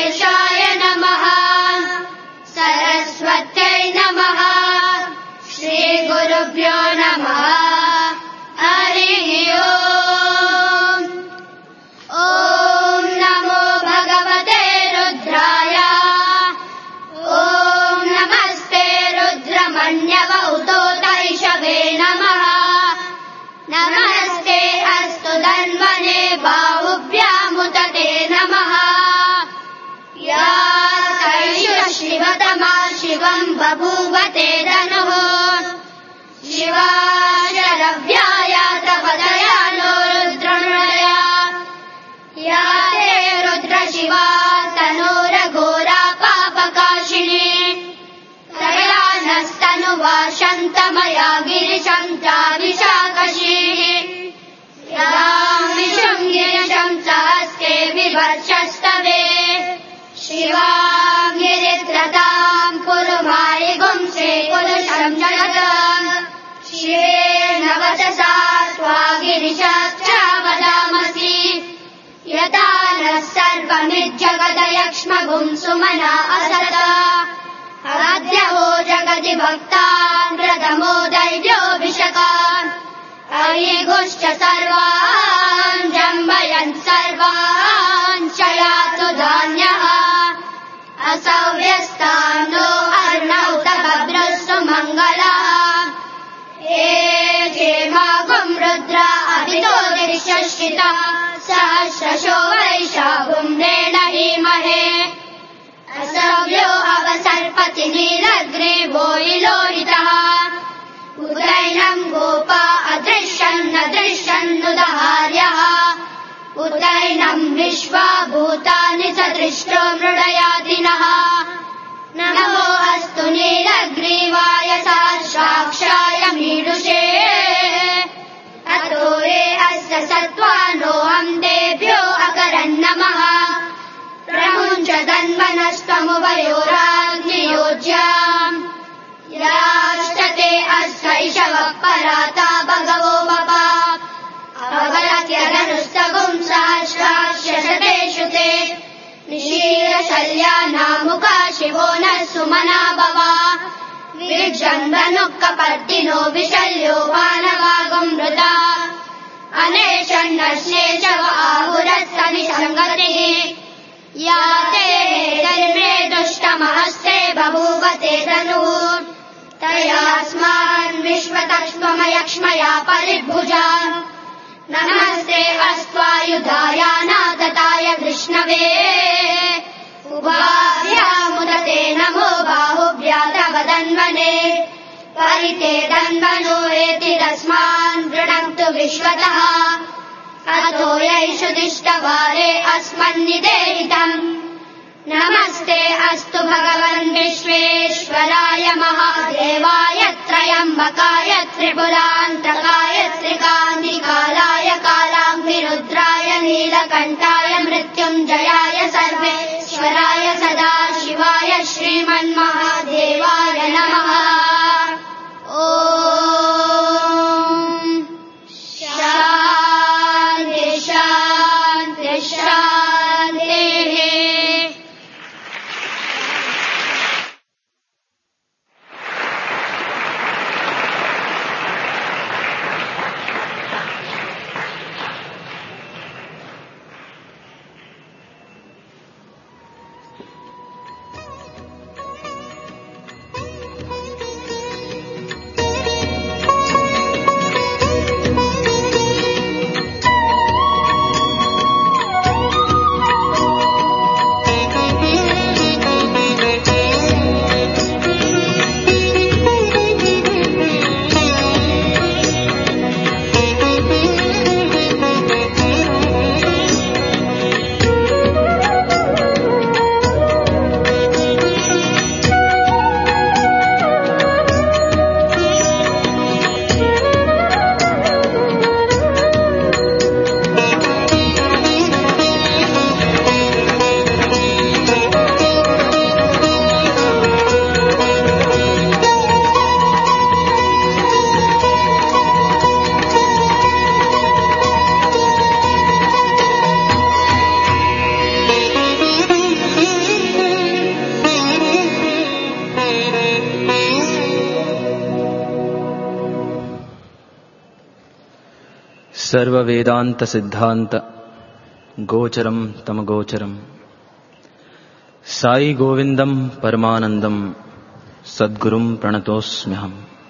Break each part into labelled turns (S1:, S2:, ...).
S1: गणेशाय नमः। सरस्वत्यै नमः। श्रीगुरुभ्यो नमः। हरिः ओम्। ॐ नमो भगवते रुद्राय। ॐ नमस्ते रुद्रमन्यवहुतोतैषवे नमः। नमस्ते अस्तु धन्वने बाहुभ्यामुदते नमः। या तैषु शिवतमा शिवम् बभूवते धनुः। शिवा शरव्याय तव दयालो रुद्रमृळया। या ते रुद्रशिवा तनोरघोरा पापकाशिनी। तया नस्तनुवा शन्तमया गिरिशम् चाभिषाकशीः। याम् विशम् गिरिशम् सहस्ते विभर्षस्तवे। शिवाम् गिरित्रताम् कुरुमारि गुंसे कुलुषम् जगत्। शिवेन वचसा त्वा गिरिशाच्चावदामसि। यथा नः सर्वमिज्जगदयक्ष्मगुम् सुमना असत। अद्यवो जगति भक्तान् प्रथमो दैव्योऽभिषकान्। अयिघुश्च सर्वान् जम्बयन् सर्वान् शयातु धान्यः। असौ व्यस्तान्नो अर्णौ तभद्रस्तु मङ्गलः। एजेमागुम् रुद्रा अभितो दिशश्रिता। सहस्रशो वैशाखुम् नेणहीमहे। असव्यो अवसर्पति नीलग्रीवो इलोहितः। उदैनम् गोपा अदृश्यन्नदृश्यन्नुदहार्यः। उदैनम् विश्वा भूतानि सदृष्टो मृडयातिनः। नमो अस्तु नीलग्रीवाय सहस्राक्षाय मीडुषे। अतो रे अस्य सत्त्वानोऽहम् तेभ्यो अकरन्नमः। प्रमुञ्च धन्वनस्त्वमुभयोराग्नियोज्याम्। याष्टते अस्य इषवः पराता भगवो वपा। अवलत्यगनुस्तगुम् सहस्राक्ष्यशतेषु ते। निशीलशल्यानामुखा शिवो नः सुमना भवा। विजृम्भनुक्कपर्दिनो विशल्यो मानवागुमृता। अनेशन्नश्नेशव आहुरस्तनिसङ्गतिः। या ते जन्मे दुष्टमहस्ते बभूवते धनुः। तयास्मान् विश्वतक्ष्ममयक्ष्मया परिभुजान्। नमस्ते अस्त्वायुधाय नादताय विष्णवे। उभाभ्यामुदते नमो बाहुभ्यादव धन्वने। परिते धन्वनो एतिरस्मान् वृणक्तु विश्वतः। अतो यैषु दिष्टवारे अस्मन्निदेहितम्। नमस्ते अस्तु भगवन् विश्वेश्वराय महादेवाय त्र्यम्बकाय त्रिपुरान्तकाय त्रिकान्तिकालाय कालाग्निरुद्राय नीलकण्ठाय मृत्युञ्जयाय सर्वेश्वराय सदाशिवाय श्रीमन्महादेवाय नमः। ॐ शान्ति शान्ति शान्तिः।
S2: Sarva Vedanta Siddhanta Gocharam Tamagocharam Sai Govindam Paramanandam Sadgurum Pranatosmyaham.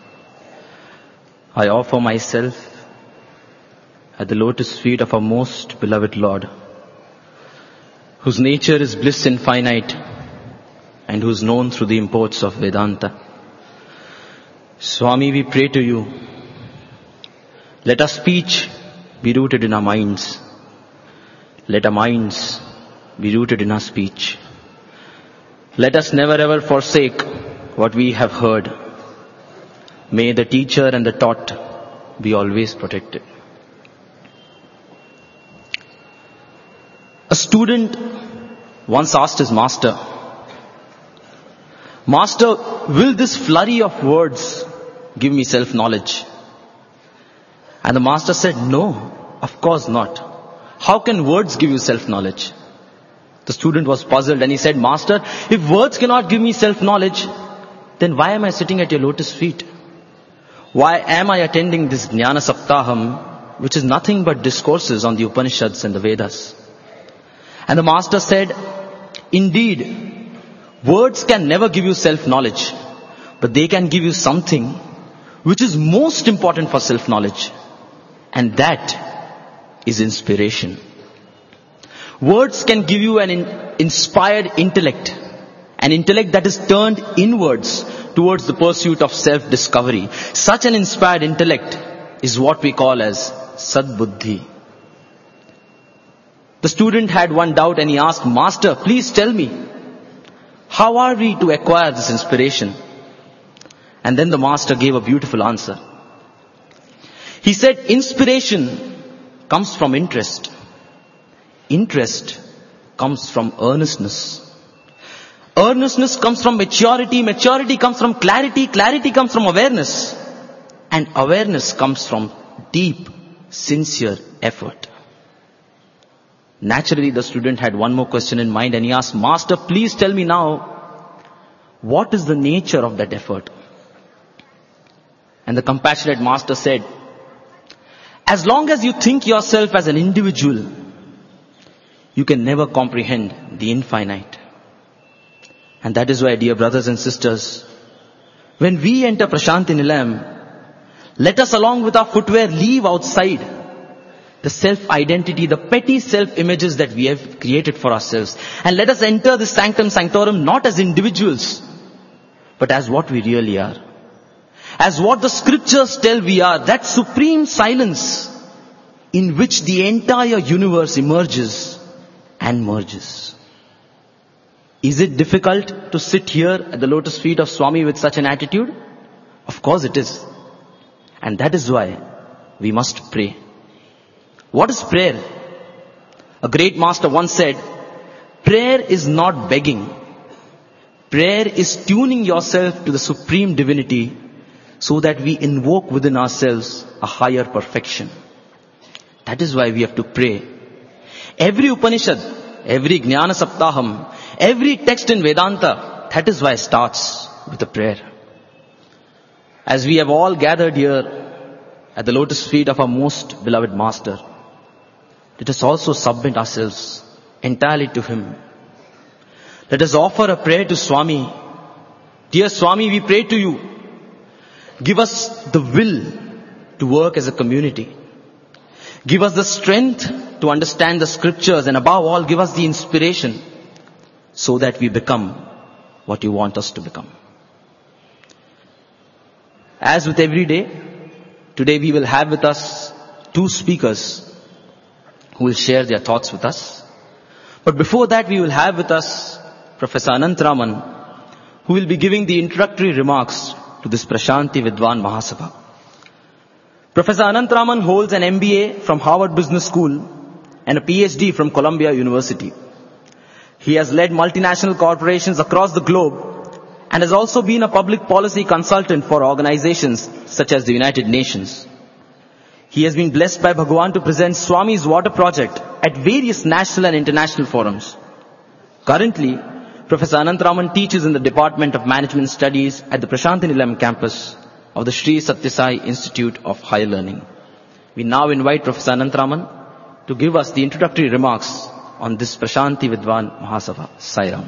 S2: I offer myself at the lotus feet of our most beloved Lord, whose nature is bliss infinite and who is known through the imports of Vedanta. Swami, we pray to you, let our speech be rooted in our minds. Let our minds be rooted in our speech. Let us never ever forsake what we have heard. May the teacher and the taught be always protected. A student once asked his master, "Master, will this flurry of words give me self-knowledge?" And the master said, "No, of course not. How can words give you self-knowledge?" The student was puzzled and he said, "Master, if words cannot give me self-knowledge, then why am I sitting at your lotus feet? Why am I attending this Jnana Saptaham, which is nothing but discourses on the Upanishads and the Vedas?" And the master said, "Indeed, words can never give you self-knowledge, but they can give you something which is most important for self-knowledge, and that is inspiration. Words can give you an inspired intellect, an intellect that is turned inwards towards the pursuit of self-discovery. Such an inspired intellect is what we call as Sadbuddhi." The student had one doubt and he asked, "Master, please tell me, how are we to acquire this inspiration?" And then the master gave a beautiful answer. He said, "Inspiration comes from interest. Interest comes from earnestness. Earnestness comes from maturity. Maturity comes from clarity. Clarity comes from awareness. And awareness comes from deep, sincere effort." Naturally, the student had one more question in mind and he asked, "Master, please tell me now, what is the nature of that effort?" And the compassionate master said, "As long as you think yourself as an individual, you can never comprehend the infinite. And that is why, dear brothers and sisters, when we enter Prashanti Nilayam, let us along with our footwear leave outside the self-identity, the petty self-images that we have created for ourselves. And let us enter the sanctum sanctorum not as individuals, but as what we really are. As what the scriptures tell we are, that supreme silence in which the entire universe emerges and merges." Is it difficult to sit here at the lotus feet of Swami with such an attitude? Of course it is. And that is why we must pray. What is prayer? A great master once said, "Prayer is not begging. Prayer is tuning yourself to the supreme divinity so that we invoke within ourselves a higher perfection." That is why we have to pray. Every Upanishad, every Jnana Saptaham, every text in Vedanta, that is why starts with a prayer. As we have all gathered here at the lotus feet of our most beloved master, let us also submit ourselves entirely to him. Let us offer a prayer to Swami. "Dear Swami, we pray to you. Give us the will to work as a community. Give us the strength to understand the scriptures, and above all, give us the inspiration so that we become what you want us to become." As with every day, today we will have with us two speakers who will share their thoughts with us. But before that, we will have with us Professor Anantharaman, who will be giving the introductory remarks to this Prashanti Vidwan Mahasabha. Professor Anantharaman holds an MBA from Harvard Business School and a PhD from Columbia University. He has led multinational corporations across the globe and has also been a public policy consultant for organizations such as the United Nations. He has been blessed by Bhagavan to present Swami's water project at various national and international forums. Currently, Professor Anantharaman teaches in the Department of Management Studies at the Prashanti Nilayam campus of the Sri Sathya Sai Institute of Higher Learning. We now invite Professor Anantharaman to give us the introductory remarks on this Prashanti Vidwan Mahasabha. Sai Ram.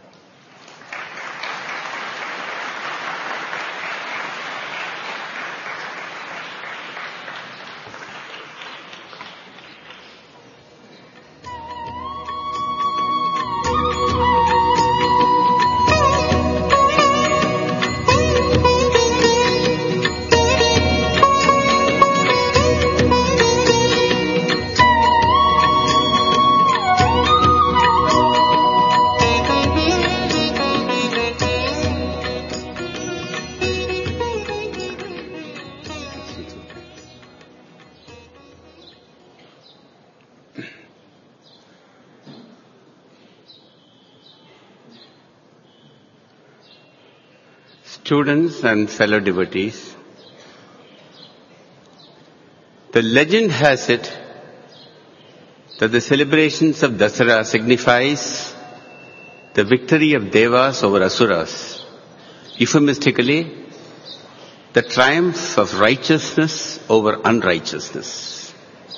S3: Students and fellow devotees, the legend has it that the celebrations of Dasara signifies the victory of Devas over Asuras, euphemistically, the triumph of righteousness over unrighteousness.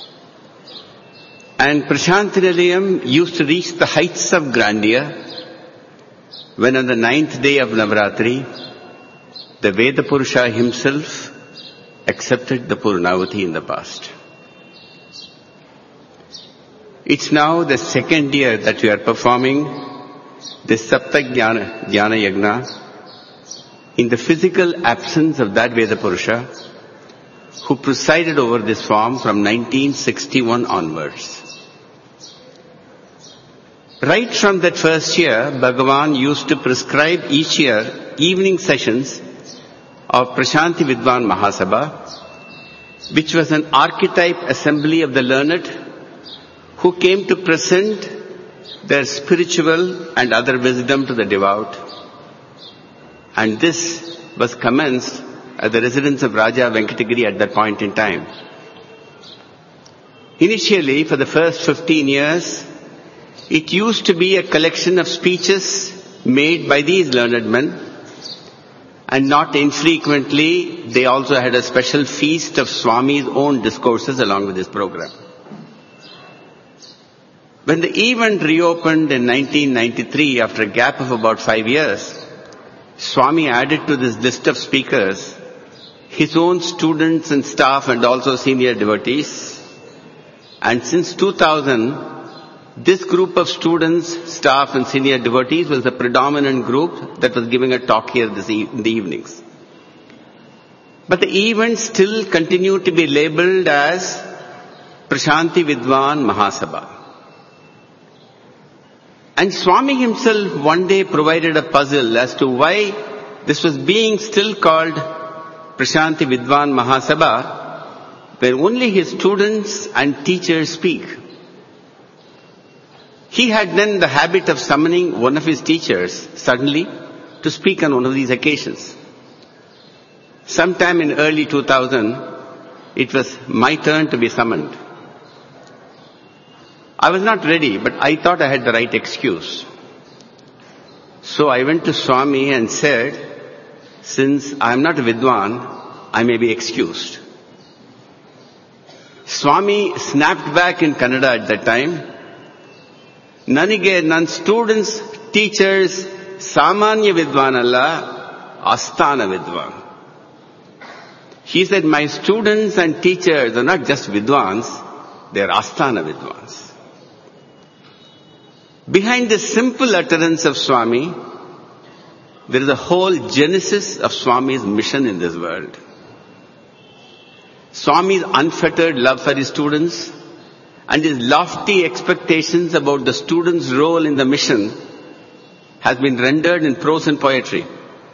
S3: And Prashanti Nilayam used to reach the heights of grandeur when on the 9th day of Navaratri, the Veda Purusha himself accepted the Purnavati in the past. It's now the second year that we are performing this Saptagnana Yagna in the physical absence of that Veda Purusha who presided over this form from 1961 onwards. Right from that first year, Bhagavan used to prescribe each year evening sessions of Prashanti Vidwan Mahasabha, which was an archetype assembly of the learned who came to present their spiritual and other wisdom to the devout. And this was commenced at the residence of Raja Venkatagiri at that point in time. Initially, for the first 15 years, it used to be a collection of speeches made by these learned men, and not infrequently, they also had a special feast of Swami's own discourses along with this program. When the event reopened in 1993, after a gap of about 5 years, Swami added to this list of speakers his own students and staff and also senior devotees. And since 2000, this group of students, staff and senior devotees was the predominant group that was giving a talk here in the evenings. But the event still continued to be labelled as Prashanti Vidwan Mahasabha. And Swami himself one day provided a puzzle as to why this was being still called Prashanti Vidwan Mahasabha, where only his students and teachers speak. He had then the habit of summoning one of his teachers suddenly to speak on one of these occasions. Sometime in early 2000, it was my turn to be summoned. I was not ready, but I thought I had the right excuse. So I went to Swami and said, since I am not a Vidwan, I may be excused. Swami snapped back in Kannada at that time, Nanige nan students, teachers, Samanya Vidwan alla, Asthana Vidwan. He said, my students and teachers are not just Vidwans, they are Asthana Vidwans. Behind this simple utterance of Swami, there is a whole genesis of Swami's mission in this world. Swami's unfettered love for his students and his lofty expectations about the students' role in the mission has been rendered in prose and poetry.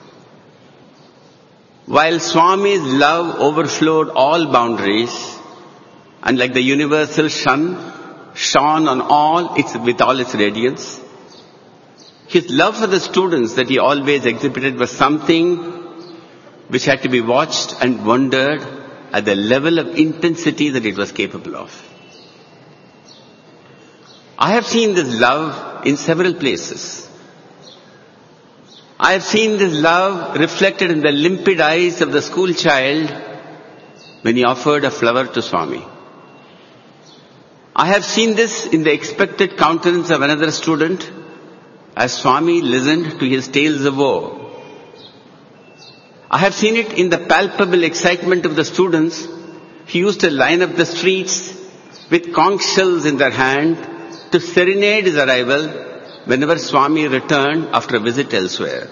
S3: While Swami's love overflowed all boundaries, and like the universal sun shone on with all its radiance, his love for the students that he always exhibited was something which had to be watched and wondered at the level of intensity that it was capable of. I have seen this love in several places. I have seen this love reflected in the limpid eyes of the school child when he offered a flower to Swami. I have seen this in the expectant countenance of another student as Swami listened to his tales of woe. I have seen it in the palpable excitement of the students who used to line up the streets with conch shells in their hand to serenade his arrival whenever Swami returned after a visit elsewhere.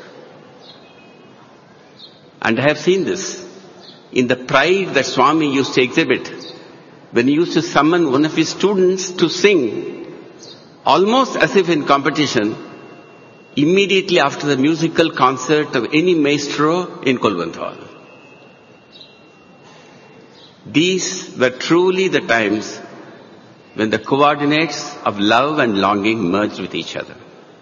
S3: And I have seen this in the pride that Swami used to exhibit when he used to summon one of his students to sing, almost as if in competition, immediately after the musical concert of any maestro in Kulwant Hall. These were truly the times when the coordinates of love and longing merged with each other.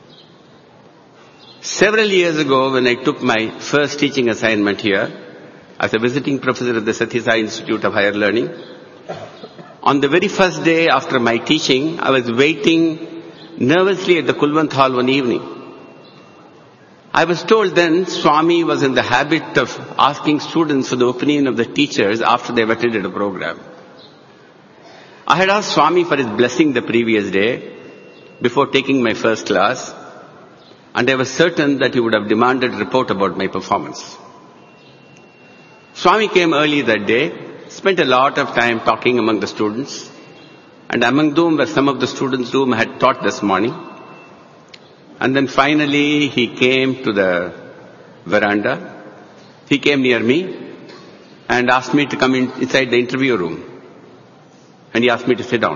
S3: Several years ago, when I took my first teaching assignment here as a visiting professor at the Sathya Sai Institute of Higher Learning, on the very first day after my teaching, I was waiting nervously at the Kulwant Hall one evening. I was told then Swami was in the habit of asking students for the opinion of the teachers after they've attended a program. I had asked Swami for his blessing the previous day before taking my first class, and I was certain that he would have demanded a report about my performance. Swami came early that day, spent a lot of time talking among the students, and among them were some of the students whom I had taught this morning. And then finally he came to the veranda. He came near me and asked me to come inside the interview room. And he asked me to sit down.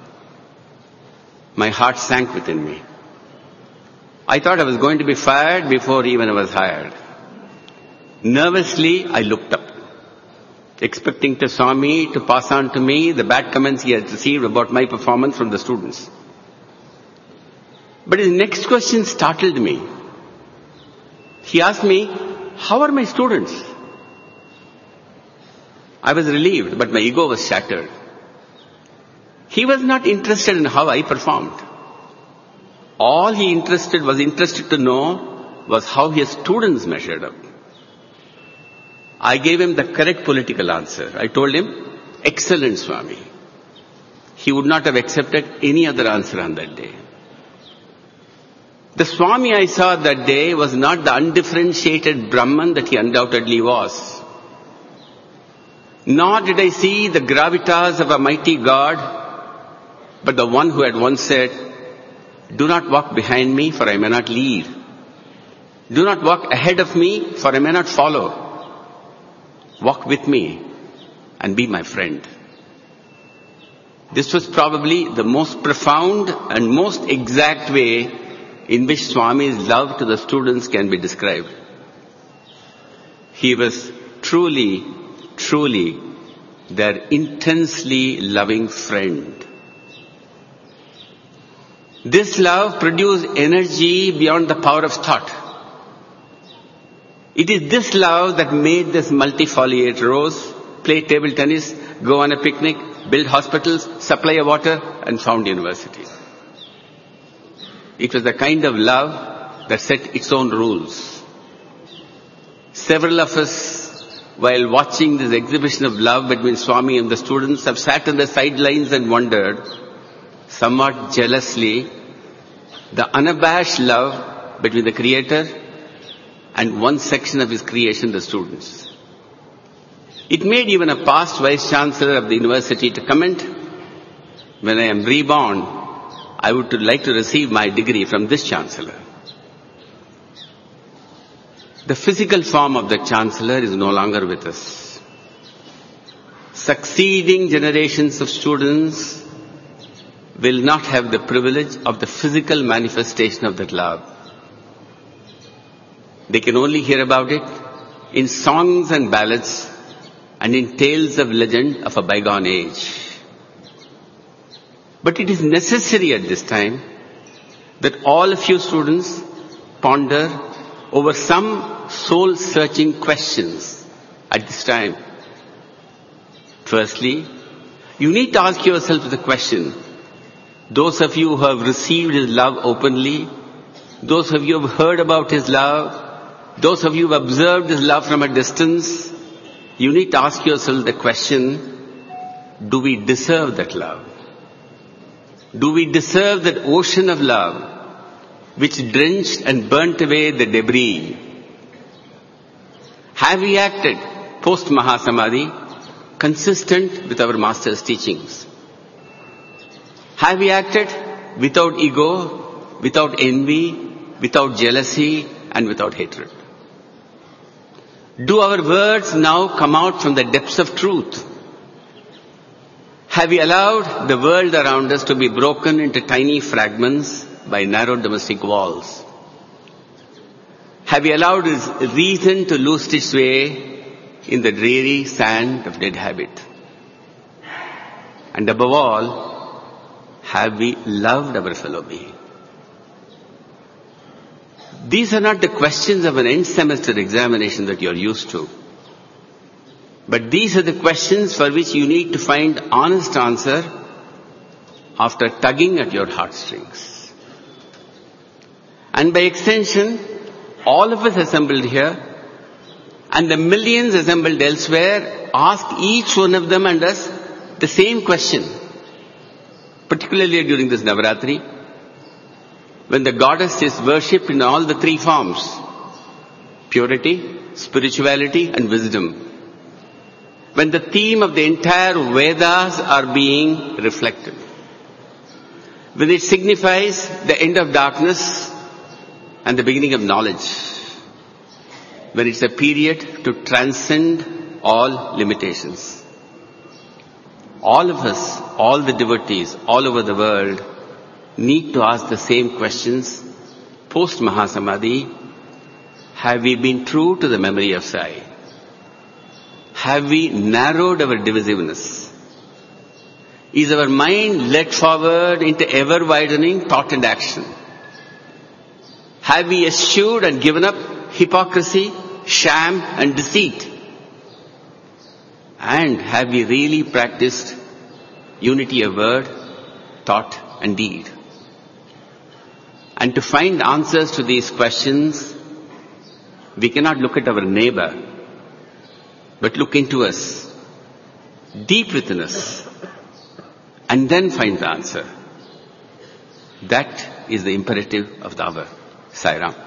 S3: My heart sank within me. I thought I was going to be fired before even I was hired. Nervously, I looked up, expecting the Swami to pass on to me the bad comments he had received about my performance from the students. But his next question startled me. He asked me, "How are my students?" I was relieved, but my ego was shattered. He was not interested in how I performed. All he was interested to know was how his students measured up. I gave him the correct political answer. I told him, "Excellent, Swami." He would not have accepted any other answer on that day. The Swami I saw that day was not the undifferentiated Brahman that he undoubtedly was. Nor did I see the gravitas of a mighty God, but the one who had once said, "Do not walk behind me, for I may not lead. Do not walk ahead of me, for I may not follow. Walk with me and be my friend." This was probably the most profound and most exact way in which Swami's love to the students can be described. He was truly, truly their intensely loving friend. This love produced energy beyond the power of thought. It is this love that made this multifoliate rose play table tennis, go on a picnic, build hospitals, supply water, and found university. It was the kind of love that set its own rules. Several of us, while watching this exhibition of love between Swami and the students, have sat on the sidelines and wondered, somewhat jealously, the unabashed love between the Creator and one section of His creation, the students. It made even a past Vice Chancellor of the university to comment, "When I am reborn, I would like to receive my degree from this Chancellor." The physical form of the Chancellor is no longer with us. Succeeding generations of students will not have the privilege of the physical manifestation of that love. They can only hear about it in songs and ballads and in tales of legend of a bygone age. But it is necessary at this time that all of you students ponder over some soul-searching questions at this time. Firstly, you need to ask yourself the question, those of you who have received His love openly, those of you who have heard about His love, those of you who have observed His love from a distance, you need to ask yourself the question, do we deserve that love? Do we deserve that ocean of love which drenched and burnt away the debris? Have we acted post Mahasamadhi consistent with our Master's teachings? Have we acted without ego, without envy, without jealousy, and without hatred? Do our words now come out from the depths of truth? Have we allowed the world around us to be broken into tiny fragments by narrow domestic walls? Have we allowed reason to lose its way in the dreary sand of dead habit? And above all, have we loved our fellow being? These are not the questions of an end semester examination that you're used to. But these are the questions for which you need to find honest answer after tugging at your heartstrings. And by extension, all of us assembled here and the millions assembled elsewhere ask each one of them and us the same question, particularly during this Navaratri, when the goddess is worshipped in all the three forms: purity, spirituality, and wisdom. When the theme of the entire Vedas are being reflected. When it signifies the end of darkness and the beginning of knowledge. When it's a period to transcend all limitations. All of us, all the devotees all over the world need to ask the same questions post Mahasamadhi. Have we been true to the memory of Sai? Have we narrowed our divisiveness? Is our mind led forward into ever-widening thought and action? Have we eschewed and given up hypocrisy, sham and deceit? And have we really practiced unity of word, thought and deed? And to find answers to these questions, we cannot look at our neighbor, but look into us, deep within us, and then find the answer. That is the imperative of the hour. Sai Ram.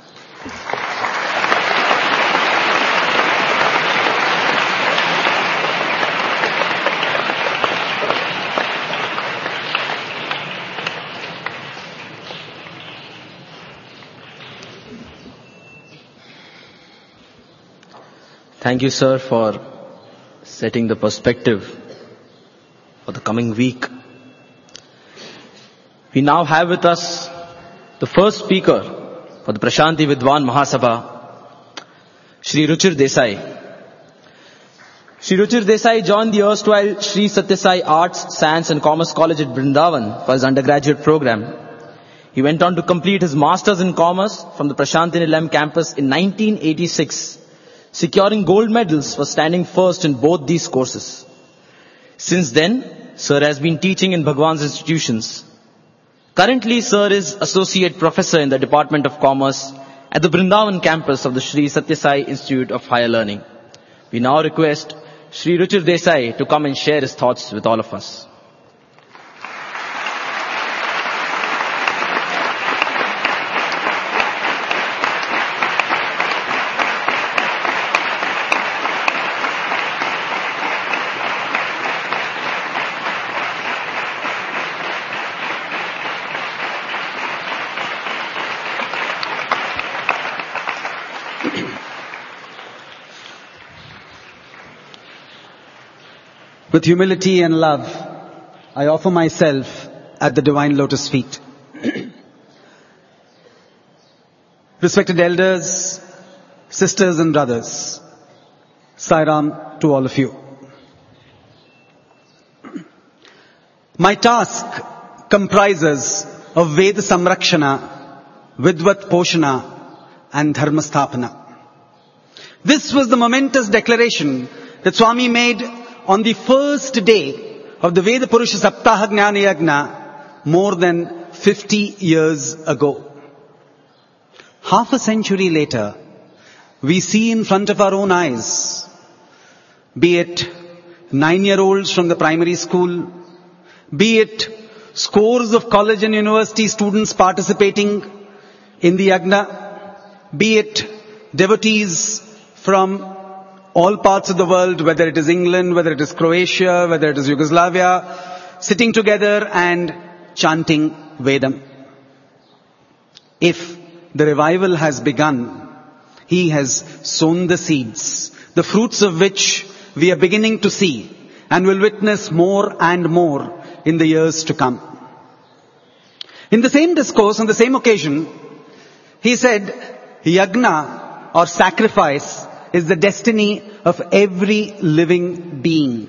S2: Thank you, sir, for setting the perspective for the coming week. We now have with us the first speaker for the Prashanti Vidwan Mahasabha, Shri Ruchir Desai. Shri Ruchir Desai joined the erstwhile Shri Satya Sai Arts, Science and Commerce College at Vrindavan for his undergraduate program. He went on to complete his Masters in Commerce from the Prashanti Nilayam campus in 1986. Securing gold medals for standing first in both these courses. Since then, Sir has been teaching in Bhagwan's institutions. Currently, Sir is Associate Professor in the Department of Commerce at the Vrindavan campus of the Shri Satya Sai Institute of Higher Learning. We now request Shri Ruchir Desai to come and share his thoughts with all of us.
S4: With humility and love, I offer myself at the Divine Lotus feet. Respected elders, sisters and brothers, Sai Ram to all of you. My task comprises of Veda Samrakshana, Vidvat Poshana and Dharma Sthapana. This was the momentous declaration that Swami made on the first day of the Veda Purusha Saptaha Jnana Yajna more than 50 years ago. Half a century later, we see in front of our own eyes be it 9-year-olds from the primary school, be it scores of college and university students participating in the yagna, be it devotees from all parts of the world, whether it is England, whether it is Croatia, whether it is Yugoslavia, sitting together and chanting Vedam. If the revival has begun, he has sown the seeds, the fruits of which we are beginning to see and will witness more and more in the years to come. In the same discourse, on the same occasion, he said, yagna or sacrifice is the destiny of every living being.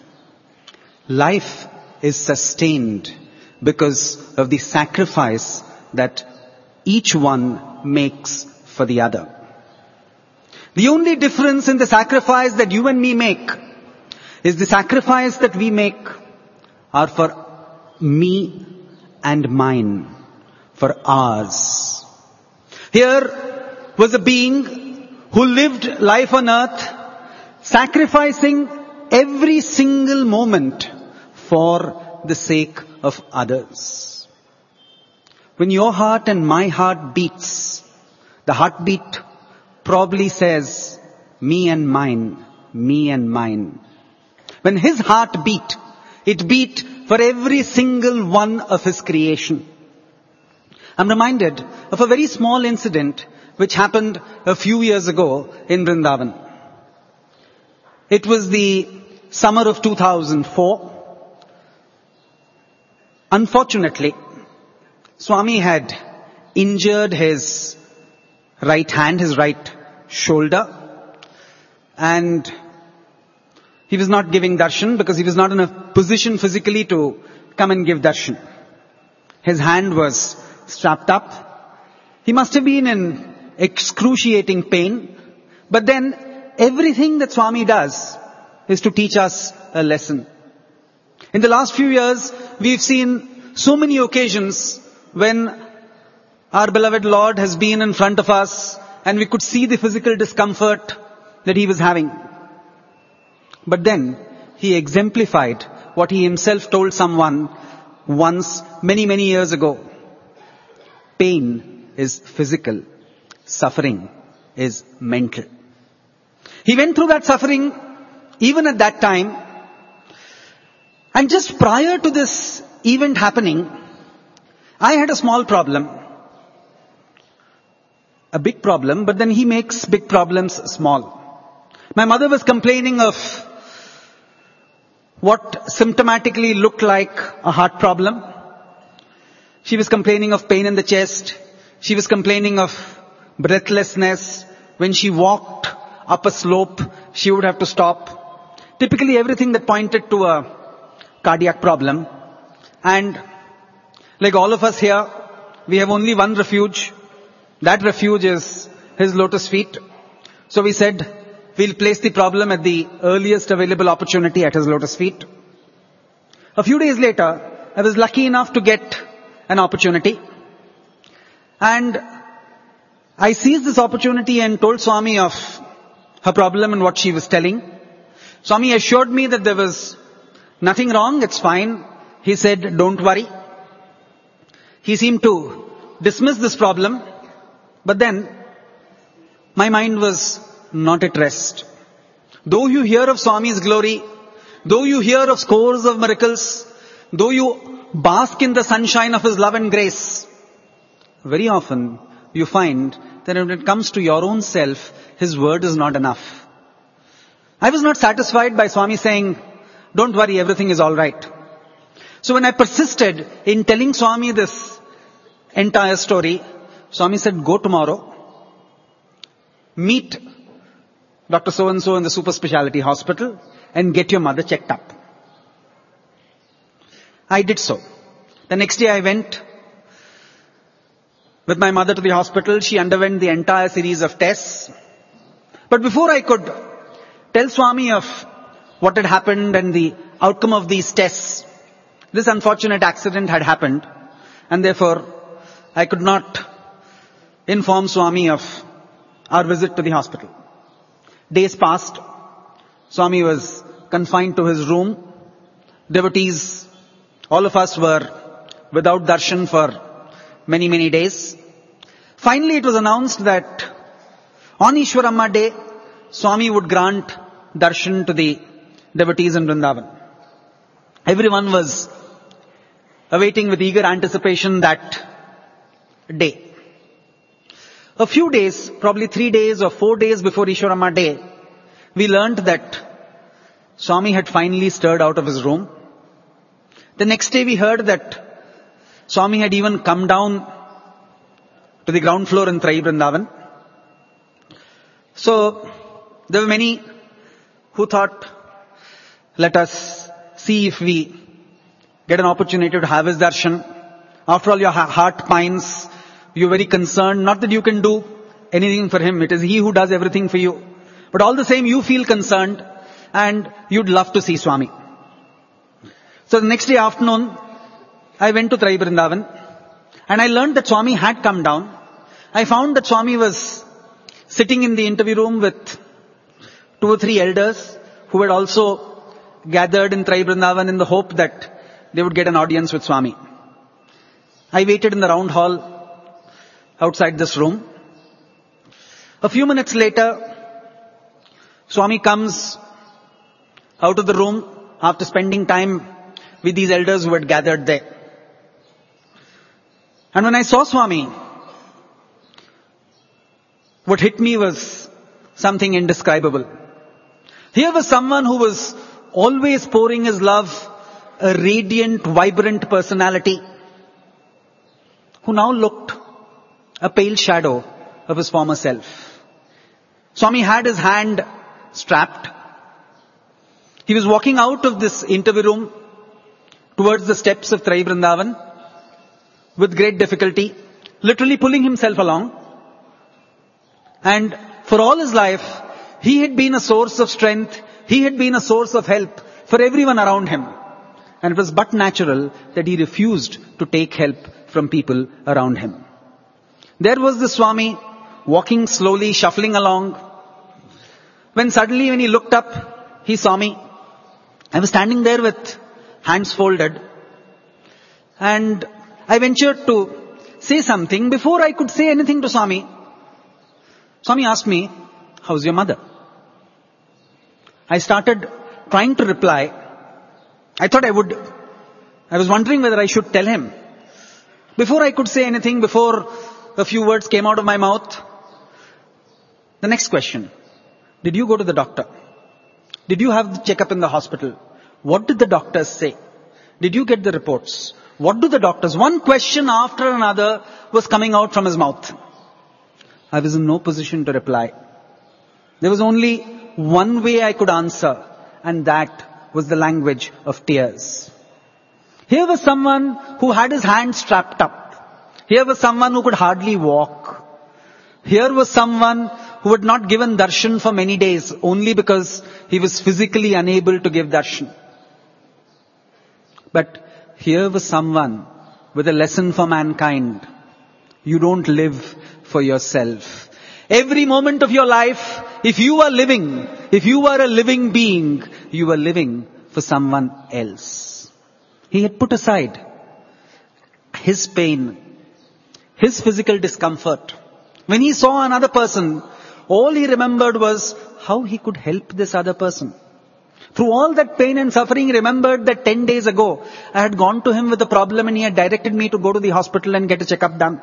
S4: Life is sustained because of the sacrifice that each one makes for the other. The only difference in the sacrifice that you and me make is the sacrifice that we make are for me and mine, for ours. Here was a being who lived life on earth, sacrificing every single moment for the sake of others. When your heart and my heart beats, the heartbeat probably says, me and mine, me and mine. When his heart beat, it beat for every single one of his creation. I'm reminded of a very small incident which happened a few years ago in Vrindavan. It was the summer of 2004. Unfortunately, Swami had injured his right hand, his right shoulder, and he was not giving darshan because he was not in a position physically to come and give darshan. His hand was strapped up. He must have been in excruciating pain. But then everything that Swami does is to teach us a lesson. In the last few years, we've seen so many occasions when our beloved Lord has been in front of us and we could see the physical discomfort that he was having. But then he exemplified what he himself told someone once many, many years ago. Pain is physical. Suffering is mental. He went through that suffering even at that time. And just prior to this event happening, I had a small problem. A big problem, but then he makes big problems small. My mother was complaining of what symptomatically looked like a heart problem. She was complaining of pain in the chest. She was complaining of breathlessness. When she walked up a slope, she would have to stop. Typically everything that pointed to a cardiac problem. And like all of us here, we have only one refuge. That refuge is his lotus feet. So we said, we'll place the problem at the earliest available opportunity at his lotus feet. A few days later, I was lucky enough to get an opportunity. And I seized this opportunity and told Swami of her problem and what she was telling. Swami assured me that there was nothing wrong, it's fine. He said, don't worry. He seemed to dismiss this problem. But then, my mind was not at rest. Though you hear of Swami's glory, though you hear of scores of miracles, though you bask in the sunshine of his love and grace, very often you find that when it comes to your own self, his word is not enough. I was not satisfied by Swami saying, don't worry, everything is alright. So when I persisted in telling Swami this entire story, Swami said, go tomorrow, meet Dr. So-and-so in the super specialty hospital and get your mother checked up. I did so. The next day I went with my mother to the hospital. She underwent the entire series of tests. But before I could tell Swami of what had happened and the outcome of these tests, this unfortunate accident had happened, and therefore I could not inform Swami of our visit to the hospital. Days passed. Swami was confined to his room. Devotees, all of us were without darshan for many, many days. Finally, it was announced that on Ishwaramma Day, Swami would grant darshan to the devotees in Vrindavan. Everyone was awaiting with eager anticipation that day. A few days, probably 3 days or 4 days before Ishwaramma Day, we learnt that Swami had finally stirred out of his room. The next day we heard that Swami had even come down to the ground floor in Trai Vrindavan. So, there were many who thought, let us see if we get an opportunity to have his darshan. After all, your heart pines. You're very concerned. Not that you can do anything for him. It is he who does everything for you. But all the same, you feel concerned and you'd love to see Swami. So the next day afternoon, I went to Trai Vrindavan and I learned that Swami had come down. I found that Swami was sitting in the interview room with 2 or 3 elders who had also gathered in Trai Vrindavan in the hope that they would get an audience with Swami. I waited in the round hall outside this room. A few minutes later, Swami comes out of the room after spending time with these elders who had gathered there. And when I saw Swami, what hit me was something indescribable. Here was someone who was always pouring his love, a radiant, vibrant personality, who now looked a pale shadow of his former self. Swami had his hand strapped. He was walking out of this interview room towards the steps of Trai Vrindavan with great difficulty, literally pulling himself along. And for all his life, he had been a source of strength. He had been a source of help for everyone around him. And it was but natural that he refused to take help from people around him. There was the Swami walking slowly, shuffling along. When suddenly when he looked up, he saw me. I was standing there with hands folded. And I ventured to say something. Before I could say anything to Swami, Swami asked me, how's your mother? I started trying to reply. I thought I was wondering whether I should tell him. Before I could say anything, before a few words came out of my mouth, the next question, did you go to the doctor? Did you have the checkup in the hospital? What did the doctors say? Did you get the reports? What do the doctors? One question after another was coming out from his mouth. I was in no position to reply. There was only one way I could answer, and that was the language of tears. Here was someone who had his hands strapped up. Here was someone who could hardly walk. Here was someone who had not given darshan for many days only because he was physically unable to give darshan. But here was someone with a lesson for mankind. You don't live for yourself. Every moment of your life, if you are living, if you are a living being, you are living for someone else. He had put aside his pain, his physical discomfort. When he saw another person, all he remembered was how he could help this other person. Through all that pain and suffering, he remembered that 10 days ago, I had gone to him with a problem and he had directed me to go to the hospital and get a checkup done.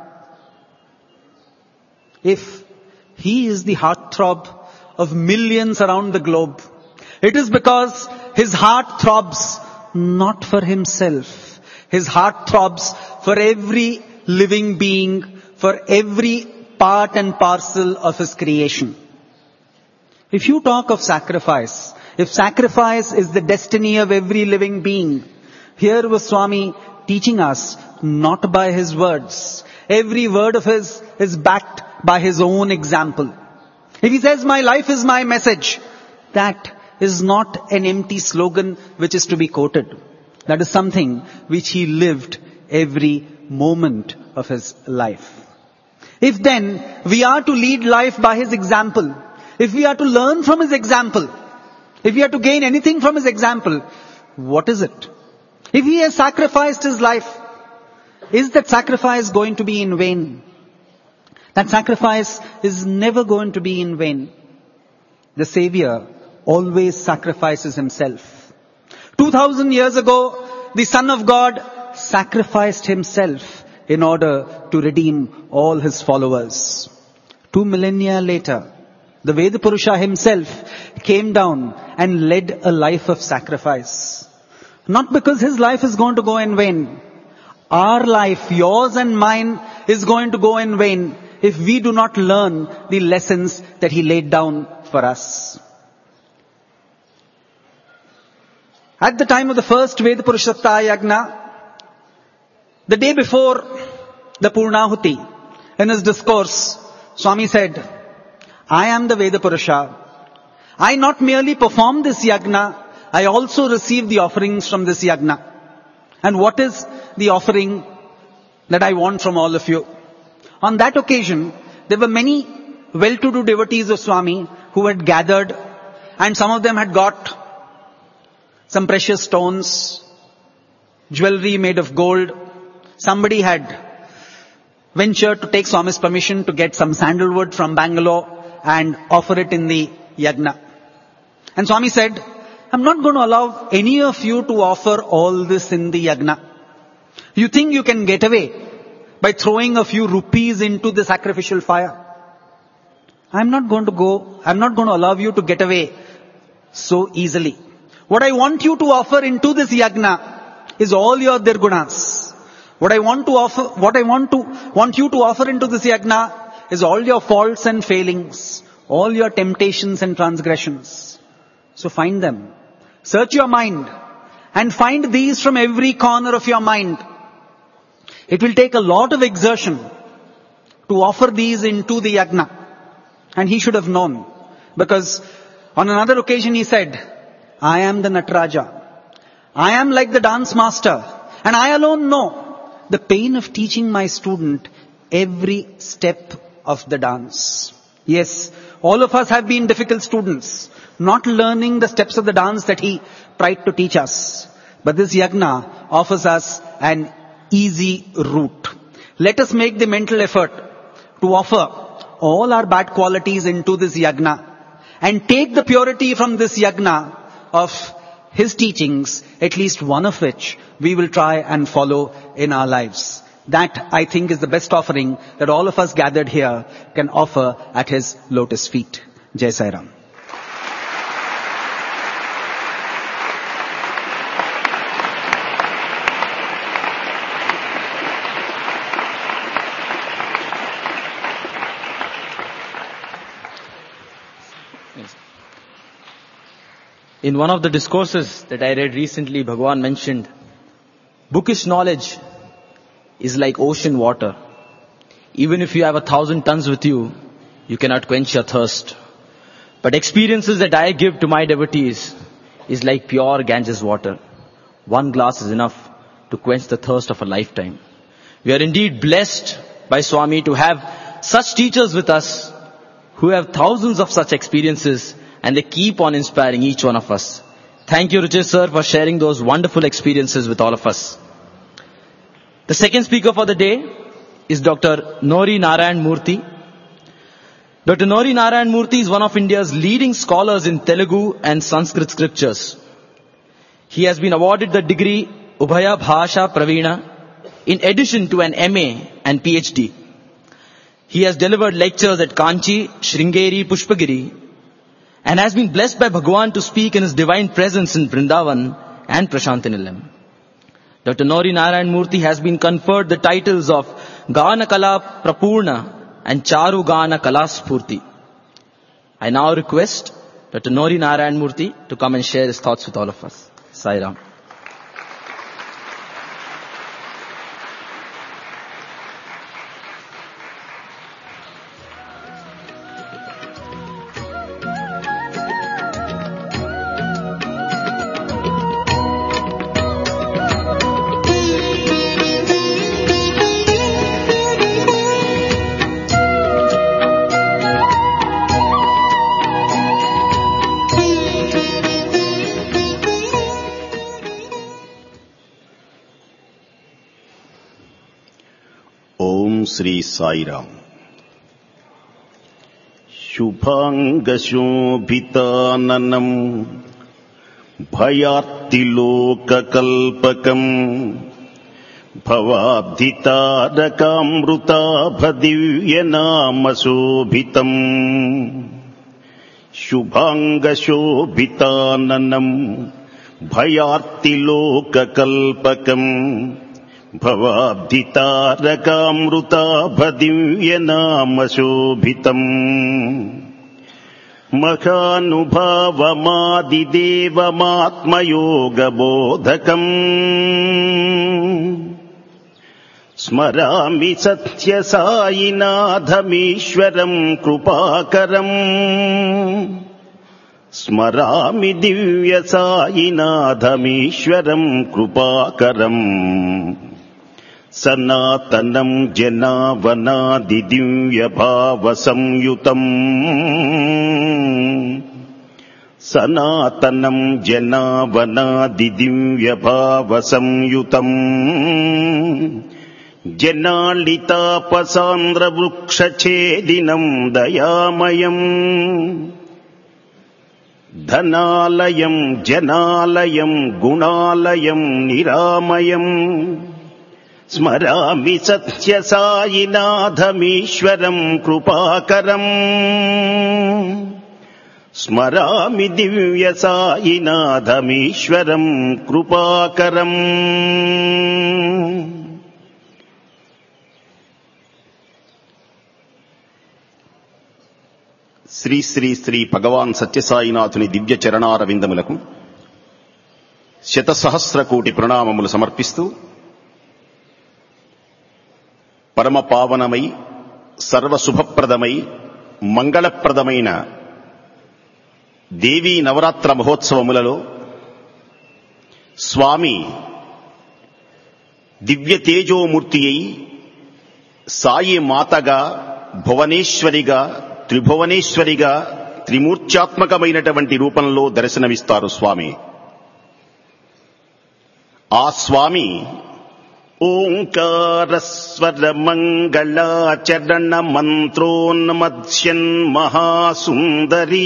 S4: If he is the heartthrob of millions around the globe, it is because his heart throbs not for himself. His heart throbs for every living being, for every part and parcel of his creation. If you talk of sacrifice, if sacrifice is the destiny of every living being, here was Swami teaching us not by his words. Every word of his is backed by his own example. If he says, my life is my message, that is not an empty slogan which is to be quoted. That is something which he lived every moment of his life. If then we are to lead life by his example, if we are to learn from his example, if we are to gain anything from his example, what is it? If he has sacrificed his life, is that sacrifice going to be in vain? That sacrifice is never going to be in vain. The Savior always sacrifices himself. 2000 years ago, the Son of God sacrificed himself in order to redeem all his followers. 2 millennia later, the Vedapurusha himself came down and led a life of sacrifice. Not because his life is going to go in vain. Our life, yours and mine, is going to go in vain if we do not learn the lessons that he laid down for us. At the time of the first Vedapurushatta Yagna, the day before the Purnahuti, in his discourse, Swami said, I am the Vedapurusha. I not merely perform this yagna, I also receive the offerings from this yagna. And what is the offering that I want from all of you? On that occasion, there were many well-to-do devotees of Swami who had gathered, and some of them had got some precious stones, jewelry made of gold. Somebody had ventured to take Swami's permission to get some sandalwood from Bangalore and offer it in the yagna. And Swami said, I'm not going to allow any of you to offer all this in the yagna. You think you can get away by throwing a few rupees into the sacrificial fire? I'm not going to allow you to get away so easily. What I want you to offer into this yagna is all your dirgunas. What I want you to offer into this yagna is all your faults and failings, all your temptations and transgressions. So find them. Search your mind and find these from every corner of your mind. It will take a lot of exertion to offer these into the yagna. And he should have known, because on another occasion he said, I am the Nataraja. I am like the dance master, and I alone know the pain of teaching my student every step of the dance. Yes, all of us have been difficult students, not learning the steps of the dance that he tried to teach us. But this yagna offers us an easy route. Let us make the mental effort to offer all our bad qualities into this yagna and take the purity from this yagna of his teachings, at least one of which we will try and follow in our lives. That, I think, is the best offering that all of us gathered here can offer at his lotus feet. Jai Sai Ram.
S2: In one of the discourses that I read recently, Bhagavan mentioned, bookish knowledge is like ocean water. Even if you have 1,000 tons with you, you cannot quench your thirst. But experiences that I give to my devotees is like pure Ganges water. One glass is enough to quench the thirst of a lifetime. We are indeed blessed by Swami to have such teachers with us who have thousands of such experiences, and they keep on inspiring each one of us. Thank you, Ruchir sir, for sharing those wonderful experiences with all of us. The second speaker for the day is Dr. Nori Narayan Murthy. Dr. Nori Narayan Murthy is one of India's leading scholars in Telugu and Sanskrit scriptures. He has been awarded the degree Ubhaya Bhasha Praveena in addition to an MA and PhD. He has delivered lectures at Kanchi, Sringeri, Pushpagiri, and has been blessed by Bhagavan to speak in his divine presence in Vrindavan and Prashantinilayam. Dr. Nori Narayan Murthy has been conferred the titles of Gana Kala Prapurna and Charu Gana Kala Spurti. I now request Dr. Nori Narayan Murthy to come and share his thoughts with all of us. Sai Ram.
S5: Shri Sairam. శుభాంగశోభితాననం భయార్తిలోకకల్పకం భవాబ్ధితారకామృతాభదివ్యనామశోభితం. శుభాంగశోభితాననం భయార్తిలోకకల్పకం భవాబ్ధితారకామృతాభదివ్యనామశోభితం. మహానుభావమాదిదేవమాత్మయోగబోధకం స్మరామి సత్యసాయినాథమీశ్వరం కృపాకరం. స్మరామి దివ్యసాయినాథమీశ్వరం కృపాకరం. సనాతనం జనావనాది దివ్యభావసంయుతం. సనాతనం జనావనాది దివ్యభావసంయుతం. జనాళితాపసాంద్రవృక్షఛేదినం దయామయం. ధనాలయం జనాలయం గుణాలయం నిరామయం. స్మరామి సత్యసాయినాథమీశ్వరం కృపాకరం. స్మరామి దివ్యసాయినాథమీశ్వరం కృపాకరం. శ్రీ శ్రీ శ్రీ భగవాన్ సత్యసాయినాథుని దివ్య చరణారవిందములకు శతసహస్రకోటి ప్రణామములు సమర్పిస్తూ, పరమ పావనమై సర్వశుభప్రదమై మంగళప్రదమైన దేవీ నవరాత్ర మహోత్సవములలో స్వామి దివ్య తేజోమూర్తి అయి సాయి మాతగా, భువనేశ్వరిగా, త్రిభువనేశ్వరిగా, త్రిమూర్త్యాత్మకమైనటువంటి రూపంలో దర్శనమిస్తారు స్వామి. ఆ స్వామి ఓంకారస్వర మంగళాచరణ మంత్రోన్మధ్యన్ మహాసుందరీ.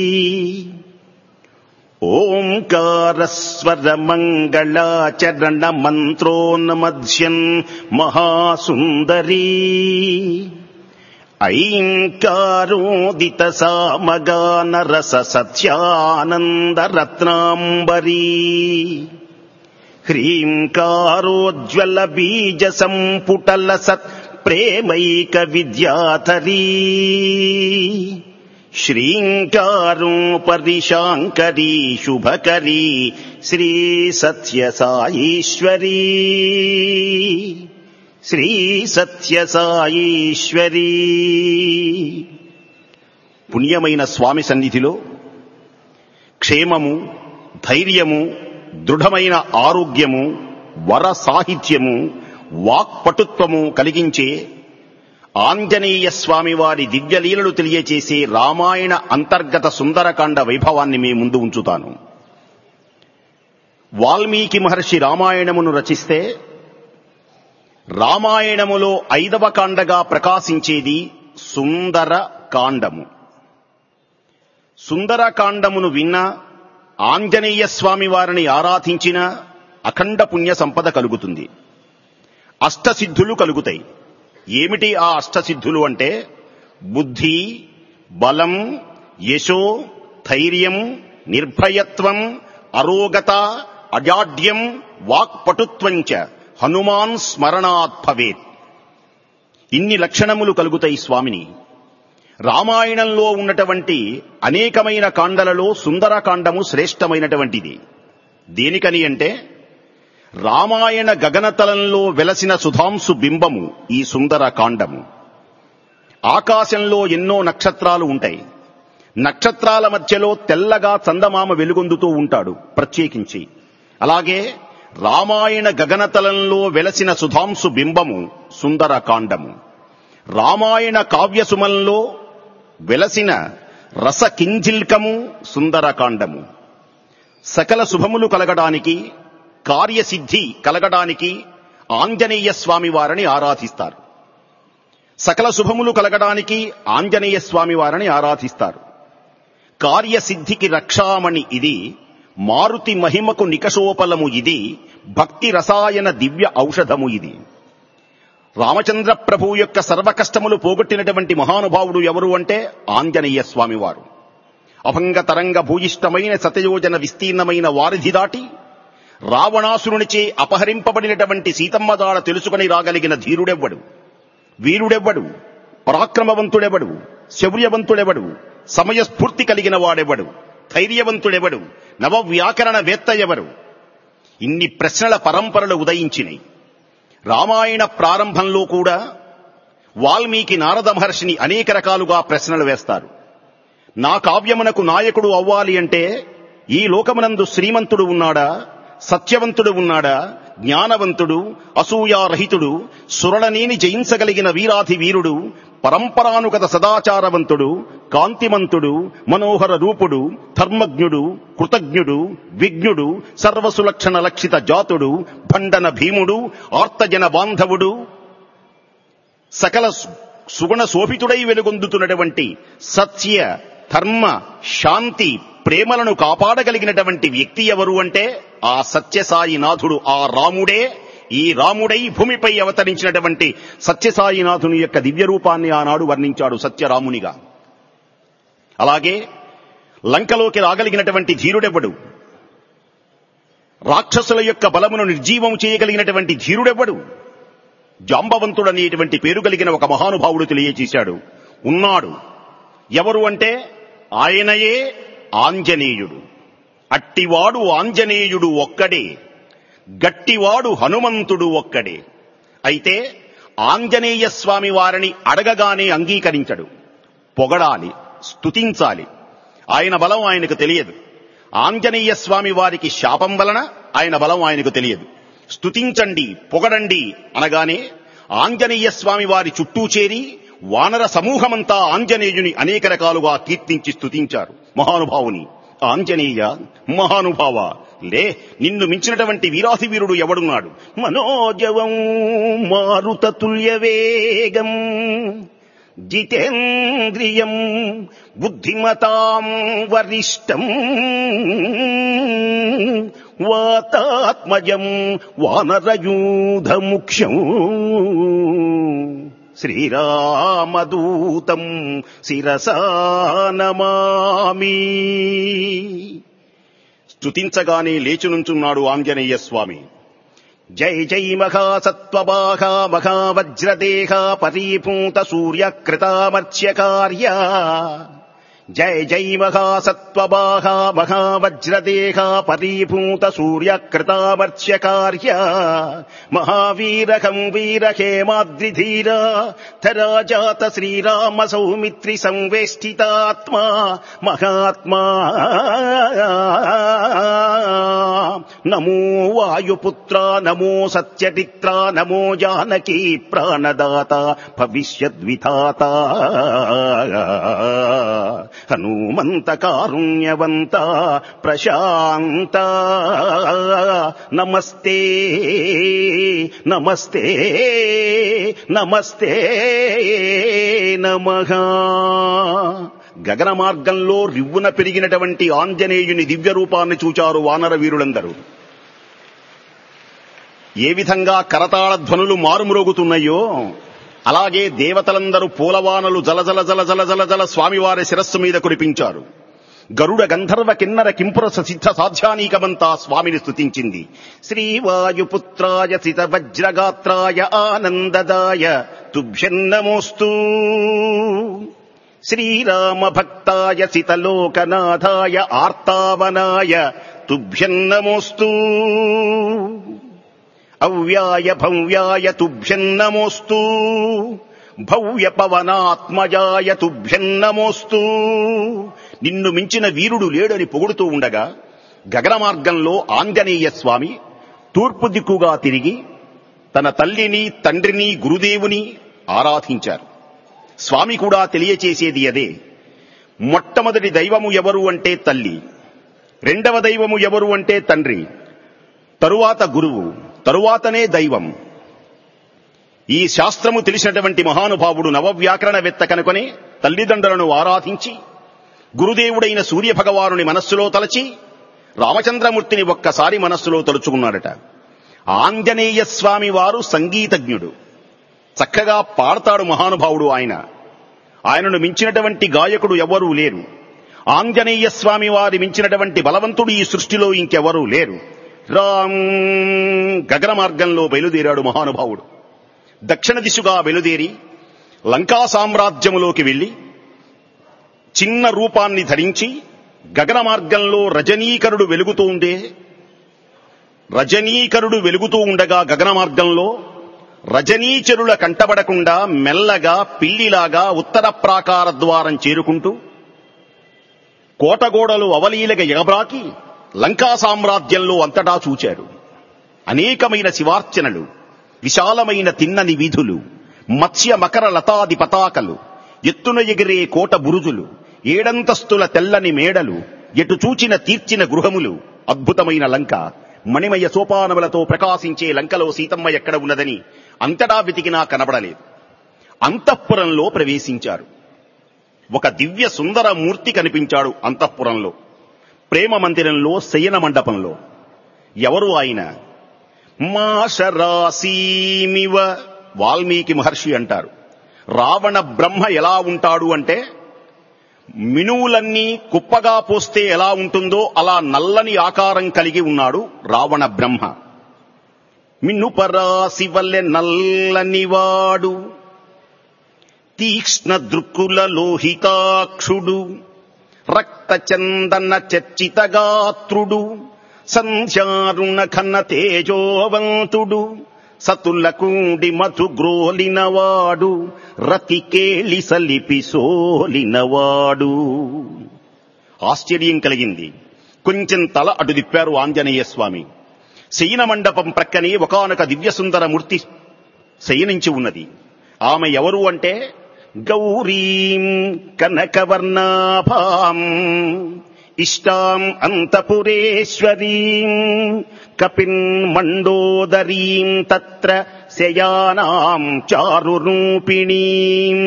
S5: ఓంకారస్వర మంగళాచరణ మంత్రోన్మధ్యన్ మహాసుందరీ. ఐంకారోదిత సామగానరస సత్యానందరత్నాంబరీ. హ్రీంకారోజ్వల బీజ సంపుటల సత్ ప్రేమైక విద్యాధరీ. శ్రీంకారోపరిశాంకరీ శుభకరీ శ్రీ సత్యసాయీశ్వరీ. శ్రీ సత్యసాయీశ్వరీ. పుణ్యమైన స్వామి సన్నిధిలో క్షేమము, ధైర్యము, దృఢమైన ఆరోగ్యము, వర సాహిత్యము, వాక్పటుత్వము కలిగించే ఆంజనేయ స్వామి వారి దివ్యలీలలు తెలియచేసే రామాయణ అంతర్గత సుందరకాండ వైభవాన్ని మీ ముందు ఉంచుతాను. వాల్మీకి మహర్షి రామాయణమును రచిస్తే రామాయణములో 5వ కాండగా ప్రకాశించేది సుందరకాండము. సుందరకాండమును విన్న, ఆంజనేయ స్వామి వారిని ఆరాధించిన అఖండ పుణ్య సంపద కలుగుతుంది. అష్టసిద్ధులు కలుగుతాయి. ఏమిటి ఆ అష్టసిద్ధులు అంటే బుద్ధి, బలం, యశో, ధైర్యం, నిర్భయత్వం, అరోగత, అజాడ్యం, వాక్పటుత్వంచ హనుమాన్ స్మరణాత్ భవేత్. ఇన్ని లక్షణములు కలుగుతాయి స్వామిని. రామాయణంలో ఉన్నటువంటి అనేకమైన కాండలలో సుందరకాండము శ్రేష్టమైనటువంటిది. దేనికని అంటే రామాయణ గగనతలంలో వెలసిన సుధాంశు బింబము ఈ సుందరకాండము. ఆకాశంలో ఎన్నో నక్షత్రాలు ఉంటాయి. నక్షత్రాల మధ్యలో తెల్లగా చందమామ వెలుగొందుతూ ఉంటాడు ప్రత్యేకించి. అలాగే రామాయణ గగనతలంలో వెలసిన సుధాంశు బింబము సుందరకాండము. రామాయణ కావ్యసుమంలో వెలసిన రసకింజిల్కము సుందరకాండము. సకల శుభములు కలగడానికి, కార్యసిద్ధి కలగడానికి ఆంజనేయ స్వామి వారిని ఆరాధిస్తారు. సకల శుభములు కలగడానికి ఆంజనేయ స్వామి వారిని ఆరాధిస్తారు. కార్యసిద్ధికి రక్షామణి ఇది, మారుతి మహిమకు నికషోపలము ఇది, భక్తి రసాయన దివ్య ఔషధము ఇది. రామచంద్ర ప్రభు యొక్క సర్వకష్టములు పోగొట్టినటువంటి మహానుభావుడు ఎవరు అంటే ఆంజనేయ స్వామి వారు. అభంగ తరంగ భూయిష్టమైన శతయోజన విస్తీర్ణమైన వారిధి దాటి రావణాసురునిచే అపహరింపబడినటువంటి సీతమ్మ దాడ తెలుసుకుని రాగలిగిన ధీరుడెవ్వడు, వీరుడెవ్వడు, పరాక్రమవంతుడెవడు, శౌర్యవంతుడెవడు, సమయస్ఫూర్తి కలిగిన వాడెవడు, ధైర్యవంతుడెవడు, నవవ్యాకరణ వేత్త ఎవరు? ఇన్ని ప్రశ్నల పరంపరలు ఉదయించినాయి. రామాయణ ప్రారంభంలో కూడా వాల్మీకి నారద మహర్షిని అనేక రకాలుగా ప్రశ్నలు వేస్తారు. నా కావ్యమునకు నాయకుడు అవ్వాలి అంటే ఈ లోకమునందు శ్రీమంతుడు ఉన్నాడా, సత్యవంతుడు ఉన్నాడా, జ్ఞానవంతుడు, అసూయారహితుడు, సురళనేని జయించగలిగిన వీరాధి వీరుడు, పరంపరానుగత సదాచారవంతుడు, కాంతిమంతుడు, మనోహర రూపుడు, ధర్మజ్ఞుడు, కృతజ్ఞుడు, విజ్ఞుడు, సర్వసులక్షణ లక్షిత జాతుడు, భండన భీముడు, ఆర్తజన బాంధవుడు, సకల సుగుణ శోభితుడై వెలుగొందుతున్నటువంటి సత్య, ధర్మ, శాంతి, ప్రేమలను కాపాడగలిగినటువంటి వ్యక్తి ఎవరు అంటే ఆ సత్యసాయినాథుడు, ఆ రాముడే. ఈ రాముడై భూమిపై అవతరించినటువంటి సత్యసాయినాథుని యొక్క దివ్య రూపాన్ని ఆనాడు వర్ణించాడు సత్యరామునిగా. అలాగే లంకలోకి రాగలిగినటువంటి ధీరుడెవ్వడు, రాక్షసుల యొక్క బలమును నిర్జీవం చేయగలిగినటువంటి ధీరుడెవ్వడు? జాంబవంతుడనేటువంటి పేరు కలిగిన ఒక మహానుభావుడు తెలియచేశాడు. ఉన్నాడు. ఎవరు అంటే ఆయనయే ఆంజనేయుడు. అట్టివాడు ఆంజనేయుడు ఒక్కడే, గట్టివాడు హనుమంతుడు ఒక్కడే. అయితే ఆంజనేయ స్వామి వారిని అడగగానే అంగీకరించడు. పొగడాలి, స్తుతించాలి. ఆయన బలం ఆయనకు తెలియదు. ఆంజనేయ స్వామి వారికి శాపం వలన ఆయన బలం ఆయనకు తెలియదు. స్తుతించండి, పొగడండి అనగానే ఆంజనేయ స్వామి వారి చుట్టూ చేరి వానర సమూహమంతా ఆంజనేయుని అనేక రకాలుగా కీర్తించి స్తుతించారు. మహానుభావుని ఆంజనేయ, మహానుభావ, లే, నిన్ను మించినటువంటి వీరాధి వీరుడు ఎవడున్నాడు? మనోజవం మారుతతుల్య వేగం జితేంద్రియం బుద్ధిమతాం వరిష్టం వాతాత్మజం వానరయూధముఖ్యం శ్రీరామదూతం శిరసా నమామి. స్తుతించగానే లేచునుంచున్నాడు ఆంజనేయ స్వామి. జై జై మహాసత్వబాహ మహావజ్రదేహ పరీభూత సూర్యకృతామర్చ్యకార్య. జై జై మహాసత్వబాహ మహావజ్రదేహ పరీభూత సూర్యకృతామర్చ్యకార్య. మహావీరకం వీరహేమాద్రిధీర ధరాజాత శ్రీరామ సౌమిత్రి సంవేష్టితాత్మా మహాత్మా. నమో వాయుపుత్ర, నమో సత్యపిత్ర, నమో జానకీ ప్రాణదాత భవిష్యద్విధాత. హనుమంత కారుణ్యవంత ప్రశాంత. నమస్తే నమస్తే నమస్తే నమః. గగన మార్గంలో రివ్వున పెరిగినటువంటి ఆంజనేయుని దివ్య రూపాన్ని చూచారు వానర వీరులందరూ. ఏ విధంగా కరతాళ ధ్వనులు మారుమ్రోగుతున్నాయో అలాగే దేవతలందరూ పూలవానలు జలజల జల జల జల జల స్వామివారి శిరస్సు మీద కురిపించారు. గరుడ గంధర్వ కిన్నర కింపుర సిద్ధ సాధ్యానీకమంతా స్వామిని స్తుతించింది. శ్రీవాయుపుత్రాయ సిత వజ్రగాత్రాయ ఆనందదాయ తుభ్యన్నమోస్తు. శ్రీరామ భక్తాయ సితలోకనాథాయ ఆర్తావనాయ తుభ్యన్నమోస్తు. అవ్యాయ భవ్యాయ తుభ్యన్నమోస్తు. భవ్య పవనాత్మజాయ తుభ్యన్నమోస్తు. నిన్ను మించిన వీరుడు లేడని పొగుడుతూ ఉండగా గగన మార్గంలో ఆంజనేయ స్వామి తూర్పు దిక్కుగా తిరిగి తన తల్లిని, తండ్రిని, గురుదేవుని ఆరాధించారు. స్వామి కూడా తెలియచేసేది అదే. మొట్టమొదటి దైవము ఎవరు అంటే తల్లి, రెండవ దైవము ఎవరు అంటే తండ్రి, తరువాత గురువు, తరువాతనే దైవం. ఈ శాస్త్రము తెలిసినటువంటి మహానుభావుడు నవవ్యాకరణవేత్త కనుకొని తల్లిదండ్రులను ఆరాధించి గురుదేవుడైన సూర్యభగవానుని మనస్సులో తలచి రామచంద్రమూర్తిని ఒక్కసారి మనస్సులో తలుచుకున్నాడట. ఆంజనేయ స్వామి వారు సంగీతజ్ఞుడు, చక్కగా పాడతాడు మహానుభావుడు. ఆయనను మించినటువంటి గాయకుడు ఎవరూ లేరు. ఆంజనేయ స్వామి వారి మించినటువంటి బలవంతుడు ఈ సృష్టిలో ఇంకెవరూ లేరు. గగన మార్గంలో బయలుదేరాడు మహానుభావుడు. దక్షిణ దిశగా బయలుదేరి లంకా సామ్రాజ్యములోకి వెళ్లి చిన్న రూపాన్ని ధరించి గగన మార్గంలో రజనీకరుడు వెలుగుతూ ఉండగా గగన మార్గంలో రజనీచరుల కంటబడకుండా మెల్లగా పిల్లిలాగా ఉత్తర ప్రాకార ద్వారం చేరుకుంటూ కోటగోడలు అవలీలగా ఎగబ్రాకి లంకా సామ్రాజ్యంలో అంతటా చూచారు. అనేకమైన శివార్చనలు, విశాలమైన తిన్నని వీధులు, మత్స్య మకర లతాది పతాకలు, ఎత్తున ఎగిరే కోట బురుజులు, ఏడంతస్తుల తెల్లని మేడలు, ఎటు చూచిన తీర్చిన గృహములు, అద్భుతమైన లంక. మణిమయ సోపానములతో ప్రకాశించే లంకలో సీతమ్మ ఎక్కడ ఉన్నదని అంతటా వెతికినా కనబడలేదు. అంతఃపురంలో ప్రవేశించారు. ఒక దివ్య సుందర మూర్తి కనిపించాడు అంతఃపురంలో, ప్రేమ మందిరంలో, శయన మండపంలో. ఎవరు ఆయన? మాషరాశీమివ, వాల్మీకి మహర్షి అంటారు. రావణ బ్రహ్మ ఎలా ఉంటాడు అంటే, మినువులన్నీ కుప్పగా పోస్తే ఎలా ఉంటుందో అలా నల్లని ఆకారం కలిగి ఉన్నాడు రావణ బ్రహ్మ. మిన్నుపరాశి వల్లె నల్లనివాడు, తీక్ష్ణ దృక్కుల లోహితాక్షుడు, రక్త చందన చర్చితగాత్రుడు, సంధ్యారుణ ఘన తేజోవంతుడు, సతులకుండి మధు గ్రోలినవాడు, రతి కేళి సలిపి సోలినవాడు. ఆశ్చర్యం కలిగింది. కొంచెం తల అటు తిప్పారు ఆంజనేయ స్వామి. శయన మండపం ప్రక్కనే ఒకానొక దివ్యసుందర మూర్తి శయనించి ఉన్నది. ఆమె ఎవరు అంటే, గౌరీం కనకవర్ణాభాం ఇష్టాం అంతపురేశ్వరీం కపిన్ మండోదరీం తత్ర శయానాం చారురూపిణీం.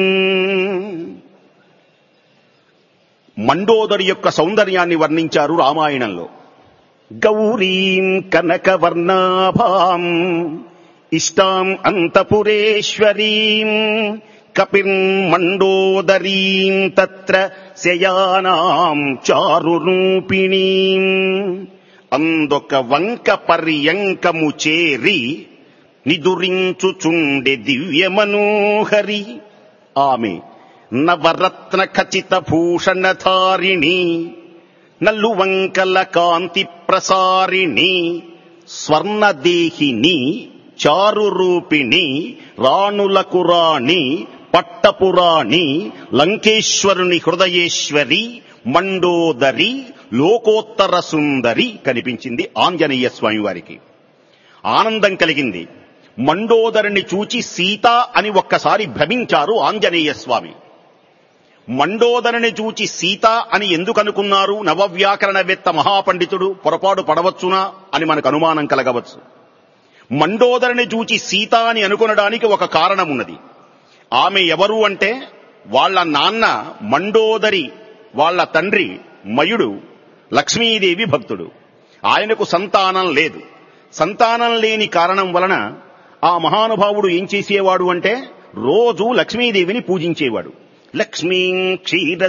S5: మండోదరి యొక్క సౌందర్యాన్ని వర్ణించారు రామాయణంలో. గౌరీం కనకవర్ణాభాం ఇష్టాం అంతపురేశ్వరీం కపిన్ మండోదరీం తత్ర శయానాం చారురూపిణీం. అందొక వంక పర్యంకము చేరి నిదురించుచుండె దివ్య మనోహరి. ఆమె నవరత్న ఖచిత భూషణధారిణి, నల్లువంకల కాంతి ప్రసారిణి, స్వర్ణదేహిని, చారురూపిణి, రాణులకు రాణి, పట్టపురాణి, లంకేశ్వరుని హృదయేశ్వరి, మండోదరి, లోకోత్తర సుందరి కనిపించింది ఆంజనేయ స్వామి వారికి. ఆనందం కలిగింది. మండోదరిని చూచి సీత అని ఒక్కసారి భ్రమించారు ఆంజనేయ స్వామి. మండోదరిని చూచి సీత అని ఎందుకు అనుకున్నారు? నవవ్యాకరణవేత్త మహాపండితుడు పొరపాటు పడవచ్చునా అని మనకు అనుమానం కలగవచ్చు. మండోదరిని చూచి సీత అని అనుకొనడానికి ఒక కారణం ఉన్నది. ఆమె ఎవరు అంటే, వాళ్ళ నాన్న మండోదరి, వాళ్ళ తండ్రి మయుడు లక్ష్మీదేవి భక్తుడు. ఆయనకు సంతానం లేదు. సంతానం లేని కారణం వలన ఆ మహానుభావుడు ఏం చేసేవాడు అంటే, రోజు లక్ష్మీదేవిని పూజించేవాడు. లక్ష్మీం క్షీర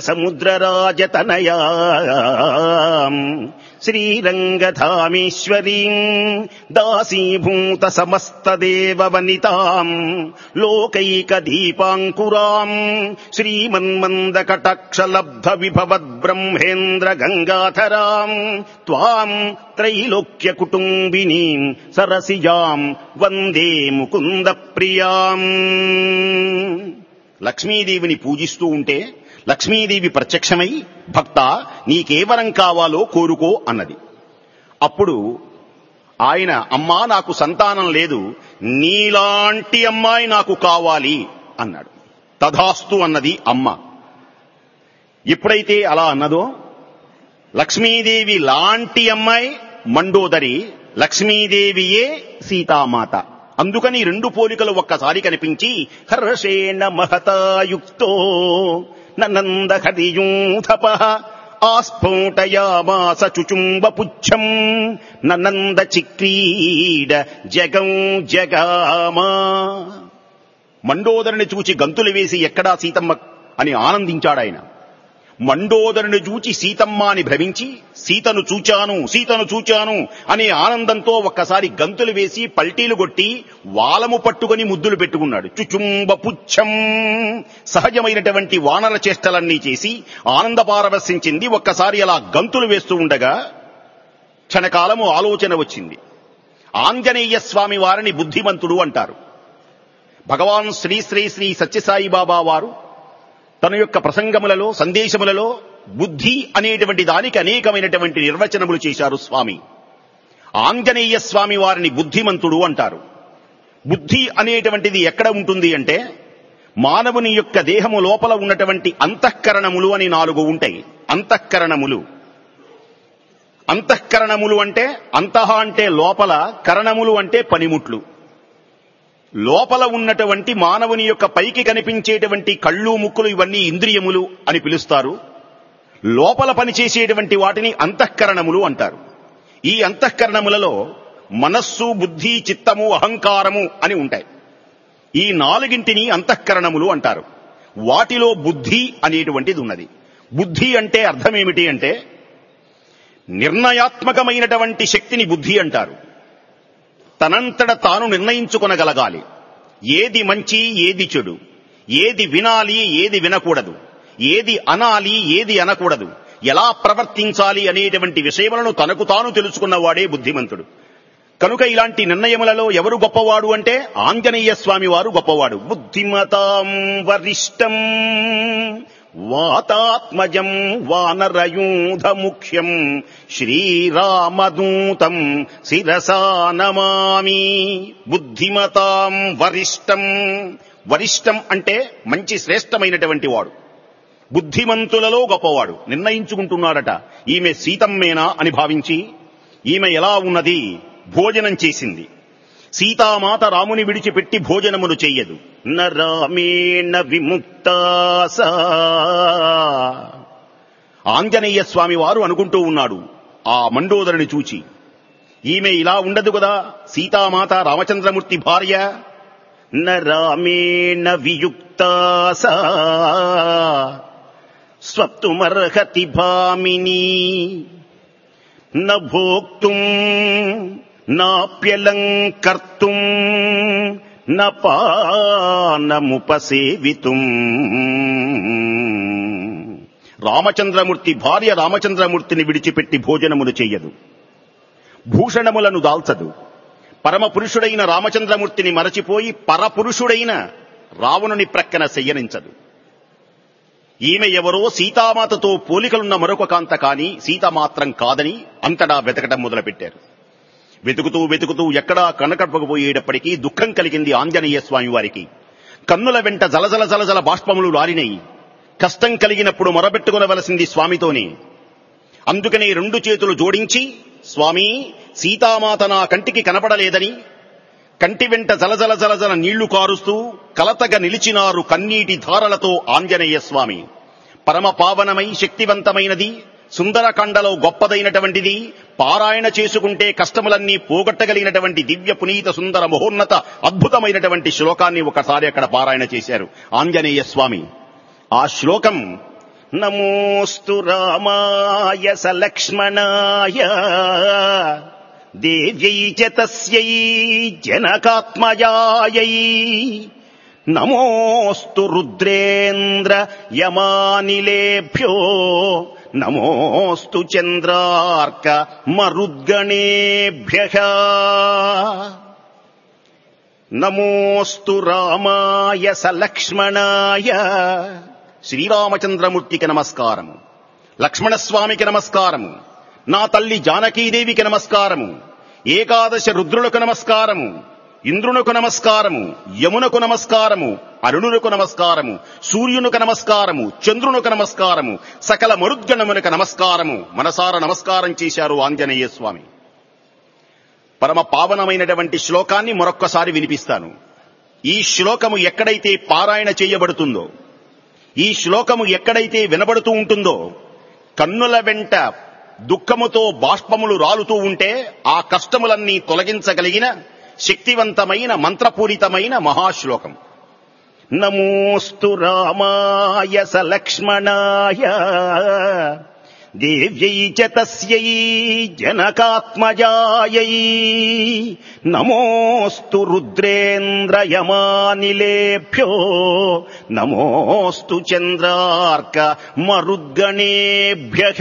S5: సముద్రరాజతనయాం శ్రీరంగధామేశ్వరీం దాసీభూత సమస్త దేవవనితాం లోకైక దీపాంకురాం శ్రీమన్మంద కటాక్షలబ్ధ విభవద్ బ్రహ్మేంద్ర గంగాధరాం త్వాం త్రైలోక్య కుటుంబినీం సరసిజాం వందే ముకుంద ప్రియాం. లక్ష్మీదేవిని పూజిస్తూ ఉంటే లక్ష్మీదేవి ప్రత్యక్షమై, భక్త నీకేవరం కావాలో కోరుకో అన్నది. అప్పుడు ఆయన, అమ్మా నాకు సంతానం లేదు, నీలాంటి అమ్మాయి నాకు కావాలి అన్నాడు. తథాస్తు అన్నది అమ్మ. ఎప్పుడైతే అలా అన్నదో, లక్ష్మీదేవి లాంటి అమ్మాయి మండోదరి, లక్ష్మీదేవియే సీతామాత. అందుకని రెండు పోలికలు ఒక్కసారి కనిపించి హర్షేణ మహతాయుక్తో నంద హరియూథప ఆస్ఫోటయామాస చుచుంబ పుచ్చం నంద చిక్రీడ జగం జగామా. మండోదరిని చూచి గంతులు వేసి ఎక్కడా సీతమ్మ అని ఆనందించాడాయన. మండోదరిని చూచి సీతమ్మ అని భ్రమించి సీతను చూచాను అనే ఆనందంతో ఒక్కసారి గంతులు వేసి పల్టీలు కొట్టి వాలము పట్టుకుని ముద్దులు పెట్టుకున్నాడు. చుచుంబ పుచ్చం, సహజమైనటువంటి వానర చేష్టలన్నీ చేసి ఆనందపారవశించింది. ఒక్కసారి అలా గంతులు వేస్తూ ఉండగా క్షణకాలము ఆలోచన వచ్చింది. ఆంజనేయ స్వామి వారిని బుద్ధిమంతుడు అంటారు. భగవాన్ శ్రీ శ్రీ శ్రీ సత్యసాయిబాబా వారు తన యొక్క ప్రసంగములలో సందేశములలో బుద్ధి అనేటువంటి దానికి అనేకమైనటువంటి నిర్వచనములు చేశారు స్వామి. ఆంజనేయ స్వామి వారిని బుద్ధిమంతుడు అంటారు. బుద్ధి అనేటువంటిది ఎక్కడ ఉంటుంది అంటే మానవుని యొక్క దేహము లోపల ఉన్నటువంటి అంతఃకరణములు అని 4 ఉంటాయి. అంతఃకరణములు అంటే అంతః అంటే లోపల, కరణములు అంటే పనిముట్లు. లోపల ఉన్నటువంటి మానవుని యొక్క పైకి కనిపించేటువంటి కళ్ళు ముక్కులు ఇవన్నీ ఇంద్రియములు అని పిలుస్తారు. లోపల పనిచేసేటువంటి వాటిని అంతఃకరణములు అంటారు. ఈ అంతఃకరణములలో మనస్సు, బుద్ధి, చిత్తము, అహంకారము అని ఉంటాయి. ఈ 4గింటిని అంతఃకరణములు అంటారు. వాటిలో బుద్ధి అనేటువంటిది ఉన్నది. బుద్ధి అంటే అర్థమేమిటి అంటే నిర్ణయాత్మకమైనటువంటి శక్తిని బుద్ధి అంటారు. తనంతట తాను నిర్ణయించుకొనగలగాలి. ఏది మంచి, ఏది చెడు, ఏది వినాలి, ఏది వినకూడదు, ఏది అనాలి, ఏది అనకూడదు, ఎలా ప్రవర్తించాలి అనేటువంటి విషయములను తనకు తాను తెలుసుకున్నవాడే బుద్ధిమంతుడు. కనుక ఇలాంటి నిర్ణయములలో ఎవరు గొప్పవాడు అంటే ఆంజనేయ స్వామి వారు గొప్పవాడు. బుద్ధిమతాం వరిష్టం వాతాత్మజం వానరయూధ ముఖ్యం శ్రీరామదూతం శిరసా నమామి. బుద్ధిమతాం వరిష్టం. వరిష్టం అంటే మంచి శ్రేష్టమైనటువంటి వాడు, బుద్ధిమంతులలో గొప్పవాడు. నిర్ణయించుకుంటున్నాడట ఈమె సీతమ్మేనా అని భావించి ఈమె ఎలా ఉన్నది, భోజనం చేసింది. సీతామాత రాముని విడిచిపెట్టి భోజనమును చెయ్యదు. నరామేణ విముక్తాస. ఆంజనేయ స్వామి వారు అనుకుంటూ ఉన్నాడు ఆ మండోదరిని చూచి, ఈమె ఇలా ఉండదు కదా, సీతామాత రామచంద్రమూర్తి భార్య. నరామేణ వియుక్తాస స్వప్తుమర్హతి భామిని న భోక్తుం నాప్యలంకర్తుం న పానముపసేవితుం. రామచంద్రమూర్తి భార్య రామచంద్రమూర్తిని విడిచిపెట్టి భోజనమును చెయ్యదు, భూషణములను దాల్చదు. పరమ పురుషుడైన రామచంద్రమూర్తిని మరచిపోయి పరపురుషుడైన రావణుని ప్రక్కన శయ్యనించదు. ఈమె ఎవరో సీతామాతతో పోలికలున్న మరొక కాంత కాని సీత మాత్రం కాదని అంతటా వెతకటం మొదలుపెట్టారు. వెతుకుతూ ఎక్కడా కనకడపకపోయేటప్పటికీ దుఃఖం కలిగింది ఆంజనేయ స్వామి వారికి. కన్నుల వెంట జలజల బాష్పములు లారినయి. కష్టం కలిగినప్పుడు మొరబెట్టుకునవలసింది స్వామితోనే. అందుకనే 2 చేతులు జోడించి, స్వామి, సీతామాత నా కంటికి కనపడలేదని కంటి వెంట జలజల నీళ్లు కారుస్తూ కలతగా నిలిచినారు కన్నీటి ధారలతో ఆంజనేయ స్వామి. పరమ పావనమై శక్తివంతమైనది, సుందరకాండలో గొప్పదైనటువంటిది, పారాయణ చేసుకుంటే కష్టములన్నీ పోగొట్టగలిగినటువంటి దివ్య పునీత సుందర మహోన్నత అద్భుతమైనటువంటి శ్లోకాన్ని ఒకసారి అక్కడ పారాయణ చేశారు ఆంజనేయ స్వామి. ఆ శ్లోకం నమోస్తు రామాయ సలక్ష్మణాయ దేవ్యై చ తస్యై జనకాత్మజాయై నమోస్తు రుద్రేంద్ర యమానిలేభ్యో నమోస్తు చంద్రార్క మరుద్గణేభ్యః. నమోస్తు రామాయ సలక్ష్మణాయ. శ్రీరామచంద్రమూర్తికి నమస్కారము, లక్ష్మణస్వామికి నమస్కారము, నా తల్లి జానకీదేవికి నమస్కారము, ఏకాదశ రుద్రులకు నమస్కారము, ఇంద్రునకు నమస్కారము, యమునకు నమస్కారము, అరుణునకు నమస్కారము, సూర్యునకు నమస్కారము, చంద్రునకు నమస్కారము, సకల మరుద్గణమునకు నమస్కారము. మనసార నమస్కారం చేశారు ఆంజనేయ స్వామి. పరమ పావనమైనటువంటి శ్లోకాన్ని మరొక్కసారి వినిపిస్తాను. ఈ శ్లోకము ఎక్కడైతే పారాయణ చేయబడుతుందో, ఈ శ్లోకము ఎక్కడైతే వినబడుతూ ఉంటుందో, కన్నుల వెంట దుఃఖముతో బాష్పములు రాలుతూ ఉంటే ఆ కష్టములన్నీ తొలగించగలిగిన శక్తివంతమైన మంత్రపూరితమైన మహాశ్లోకం. నమోస్తు రామాయ సలక్ష్మణాయ దేవ్యై చ తస్యై జనకాత్మజాయై నమోస్తు రుద్రేంద్రయమానిలేభ్యో నమోస్తు చంద్రార్క మరుద్గణేభ్యః.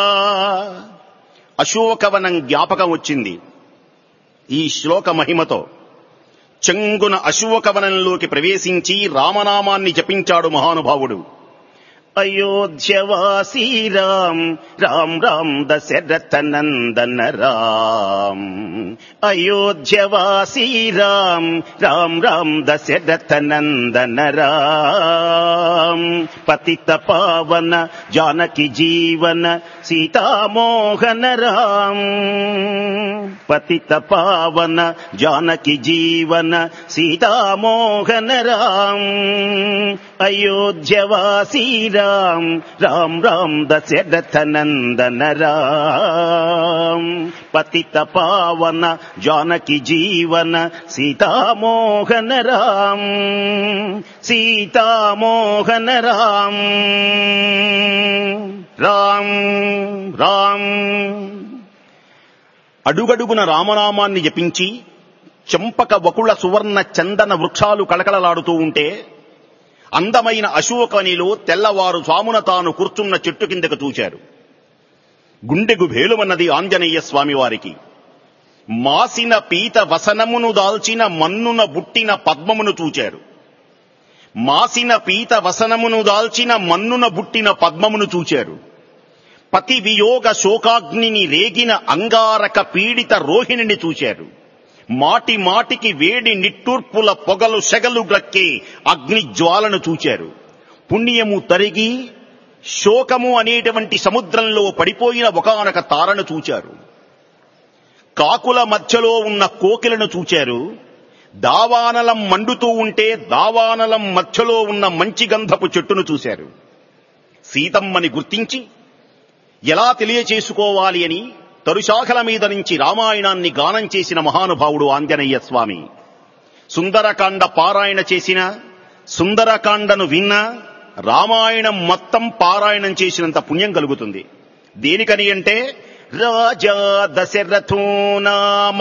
S5: అశోకవనం జ్ఞాపకం వచ్చింది ఈ శ్లోక మహిమతో. చెంగున అశోకవనంలోకి ప్రవేశించి రామనామాన్ని జపించాడు మహానుభావుడు. అయోధ్యవాసీ రామ్ రామ్ రామ్ దశరథ నందన రామ్. అయోధ్యవాసీ రామ్ రామ్ రామ్ దశరథ నందన రామ్. పతిత పావన జానకి జీవన సీతామోహన రామ్. పతిత పావన జానకి జీవన సీతామోహన రామ్. అయోధ్యవాసీ రామ్ రామ్ రామ్ దశరథ నందన రామ్. పతిత పావన జానకి జీవన సీతామోహన రామ్. సీతామోహన రామ్. రామ్ రామ్. అడుగడుగున రామనామాన్ని జపించి చంపక వకుళ సువర్ణ చందన వృక్షాలు కళకళలాడుతూ ఉంటే అందమైన అశోకనిలో తెల్లవారు స్వామున తాను కూర్చున్న చెట్టు కిందకు చూశారు. గుండెకు భేలుమన్నది ఆంజనేయ స్వామి వారికి. మాసిన పీత వసనమును దాల్చిన మన్నున బుట్టిన పద్మమును చూచారు. మాసిన పీత వసనమును దాల్చిన మన్నున బుట్టిన పద్మమును చూచారు. పతి వియోగ శోకాగ్నిని రేగిన అంగారక పీడిత రోహిణిని చూశారు. మాటి మాటికి వేడి నిట్టూర్పుల పొగలు సెగలు గ్రక్కే అగ్నిజ్వాలను చూచారు. పుణ్యము తరిగి శోకము అనేటువంటి సముద్రంలో పడిపోయిన ఒకానొక తారను చూచారు. కాకుల మధ్యలో ఉన్న కోకిలను చూచారు. దావానలం మండుతూ ఉంటే దావానలం మధ్యలో ఉన్న మంచి గంధపు చెట్టును చూశారు. సీతమ్మని గుర్తించి ఎలా తెలియచేసుకోవాలి అని తరుశాఖల మీద నుంచి రామాయణాన్ని గానం చేసిన మహానుభావుడు ఆంజనేయ స్వామి. సుందరకాండ పారాయణ చేసిన, సుందరకాండను విన్న, రామాయణం మొత్తం పారాయణం చేసినంత పుణ్యం కలుగుతుంది. దేనికని అంటే రాజా దశరథో నామ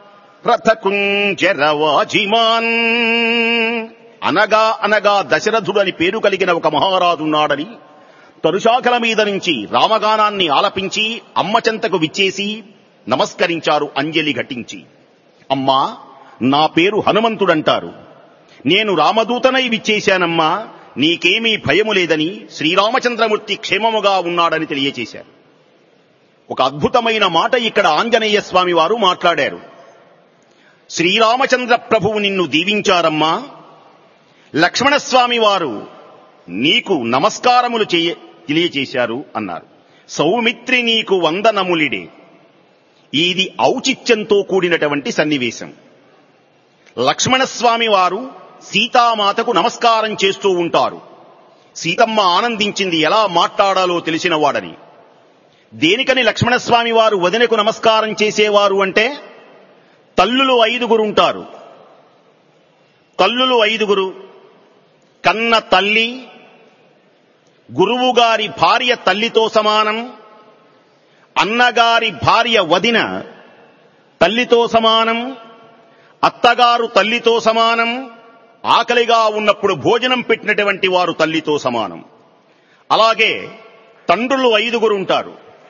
S5: రథకుంజరవాజిమాన్. అనగా అనగా దశరథుడు అని పేరు కలిగిన ఒక మహారాజున్నాడని తరుశాఖల మీద నుంచి రామగానాన్ని ఆలపించి అమ్మ చెంతకు విచ్చేసి నమస్కరించారు అంజలి ఘటించి. అమ్మా, నా పేరు హనుమంతుడంటారు. నేను రామదూతనై విచ్చేశానమ్మా, నీకేమీ భయము లేదని, శ్రీరామచంద్రమూర్తి క్షేమముగా ఉన్నాడని తెలియచేశారు. ఒక అద్భుతమైన మాట ఇక్కడ ఆంజనేయ స్వామి వారు మాట్లాడారు. శ్రీరామచంద్ర ప్రభువు నిన్ను దీవించారమ్మా, లక్ష్మణస్వామి వారు నీకు నమస్కారములు తెలియచేశారు అన్నారు. సౌమిత్రి నీకు వందనములిడే. ఇది ఔచిత్యంతో కూడినటువంటి సన్నివేశం. లక్ష్మణస్వామి వారు సీతామాతకు నమస్కారం చేస్తూ ఉంటారు. సీతమ్మ ఆనందించింది ఎలా మాట్లాడాలో తెలిసిన వాడని. దేనికని లక్ష్మణస్వామి వారు వదినకు నమస్కారం చేసేవారు అంటే, తల్లులు 5 ఉంటారు. తల్లులు 5. కన్న తల్లి, గురువుగారి భార్య తల్లితో సమానం, అన్నగారి భార్య వదిన తల్లితో సమానం, అత్తగారు తల్లితో సమానం, ఆకలిగా ఉన్నప్పుడు భోజనం పెట్టినటువంటి వారు తల్లితో సమానం. అలాగే తండ్రులు 5 ఉంటారు.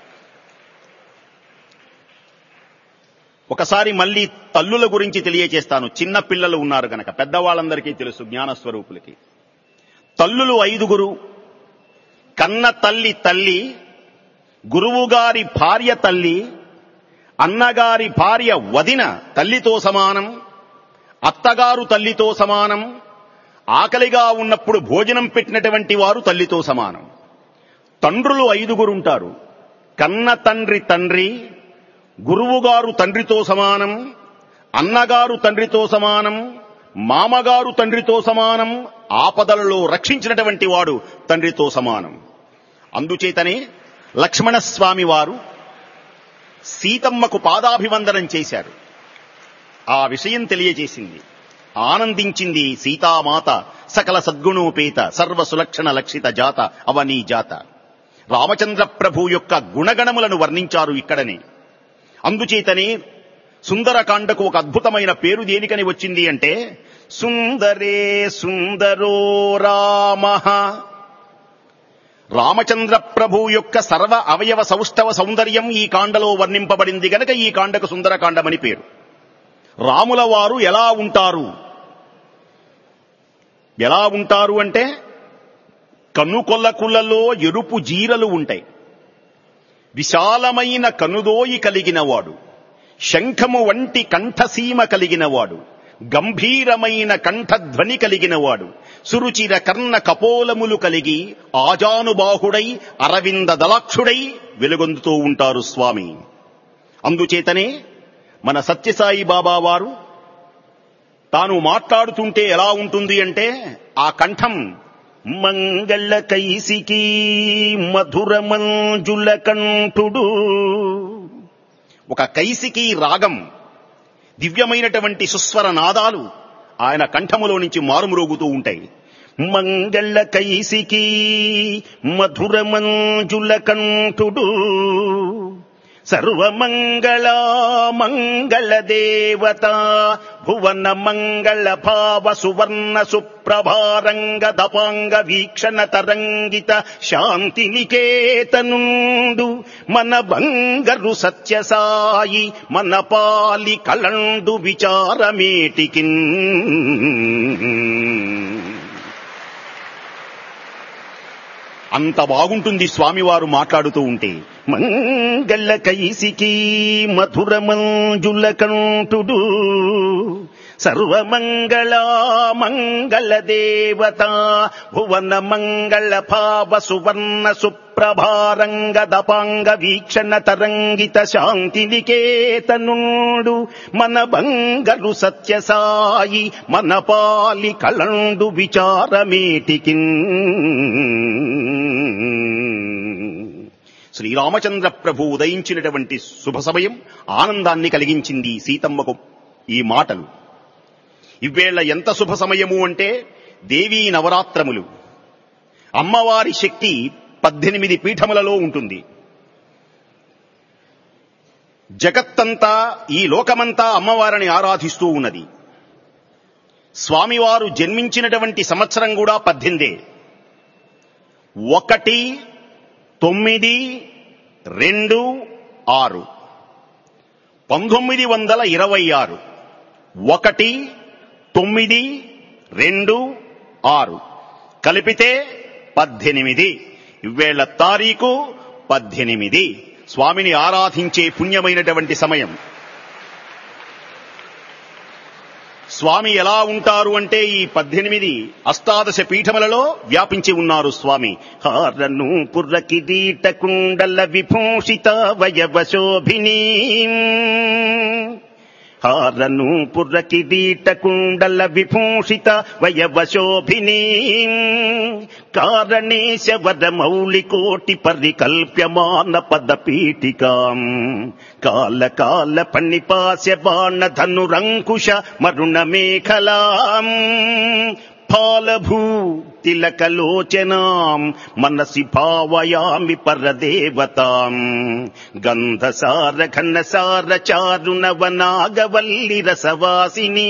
S5: ఒకసారి మళ్ళీ తల్లుల గురించి తెలియచేస్తాను. చిన్న పిల్లలు ఉన్నారు గనక, పెద్దవాళ్ళందరికీ తెలుసు జ్ఞానస్వరూపులకి. తల్లులు 5. కన్న తల్లి తల్లి, గురువుగారి భార్య తల్లి, అన్నగారి భార్య వదిన తల్లితో సమానం, అత్తగారు తల్లితో సమానం, ఆకలిగా ఉన్నప్పుడు భోజనం పెట్టినటువంటి వారు తల్లితో సమానం. తండ్రులు 5 ఉంటారు. కన్న తండ్రి తండ్రి, గురువుగారు తండ్రితో సమానం, అన్నగారు తండ్రితో సమానం, మామగారు తండ్రితో సమానం, ఆపదలలో రక్షించినటువంటి వాడు తండ్రితో సమానం. అందుచేతనే లక్ష్మణస్వామి వారు సీతమ్మకు పాదాభివందనం చేశారు. ఆ విషయం తెలియజేసింది, ఆనందించింది సీతామాత. సకల సద్గుణోపేత సర్వ సులక్షణ లక్షిత జాత అవనీ జాత. రామచంద్ర ప్రభు యొక్క గుణగణములను వర్ణించారు ఇక్కడనే. అందుచేతనే సుందరకాండకు ఒక అద్భుతమైన పేరు దేనికని వచ్చింది అంటే, సుందరే సుందరో రామః. రామచంద్ర ప్రభు యొక్క సర్వ అవయవ సౌష్ఠవ సౌందర్యం ఈ కాండలో వర్ణింపబడింది గనక ఈ కాండకు సుందరకాండమని పేరు. రాముల వారు ఎలా ఉంటారు? ఎలా ఉంటారు అంటే, కనుకొల్లకులలో ఎరుపు జీరలు ఉంటాయి, విశాలమైన కనుదోయి కలిగినవాడు, శంఖము వంటి కంఠసీమ కలిగినవాడు, గంభీరమైన కంఠధ్వని కలిగినవాడు, సురుచిర కర్ణ కపోలములు కలిగి ఆజానుబాహుడై అరవింద దళాక్షుడై వెలుగొందుతూ ఉంటారు స్వామి. అందుచేతనే మన సత్యసాయి బాబా వారు తాను మాట్లాడుతుంటే ఎలా ఉంటుంది అంటే, ఆ కంఠం మంగళ కైసికి మధుర మంజుల కంఠుడు. ఒక కైసికి రాగం, దివ్యమైనటువంటి సుస్వర నాదాలు ఆయన కంఠములో నుంచి మారుమ్రోగుతూ ఉంటాయి. మంగళ కైసికి మధుర మంజుల కంఠుడు, సర్వమంగళ మంగళ దేవత, భువన మంగళ భావ సువర్ణ సుప్రభారంగ దపాంగ వీక్షణ తరంగిత శాంతి నికేతనుండు మన బంగరు సత్యసాయి మన పాలి కళండు విచారమేటికిన్. అంత బాగుంటుంది స్వామివారు మాట్లాడుతూ ఉంటే. మంగళ కైసికి మధుర మంజుల కంఠుడు, సర్వమంగళ మంగళ దేవత, భువన మంగళ భావ సువర్ణ సుప్రభారంగ దపాంగ వీక్షణ తరంగిత శాంతి నికేతనుండు మన బంగరు సత్యసాయి మన పాలి కళండు విచారమేటికిన్. శ్రీరామచంద్ర ప్రభు ఉదయించినటువంటి శుభ సమయం ఆనందాన్ని కలిగించింది సీతమ్మకు ఈ మాటలు. ఇవేళ ఎంత శుభ సమయము అంటే, దేవీ నవరాత్రములు. అమ్మవారి శక్తి 18 పీఠములలో ఉంటుంది. జగత్తంతా, ఈ లోకమంతా అమ్మవారిని ఆరాధిస్తూ ఉన్నది. స్వామివారు జన్మించినటువంటి సంవత్సరం కూడా 18. 1, 9, 2, 6 1926. 1, 9, 2, 6 కలిపితే 18. ఇవేళ తారీఖు 18. స్వామిని ఆరాధించే పుణ్యమైనటువంటి సమయం. స్వామి ఎలా ఉంటారు అంటే, ఈ 18 అష్టాదశ పీఠములలో వ్యాపించి ఉన్నారు స్వామి. హారను పుర్ర కిరీట కుండల విభూషిత వయవశోభినీ, హారను పుర్ర కిరీట కుండల విభూషిత వయవశోభినీ, కారణేశ వర మౌళి కోటి పరికల్ప్యమాన పదపీఠికాం, కాల కాల పణిపాస్య బాణ ధనురంకుశ మరుణ మేఖలాం, ఫాలభూ తిలకలోచనాం మనసి భావయామి పరదేవతాం, గంధసార ఘనసార చారుణవనాగవల్లి రసవాసినీ,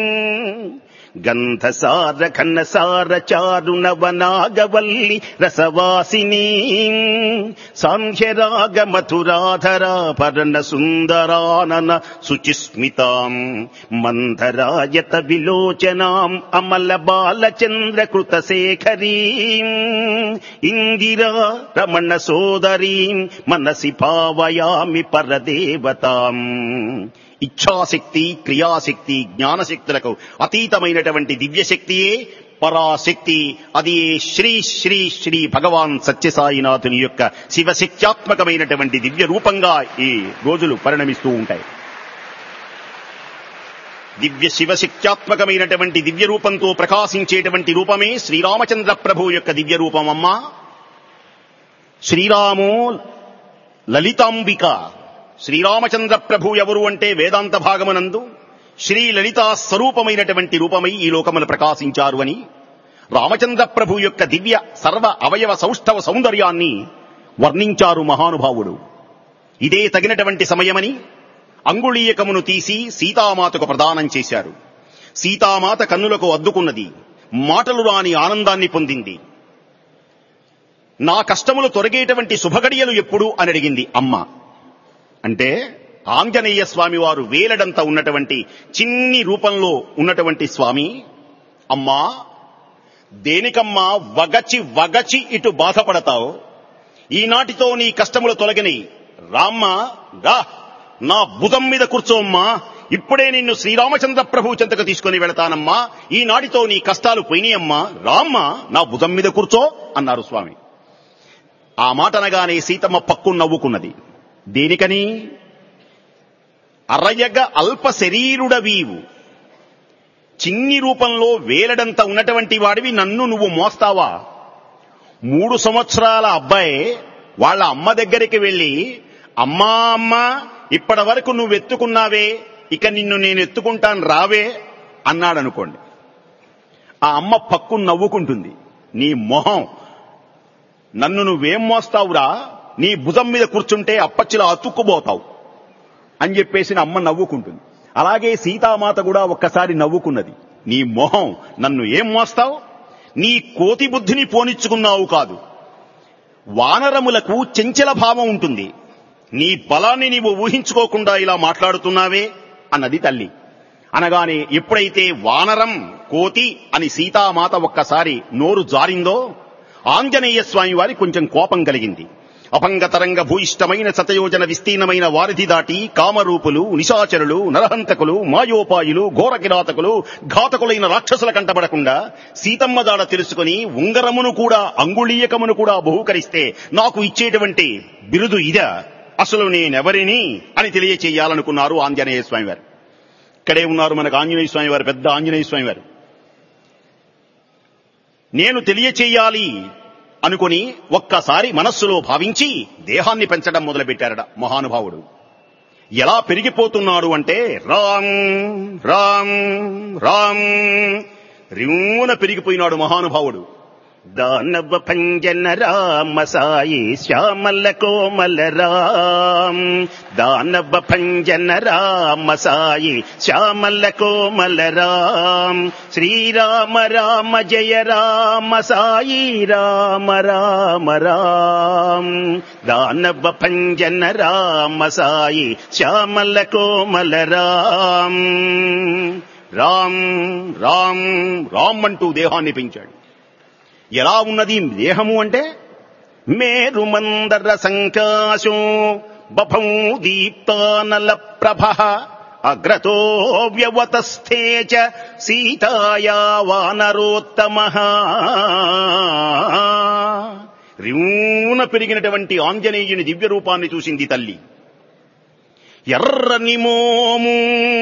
S5: గంధసార ఘనసార చారుణవనాగవల్లి రసవాసినీ, సాంఖ్యరాగ మథురాధరాభరణ సుందరానన శుచిస్మితాం, మందరాయత విలోచనాం అమల బాలచంద్ర కృతశేఖరీం, ఇందిరా రమణ సోదరీం మనసి భావయామి పరదేవతాం. ఇచ్ఛాశక్తి, క్రియాశక్తి, జ్ఞానశక్తులకు అతీతమైనటువంటి దివ్యశక్తియే పరాశక్తి, అది శ్రీ శ్రీ శ్రీ భగవాన్ సత్యసాయినాథుని యొక్క శివశక్త్యాత్మకమైనటువంటి దివ్య రూపంగా ఈ రోజులు పరిణమిస్తూ ఉంటాయి. దివ్య శివశక్త్యాత్మకమైనటువంటి దివ్య రూపంతో ప్రకాశించేటువంటి రూపమే శ్రీరామచంద్ర ప్రభు యొక్క దివ్య రూపమమ్మా. శ్రీరాము లలితాంబిక. శ్రీరామచంద్ర ప్రభు ఎవరు అంటే వేదాంత భాగమునందు శ్రీ లలితా స్వరూపమైనటువంటి రూపమై ఈ లోకములు ప్రకాశించారు అని రామచంద్ర ప్రభు యొక్క దివ్య సర్వ అవయవ సౌష్ఠవ సౌందర్యాన్ని వర్ణించారు మహానుభావుడు. ఇదే తగినటువంటి సమయమని అంగుళీయకమును తీసి సీతామాతకు ప్రదానం చేశారు. సీతామాత కన్నులకు అద్దుకున్నది, మాటలు రాని ఆనందాన్ని పొందింది. నా కష్టములు తొలగేటువంటి శుభగడియలు ఎప్పుడు అని అడిగింది అమ్మ. అంటే ఆంజనేయ స్వామి వారు వేలడంతా ఉన్నటువంటి చిన్ని రూపంలో ఉన్నటువంటి స్వామి, అమ్మా దేనికమ్మా వగచి వగచి ఇటు బాధపడతావు? ఈనాటితో నీ కష్టములు తొలగినాయి, రామ్మ రా నా భుజం మీద కూర్చోమ్మా, ఇప్పుడే నిన్ను శ్రీరామచంద్ర ప్రభు చెంతకు తీసుకుని వెళతానమ్మా, ఈనాటితో నీ కష్టాలు పోయినాయమ్మా, రామ్మ నా భుజం మీద కూర్చో అన్నారు స్వామి. ఆ మాట అనగానే సీతమ్మ పక్కు నవ్వుకున్నది. దేనికని? అరయగ అల్ప శరీరుడవీవు, చిన్ని రూపంలో వేలడంత ఉన్నటువంటి వాడివి నన్ను నువ్వు మోస్తావా? 3 సంవత్సరాల అబ్బాయి వాళ్ళ అమ్మ దగ్గరికి వెళ్లి, అమ్మా అమ్మా ఇప్పటి వరకు నువ్వు ఎత్తుకున్నావే, ఇక నిన్ను నేను ఎత్తుకుంటాను రావే అన్నాడనుకోండి. ఆ అమ్మ పక్కు నవ్వుకుంటుంది. నీ మొహం, నన్ను నువ్వేం మోస్తావురా, నీ భుజం మీద కూర్చుంటే అప్పచ్చిలా అతుక్కుపోతావు అని చెప్పేసి అమ్మ నవ్వుకుంటుంది. అలాగే సీతామాత కూడా ఒక్కసారి నవ్వుకున్నది. నీ మొహం, నన్ను ఏం మోస్తావు? నీ కోతి బుద్ధిని పోనిచ్చుకున్నావు కాదు. వానరములకు చెంచల భావం ఉంటుంది, నీ బలాన్ని నీవు ఊహించుకోకుండా ఇలా మాట్లాడుతున్నావే అన్నది తల్లి. అనగానే ఎప్పుడైతే వానరం కోతి అని సీతామాత ఒక్కసారి నోరు జారిందో ఆంజనేయ స్వామి వారి కొంచెం కోపం కలిగింది. అభంగతరంగ భూయిష్టమైన శతయోజన విస్తీర్ణమైన వారిధి దాటి కామరూపులు, నిశాచరులు, నరహంతకులు, మాయోపాయులు, ఘోరకిరాతకులు, ఘాతకులైన రాక్షసుల కంటపడకుండా సీతమ్మ దాడ తెలుసుకుని ఉంగరమును కూడా అంగుళీయకమును కూడా బహూకరిస్తే నాకు ఇచ్చేటువంటి బిరుదు ఇదా? అసలు నేనెవరిని అని తెలియచేయాలనుకున్నారు ఆంజనేయ స్వామి వారు. ఇక్కడే ఉన్నారు మనకు ఆంజనేయ స్వామి వారు, పెద్ద ఆంజనేయ స్వామి వారు. నేను తెలియచేయాలి అనుకుని ఒక్కసారి మనస్సులో భావించి దేహాన్ని పెంచడం మొదలుపెట్టారట మహానుభావుడు. ఎలా పెరిగిపోతున్నాడు అంటే రామ్ రామ్ రామ్ రివ్వున పెరిగిపోయినాడు మహానుభావుడు. దానవ భంజన రామ సాయి శ్యామల కోమల రామ్, దానవ భంజన రామ సాయి శ్యామల కోమల రామ్, శ్రీరామ రామ జయ రామ సాయి రామ రామ రామ్, దానవ భంజన రామ సాయి శ్యామల కోమల రామ్. రామ్ రామ్ రామ్ అంటూ దేహాన్ని పెంచాడు. ఎలా ఉన్నది దేహము అంటే మేరుమందర సంకాశో బభౌ దీప్తానల ప్రభ అగ్రతో వ్యవతస్థే చ సీతాయా వానరోత్తమ. రివ్వున పెరిగినటువంటి ఆంజనేయుని దివ్య రూపాన్ని చూసింది తల్లి. ఎర్రని మోము,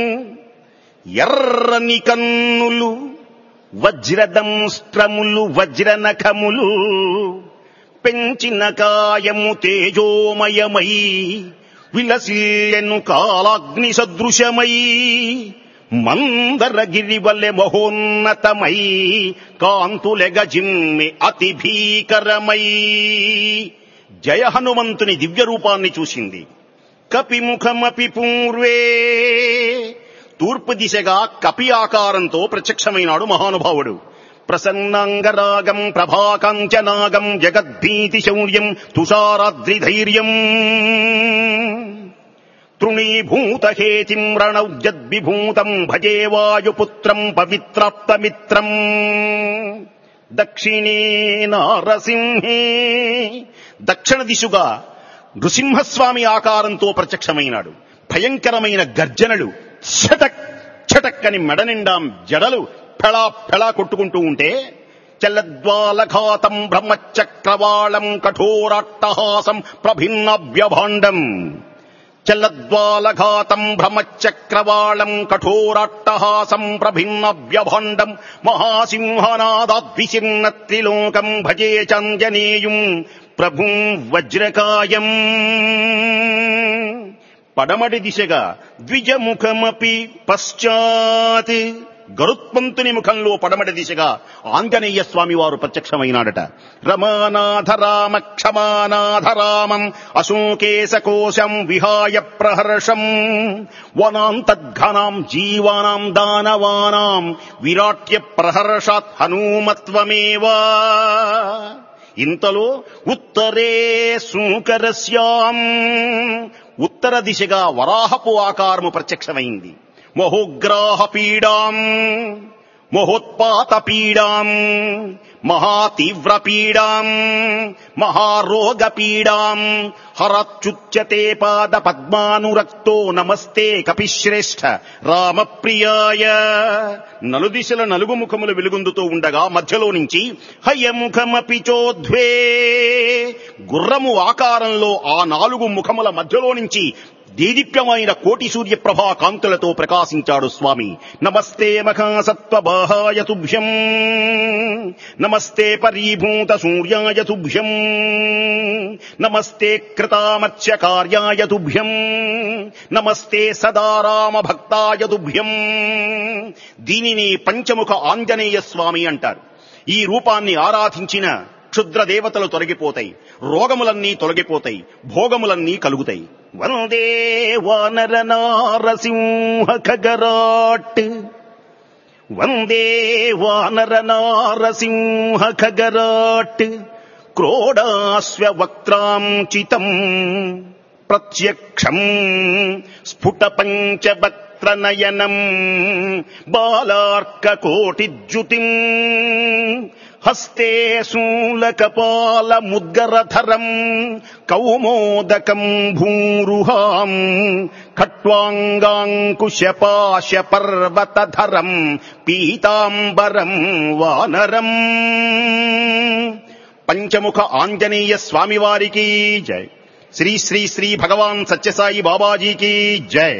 S5: ఎర్రని కన్నులు, వజ్రదంస్ట్రములు, వజ్రనఖములు, పెంచిన కాయము తేజోమయమై విలసిల్లెను కాలాగ్ని సదృశమై, మందర గిరివలె మహోన్నతమై కాంతులెగజిమ్మి అతి భీకరమై. జయ హనుమంతుని దివ్య రూపాన్ని చూసింది. కపిముఖమపి పూర్వే, తూర్పు దిశగా కపి ఆకారంతో ప్రత్యక్షమైనాడు మహానుభావుడు. ప్రసన్నాంగరాగం ప్రభాకాంచనాగం జగద్భీతి శౌర్యం తుషారాద్రిధైర్యం, తృణీభూతహేతిం రణౌజద్విభూతం భజే వాయుపుత్రం పవిత్రాప్తమిత్రం. దక్షిణే నారసింహే, దక్షిణ దిశగా నృసింహస్వామి ఆకారంతో ప్రత్యక్షమైనాడు. భయంకరమైన గర్జనలు, ఛటక్ ఛటక్ అని మెడ నిండా జడలు, ఫెళా ఫెళా కొట్టుకుంటూ ఉంటే చల్లద్వాలఘాతం బ్రహ్మచక్రవాళం కఠోరాట్టహాసం ప్రభిన్నవ్యభాండం. చల్లద్వాలఘాతం బ్రహ్మచక్రవాళం కఠోరాట్టహాసం ప్రభిన్నవ్యభాండం మహాసింహనాదాద్విశిర్ణ త్రిలోకం భజే చాంజనేయం ప్రభుం వజ్రకాయం. పడమటి దిశగా ద్విజముఖమపి పశ్చాత్, గరుత్మంతుని ముఖంలో పడమటి దిశగా ఆంజనేయ స్వామి వారు ప్రత్యక్షమైనాడట. రమానాథ రామ క్షమానాథ రామం అశోకేశకోశం విహాయ ప్రహర్షం వనాంతద్ఘనాం జీవానాం దానవానాం విరాట్య ప్రహర్షాత్ హనుమత్వమేవా. ఇంతలో ఉత్తరే సూకరస్యాం, ఉత్తర దిశగా వరాహపు ఆకారము ప్రత్యక్షమైంది. మహోగ్రాహ పీడాం మహోత్పాత పీడాం మహాతీవ్ర పీడాం మహారోగ పీడాం హరచ్యుచ్యతే పాద పద్మానురక్తో నమస్తే కపిశ్రేష్ఠ రామప్రియాయ. నలుదిశల నలుగు ముఖములు వెలుగొందుతూ ఉండగా మధ్యలో నుంచి హయముఖమపి చోద్వే, గుర్రము ఆకారంలో ఆ 4 ముఖముల మధ్యలో నుంచి దేదీప్యమైన కోటి సూర్యప్రభా కాంతులతో ప్రకాశించాడు స్వామి. నమస్తే మఖాసత్వబాహాయ తుభ్యం, నమస్తే పరీభూత సూర్యాయ తుభ్యం, నమస్తే కృతామత్స్యకార్యాయ తుభ్యం, నమస్తే సదారామ భక్తాయ తుభ్యం. దీనిని పంచముఖ ఆంజనేయ స్వామి అంటారు. ఈ రూపాన్ని ఆరాధించిన క్షుద్ర దేవతలు తొలగిపోతాయి, రోగములన్నీ తొలగిపోతాయి, భోగములన్నీ కలుగుతాయి. వందే వానర నారసింహ ఖగరాట్, వందే వానర నారసింహ ఖగరాట్ క్రోడాస్వ వక్త్రాంచితం ప్రత్యక్షం స్ఫుట పంచవక్త్రనయనం బాలార్క కోటిజ్యుతిం హస్తే శూలకపాల ముద్గరధరం కౌమోదకం భూరుహాం ఖట్వాంగాంకుశపాశ పర్వతధరం పీతాంబరం వానరం. పంచముఖ ఆంజనేయ స్వామివారికి జై. శ్రీ శ్రీ శ్రీ భగవాన్ సత్యసాయి బాబాజీకి జై.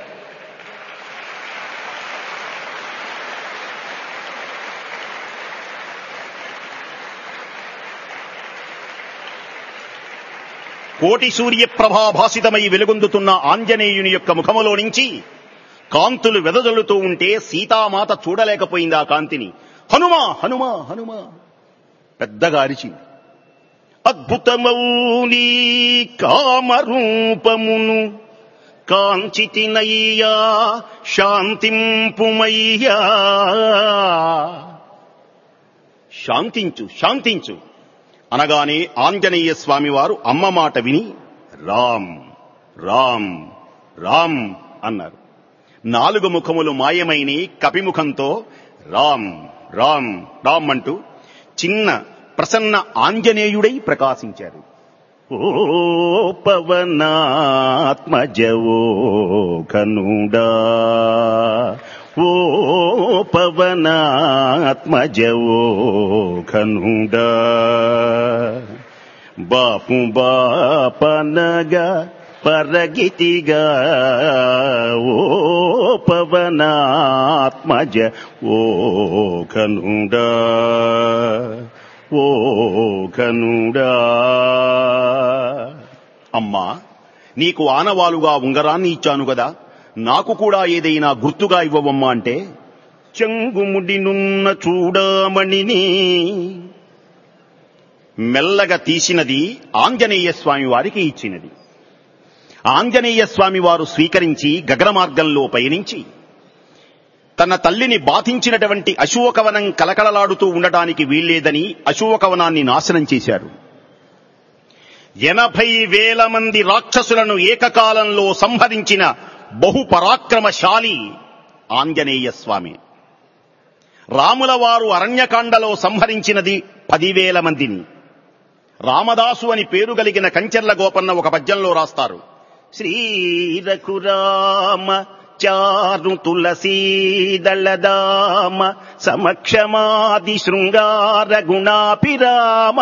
S5: కోటి సూర్య ప్రభాభాసితమై వెలుగొందుతున్న ఆంజనేయుని యొక్క ముఖములో నుంచి కాంతులు వెదజల్లుతూ ఉంటే సీతామాత చూడలేకపోయింది ఆ కాంతిని. హనుమా హనుమా హనుమా పెద్దగా అరిచింది. అద్భుతమౌని కామరూపమును కాంచితినయ్యా శాంతింపుమయ్యా. శాంతించు శాంతించు అనగానే ఆంజనేయ స్వామి వారు అమ్మ మాట విని రామ్ రామ్ రామ్ అన్నారు. 4 ముఖములు మాయమైని కపిముఖంతో రామ్ రామ్ రామ్ అంటూ చిన్న ప్రసన్న ఆంజనేయుడై ప్రకాశించారు. ఓ పవనాత్మజవో కనుడా, ఓ పవనాత్మజవో కనుడా, బాపు బాపనగా పరగితిగా, ఓ పవనాత్మజ ఓ కనుడా, ఓ కనుడా. అమ్మా, నీకు ఆనవాలుగా ఉంగరాన్ని ఇచ్చాను గదా, నాకు కూడా ఏదైనా గుర్తుగా ఇవ్వవమ్మా అంటే, చెంగుముడినున్న చూడామణిని మెల్లగా తీసినది ఆంజనేయ స్వామి వారికి ఇచ్చినది. ఆంజనేయ స్వామి వారు స్వీకరించి గగన మార్గంలో పయనించి తన తల్లిని బాధించినటువంటి అశోకవనం కలకలలాడుతూ ఉండటానికి వీల్లేదని అశోకవనాన్ని నాశనం చేశారు. 80,000 మంది రాక్షసులను ఏకకాలంలో సంహరించిన బహుపరాక్రమశాలి ఆంజనేయ స్వామి. రాముల వారు అరణ్యకాండలో సంహరించినది 10,000 మందిని. రామదాసు అని పేరు కలిగిన కంచెర్ల గోపన్న ఒక పద్యంలో రాస్తారు, శ్రీ రఘురామ చారు తులసీదళదామ సమక్షమాది శృంగార గుణాభిరామ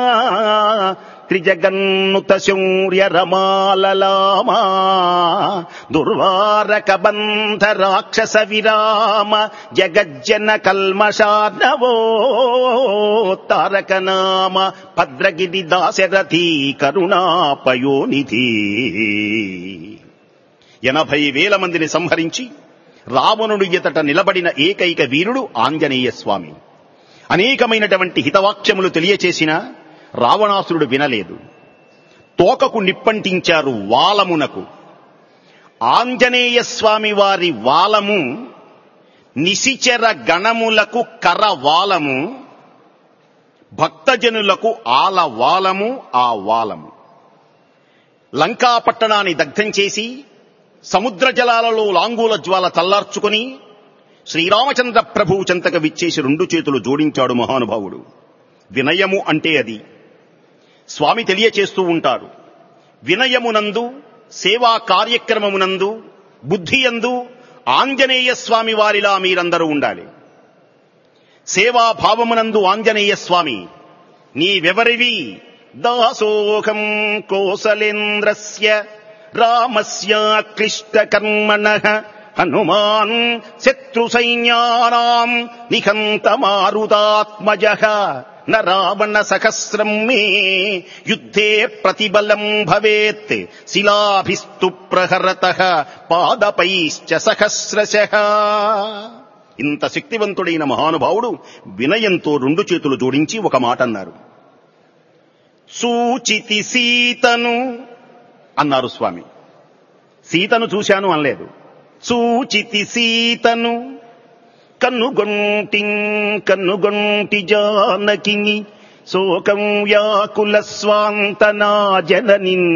S5: త్రిజగన్నుత శౌర్య రమాలలామా దుర్వారక బంధ రాక్షస విరామ జగజ్జన కల్మషార్ణవో తారక నామ భద్రగిరి దాశరథీ కరుణాపయోనిధి. 80,000 మందిని సంహరించి రావణుడి ఎదుట నిలబడిన ఏకైక వీరుడు ఆంజనేయ స్వామి. అనేకమైనటువంటి హితవాక్యములు తెలియచేసిన రావణాసురుడు వినలేదు. తోకకు నిప్పంటించారు వాలమునకు. ఆంజనేయ స్వామి వారి వాలము నిశిచర గణములకు కర వాలము, భక్తజనులకు ఆల వాలము. ఆ వాలము లంకాపట్టణాన్ని దగ్ధం చేసి సముద్ర జలాలలో లాంగూల జ్వాల చల్లార్చుకుని శ్రీరామచంద్ర ప్రభువు చెంతక విచ్చేసి 2 చేతులు జోడించాడు మహానుభావుడు. వినయము అంటే అది. స్వామి తెలియచేస్తూ ఉంటారు, వినయమునందు, సేవా కార్యక్రమమునందు, బుద్ధియందు ఆంజనేయ స్వామి వారిలా మీరందరూ ఉండాలి. సేవాభావమునందు ఆంజనేయ స్వామి, నీవెవరివి? దాసోహం కోసలేంద్రస్య రామస్య క్లిష్ట కర్మణః హనుమాన్ శత్రు సైన్యానాం నిహంత మారుతాత్మజః న రావణ సహస్రం మే యుద్ధే ప్రతిబలం భవేత్ శిలాభిస్తు ప్రహరతః పాదపైశ్చ సహస్రశః. ఇంత శక్తివంతుడైన మహానుభావుడు వినయంతో 2 చేతులు జోడించి ఒక మాట అన్నారు. సూచితి సీతను అన్నారు స్వామి. సీతను చూశాను అనలేదు. సూచితి సీతను కన్నుగొంటి జానకిని శోకం వ్యాకుల స్వాంతనా జననిన్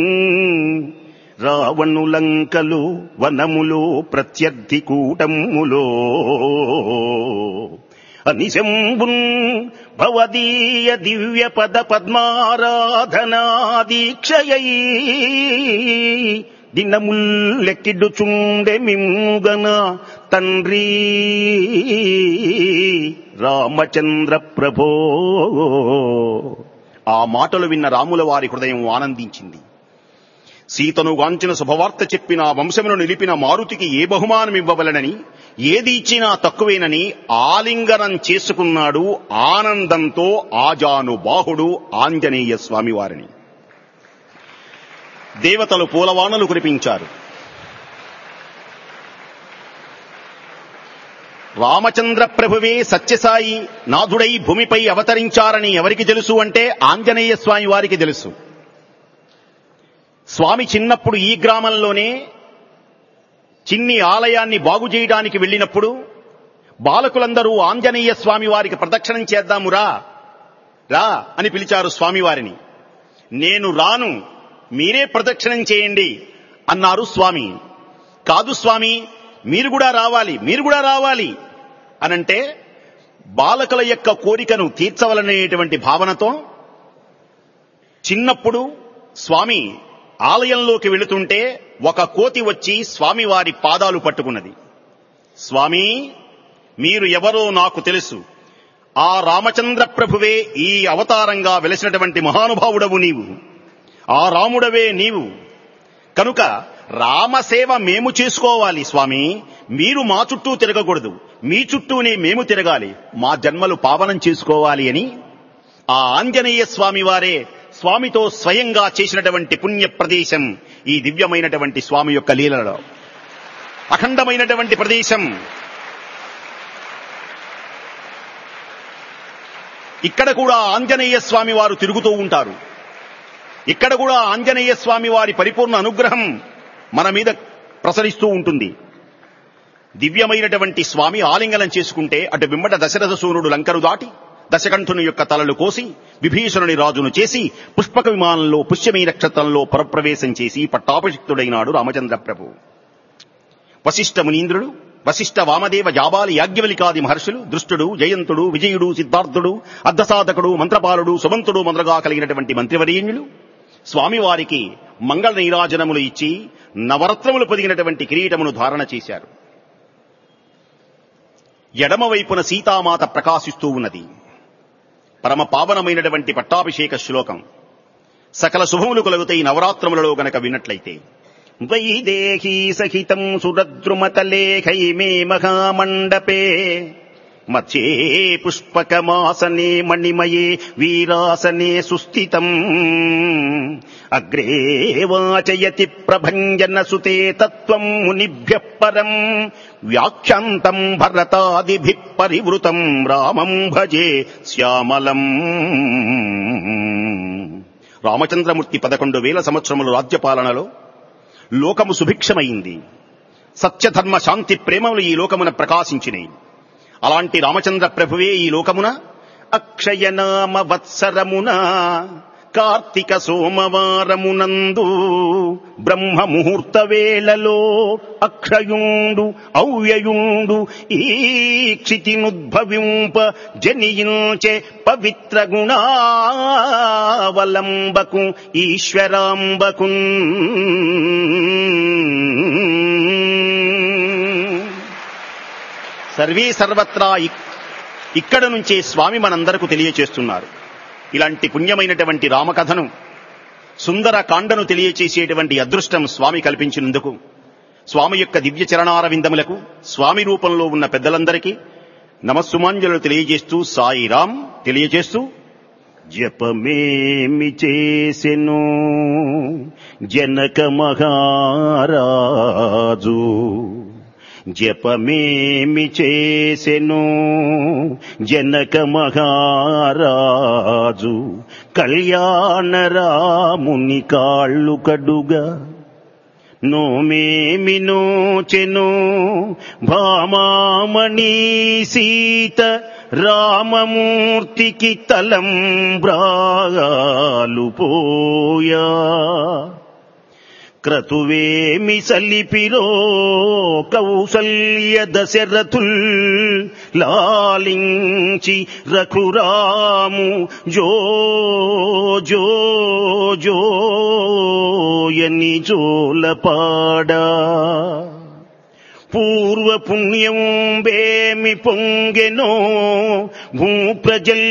S5: రావణులంకలు వనములో ప్రత్యర్థి కూటములో అనిశంబున్ భవదీయ దివ్య పద పద్మారాధనా దీక్షయై దినముల్లెక్కిడుచుండె మిమ్ముగన తండ్రి రామచంద్ర ప్రభో. ఆ మాటలు విన్న రాముల వారి హృదయం ఆనందించింది. సీతను గాంచిన శుభవార్త చెప్పిన వంశమును నిలిపిన మారుతికి ఏ బహుమానం ఇవ్వవలనని, ఏది ఇచ్చినా తక్కువేనని ఆలింగనం చేసుకున్నాడు ఆనందంతో ఆజానుబాహుడు ఆంజనేయ స్వామి వారిని. దేవతలు పూలవానలు కురిపించారు. రామచంద్ర ప్రభువే సత్యసాయి నాథుడై భూమిపై అవతరించారని ఎవరికి తెలుసు అంటే ఆంజనేయ స్వామి వారికి తెలుసు. స్వామి చిన్నప్పుడు ఈ గ్రామంలోనే చిన్ని ఆలయాన్ని బాగు చేయడానికి వెళ్ళినప్పుడు బాలకులందరూ ఆంజనేయ స్వామి వారికి ప్రదక్షిణం చేద్దామురా రా అని పిలిచారు స్వామివారిని. నేను రాను, మీరే ప్రదక్షిణం చేయండి అన్నారు స్వామి. కాదు స్వామి, మీరు కూడా రావాలి అనంటే బాలకుల యొక్క కోరికను తీర్చవలనేటువంటి భావనతో చిన్నప్పుడు స్వామి ఆలయంలోకి వెళుతుంటే ఒక కోతి వచ్చి స్వామివారి పాదాలు పట్టుకున్నది. స్వామి, మీరు ఎవరో నాకు తెలుసు. ఆ రామచంద్ర ప్రభువే ఈ అవతారంగా వెలిసినటువంటి మహానుభావుడవు నీవు. ఆ రాముడవే నీవు. కనుక రామసేవ మేము చేసుకోవాలి స్వామి. మీరు మా చుట్టూ తిరగకూడదు, మీ చుట్టూనే మేము తిరగాలి. మా జన్మలు పావనం చేసుకోవాలి అని ఆ ఆంజనేయ స్వామి వారే స్వామితో స్వయంగా చేసినటువంటి పుణ్య ప్రదేశం ఈ దివ్యమైనటువంటి స్వామి యొక్క లీలలో. అఖండమైనటువంటి ప్రదేశం. ఇక్కడ కూడా ఆంజనేయ స్వామి వారు తిరుగుతూ ఉంటారు. ఇక్కడ కూడా ఆంజనేయ స్వామి వారి పరిపూర్ణ అనుగ్రహం మన మీద ప్రసరిస్తూ ఉంటుంది. దివ్యమైనటువంటి స్వామి ఆలింగనం చేసుకుంటే అటు వెంబట దశరథ సూనుడు లంకను దాటి దశకంఠుని యొక్క తలలు కోసి విభీషణుని రాజును చేసి పుష్పక విమానంలో పుష్యమీ నక్షత్రంలో పరప్రవేశం చేసి పట్టాభిషిక్తుడైనాడు రామచంద్ర ప్రభు. వశిష్ఠ మునీంద్రుడు, వశిష్ఠ వామదేవ జాబాలి యాజ్ఞవలికాది మహర్షులు, దృష్టుడు, జయంతుడు, విజయుడు, సిద్ధార్థుడు, అర్ధసాధకుడు, మంత్రపాలుడు, సుమంతుడు మొదలుగా కలిగినటువంటి మంత్రివర్యన్యులు స్వామివారికి మంగళ నీరాజనములు ఇచ్చి నవరత్నములు పొదిగినటువంటి కిరీటమును ధారణ చేశారు. ఎడమవైపున సీతామాత ప్రకాశిస్తూ ఉన్నది. పరమ పావనమైనటువంటి పట్టాభిషేక శ్లోకం. సకల శుభములు కలుగుతాయి నవరాత్రములలో గనక విన్నట్లయితే. వైదేహీ సహితం సురద్రుమతలే హైమే మహామండపే మధ్యే పుష్పకమాసనే మణిమయే వీరాసనే సుస్థితం అగ్రే వాచయతి ప్రభంజన సుతే తత్వం మునిభ్యః పరం వ్యాఖ్యాంతం భరతాదిభిః పరివృతం రామం భజే శ్యామలం. రామచంద్రమూర్తి 11,000 సంవత్సరముల రాజ్యపాలనలో లోకము సుభిక్షమైంది. సత్యధర్మ శాంతి ప్రేమలు ఈ లోకమున ప్రకాశించినాయి. అలాంటి రామచంద్ర ప్రభువే ఈ లోకమున అక్షయనామ వత్సరమున కార్తీక సోమవారమునందు బ్రహ్మ ముహూర్త వేళలో అక్షయుండు అవ్యయుండు ఈ క్షితినుద్భవింప జనియించే పవిత్ర గుణావలంబకు ఈశ్వరాంబకు సర్వే సర్వత్రా ఇక్కడ నుంచే స్వామి మనందరకు తెలియచేస్తున్నారు. ఇలాంటి పుణ్యమైనటువంటి రామకథను, సుందర కాండను తెలియచేసేటువంటి అదృష్టం స్వామి కల్పించినందుకు స్వామి యొక్క దివ్య చరణారవిందములకు స్వామి రూపంలో ఉన్న పెద్దలందరికీ నమస్సుమాంజలు తెలియజేస్తూ సాయిరాం తెలియజేస్తూ జపమేమి చేసెను జనక మహారాజు జపమేమి చేసెను జనక మహారాజు కళ్యాణ రాముని కాళ్ళు కడుగా నోమేమి నోచెను భామామణి సీత రామమూర్తికి తలంబ్రాలు పోయా క్రతువేమి సలిపిరో కౌసల్య దశరథుల్ లాలించి రఘురాము జో జో జోయని జోలపాడా పూర్వ పుణ్యం వేమి పొంగెనో భూప్రజల్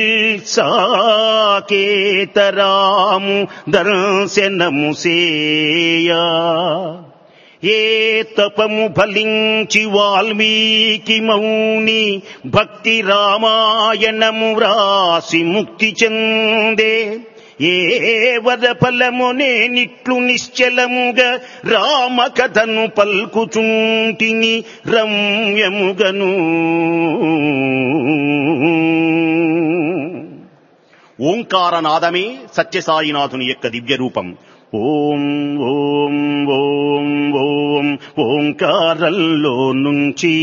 S5: సాకేతరాము దర్శనము సేయా ఏ తపము ఫలించి వాల్మీకి మౌని భక్తి రామాయణము వ్రాసి ముక్తి చెందే ఏ వర ఫలమునే నిట్లు నిశ్చలముగా రామకథను పల్కుచుంటిని రమ్యముగను. ఓంకారనాదమే సత్యసాయినాథుని యొక్క దివ్య రూపం. ఓం ఓం ఓం ఓం ఓంకారంలో నుంచి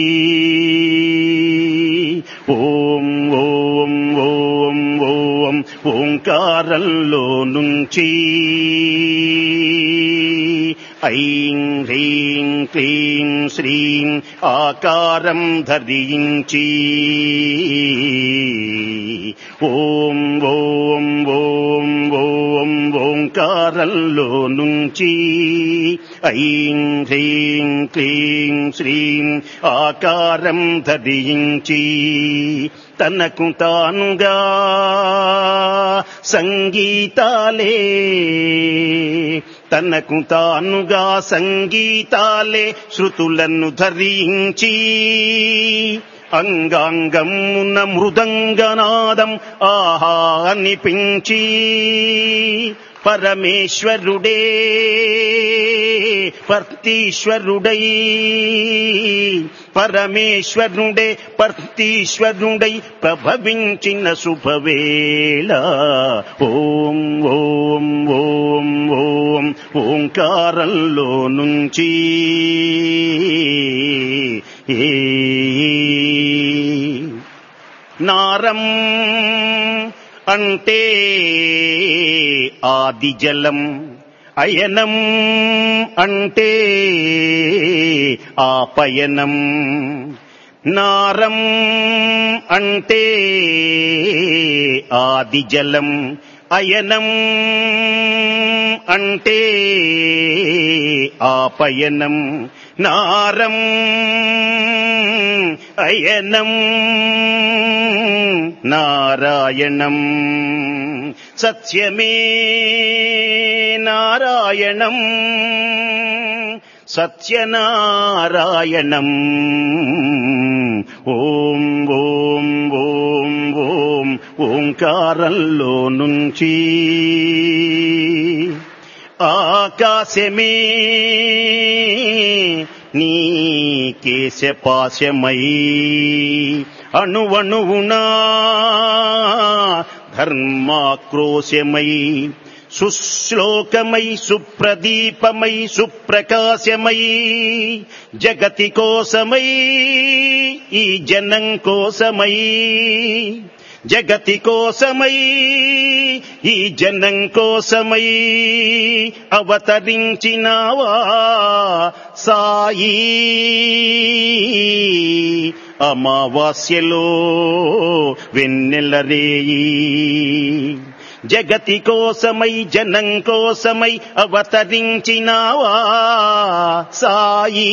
S5: ఓం ఓం ఓం ఓం ఓంకారంలో నుంచి ఐం హ్రీం క్లీం శ్రీం ఆకారం ధరించి ఓం ఓం ఓం ఓం ఓంకారంలో నుంచి ఐం హ్రీం క్లీం శ్రీం ఆకారం ధరించి తనకు తానుగా సంగీతాలే తనకు తానుగా సంగీతాలే శృతులను ధరించి అంగాంగమున మృదంగనాదం ఆహా అనిపించి పరమేశ్వరుడే పర్తీశ్వరుడై పరమేశ్వరుడే పర్తీశ్వరుడై ప్రభవించిన శుభవేళ ఓం ఓం ఓం ఓం ఓంకారంలో నుంచి నారం అంటే ఆది జలం, అయనం అంటే ఆపయనం. నారం అంటే ఆది జలం, అయనం అంటే ఆ పయనం నారం అయనం నారాయణం సత్యమే నారాయణం సత్యనారాయణం. ఓం ఓం ఓం ఓం ఓంకారంలో నుంచి ఆకాశమే నీ కేశపాశమై అణువణువునా ధర్మాక్రోశమై సుశ్లోకమై సుప్రదీపమై సుప్రకాశమై జగతి కోసమై ఈ జనం కోసమై జగతి కోసమై ఈ జనం కోసమై అవతరించినావా సాయి. అమావాస్యలో వెన్నెల రేయి జగతి కోసమై జనం కోసమై అవతరించినావా సాయి.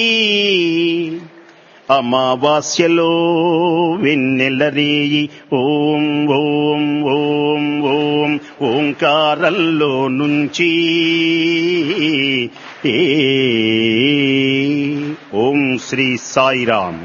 S5: అమావాస్యలో వెన్నెల రేయి ఓం ఓం ఓం ఓం ఓంకారంలో నుంచి ఓం Shri Sairam.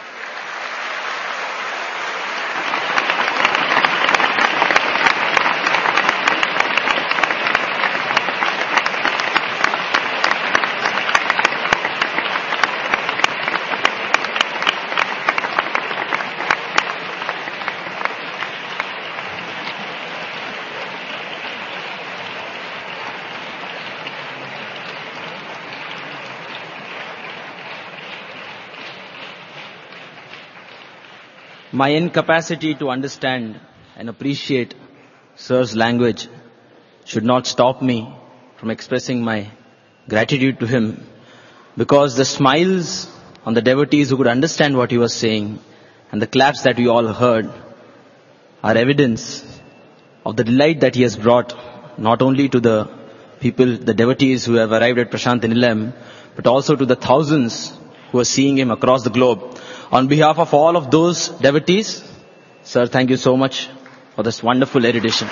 S2: My incapacity to understand and appreciate Sir's language should not stop me from expressing my gratitude to him, because the smiles on the devotees who could understand what he was saying and the claps that we all heard are evidence of the delight that he has brought not only to the people, the devotees who have arrived at Prasanthi Nilayam, but also to the thousands who are seeing him across the globe. On behalf of all of those devotees, sir, thank you so much for this wonderful erudition.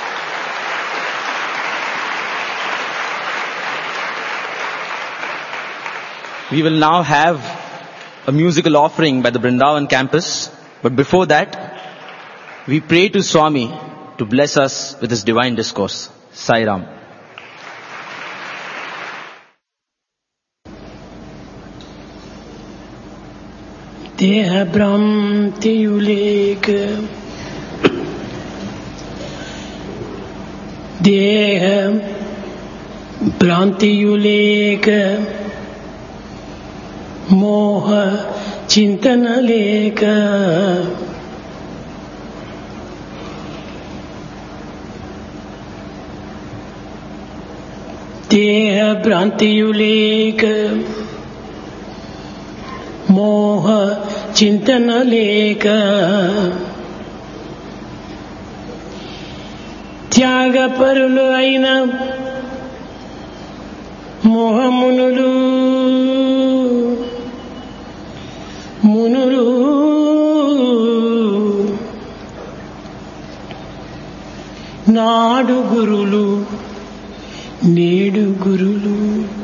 S2: We will now have a musical offering by the Vrindavan campus, but before that, we pray to Swami to bless us with his divine discourse. Sai Ram.
S6: దేహ భ్రాంతియులేక దేహ భ్రాంతియులేక మోహ చింతన లేక దేహ భ్రాంతియులేక మోహ చింతన లేక త్యాగపరులు అయిన మోహమునులు మునులు నాడు గురులు నేడు గురులు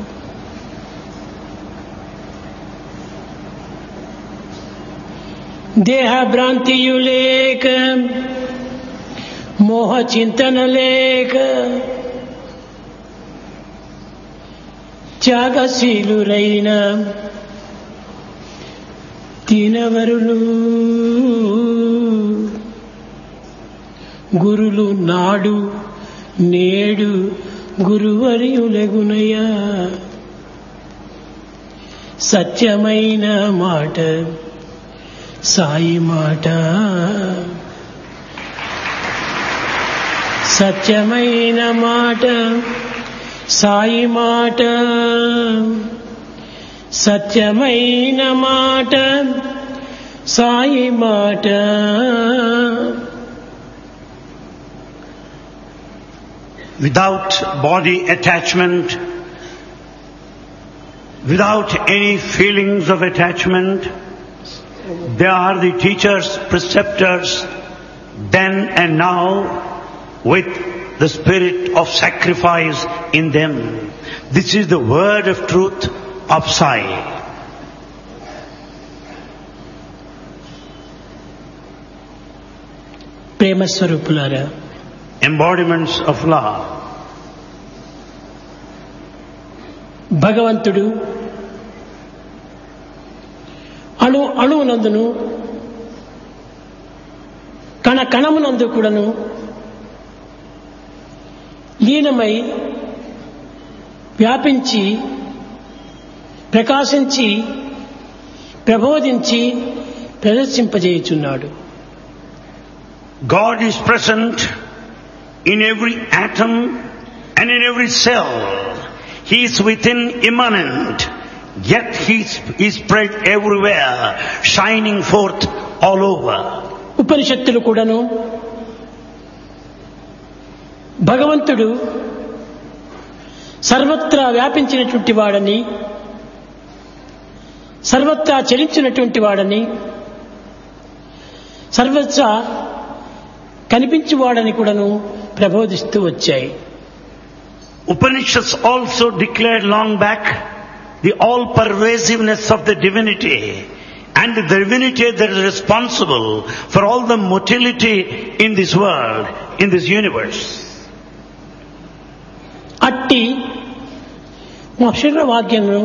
S6: దేహ భ్రాంతియు లేక మోహ చింతన లేక త్యాగశీలురైన తినవరులు గురులు నాడు నేడు గురువర్యులగునయా. సత్యమైన మాట సాయి మాట, సత్యమైన మాట సాయి మాట, సత్యమైన మాట సాయి మాట.
S7: without body attachment, without any feelings of attachment. They are the teachers, preceptors, then and now, with the spirit of sacrifice in them. This is the word of truth of Sai.
S6: ప్రేమ స్వరూపులారా,
S7: Embodiments of love.
S6: భగవంతుడు అణువునందును కణమునందు కూడాను లీనమై వ్యాపించి ప్రకాశించి ప్రబోధించి ప్రదర్శింపజేయుచున్నాడు.
S7: God is present in every atom and in every cell. He is within immanent, yet He is spread everywhere, shining forth all over.
S6: ఉపనిషత్తులు కూడాను భగవంతుడు సర్వత్రా వ్యాపించినటువంటి వాడని, సర్వత్రా చలించినటువంటి వాడని, సర్వత్రా కనిపించువాడని కూడాను ప్రబోధిస్తూ వచ్చాయి.
S7: Upanishads also declared long back the all-pervasiveness of the divinity and the divinity that is responsible for all the motility in this world, in this universe.
S6: అట్టి మహర్షుల వాక్యములను,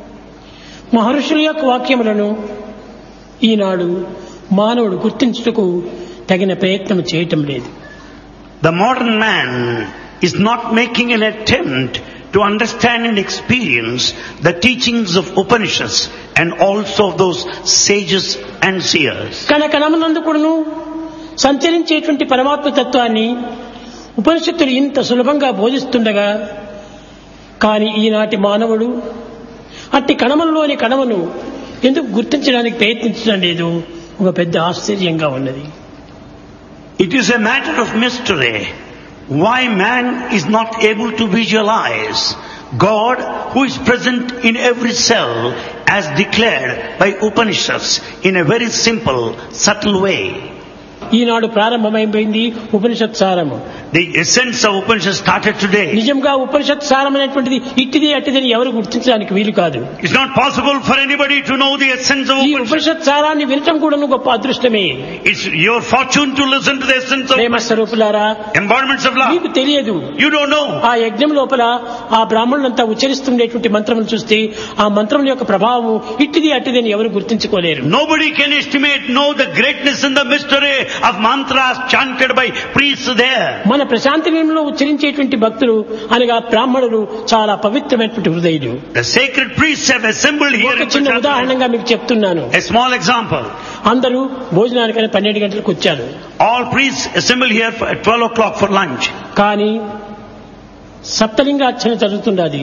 S6: మహర్షుల యొక్క వాక్యములను ఈనాడు మానవుడు గుర్తించుటకు తగిన ప్రయత్నం చేయటం లేదు.
S7: The modern man is not making an attempt to understand and experience the teachings of Upanishads and also of those sages and seers.
S6: కణకణమునందు కూడాను సంచరించేటువంటి పరమాత్మ తత్వాన్ని ఉపనిషత్తులు ఇంత సులభంగా బోధిస్తుండగా, కానీ ఈనాటి మానవుడు అట్టి కణములోని కణమును ఎందుకు గుర్తించడానికి ప్రయత్నించడం లేదు? ఒక పెద్ద ఆశ్చర్యంగా ఉన్నది.
S7: It is a matter of mystery why man is not able to visualize God who is present in every cell as declared by Upanishads in a very simple, subtle way.
S6: ఈనాడు ప్రారంభమైపోయింది ఉపనిషత్ సారము.
S7: The essence of Upanishads started today.
S6: నిజంగా ఉపనిషత్ సారం అనేటువంటిది ఇట్టిది అట్టిదని ఎవరు గుర్తించడానికి వీలు కాదు.
S7: It's not possible for anybody to know the essence of
S6: ఈ
S7: Upanishads.
S6: ఉపనిషత్ సారాన్ని వినటం కూడా గొప్ప అదృష్టమే.
S7: It's your fortune to listen to the essence of
S6: ప్రేమ స్వరూపులారా,
S7: embodiments of love.
S6: మీకు తెలియదు.
S7: You don't know.
S6: ఆ యజ్ఞం లోపల ఆ బ్రాహ్మణులంతా ఉచ్చరిస్తుండేటువంటి మంత్రములు చూస్తే ఆ మంత్రముల యొక్క ప్రభావం ఇట్టిది అట్టిదని ఎవరు గుర్తించుకోలేరు.
S7: Nobody can know the greatness and the mystery of mantras chanted by priests there.
S6: మన ప్రశాంతి నిలయంలో ఉచ్చరించేటువంటి భక్తులు అనగా బ్రాహ్మణులు చాలా పవిత్రమైనటువంటి హృదయులు.
S7: The sacred priests have assembled here.
S6: ఒక చిన్న ఉదాహరణగా మీకు చెప్తున్నాను.
S7: A small example.
S6: అందరూ భోజనానికైనా 12 గంటలకు వచ్చారు.
S7: All priests assembled here at 12 o'clock for lunch.
S6: కానీ సప్తలింగార్చన జరుగుతున్నది.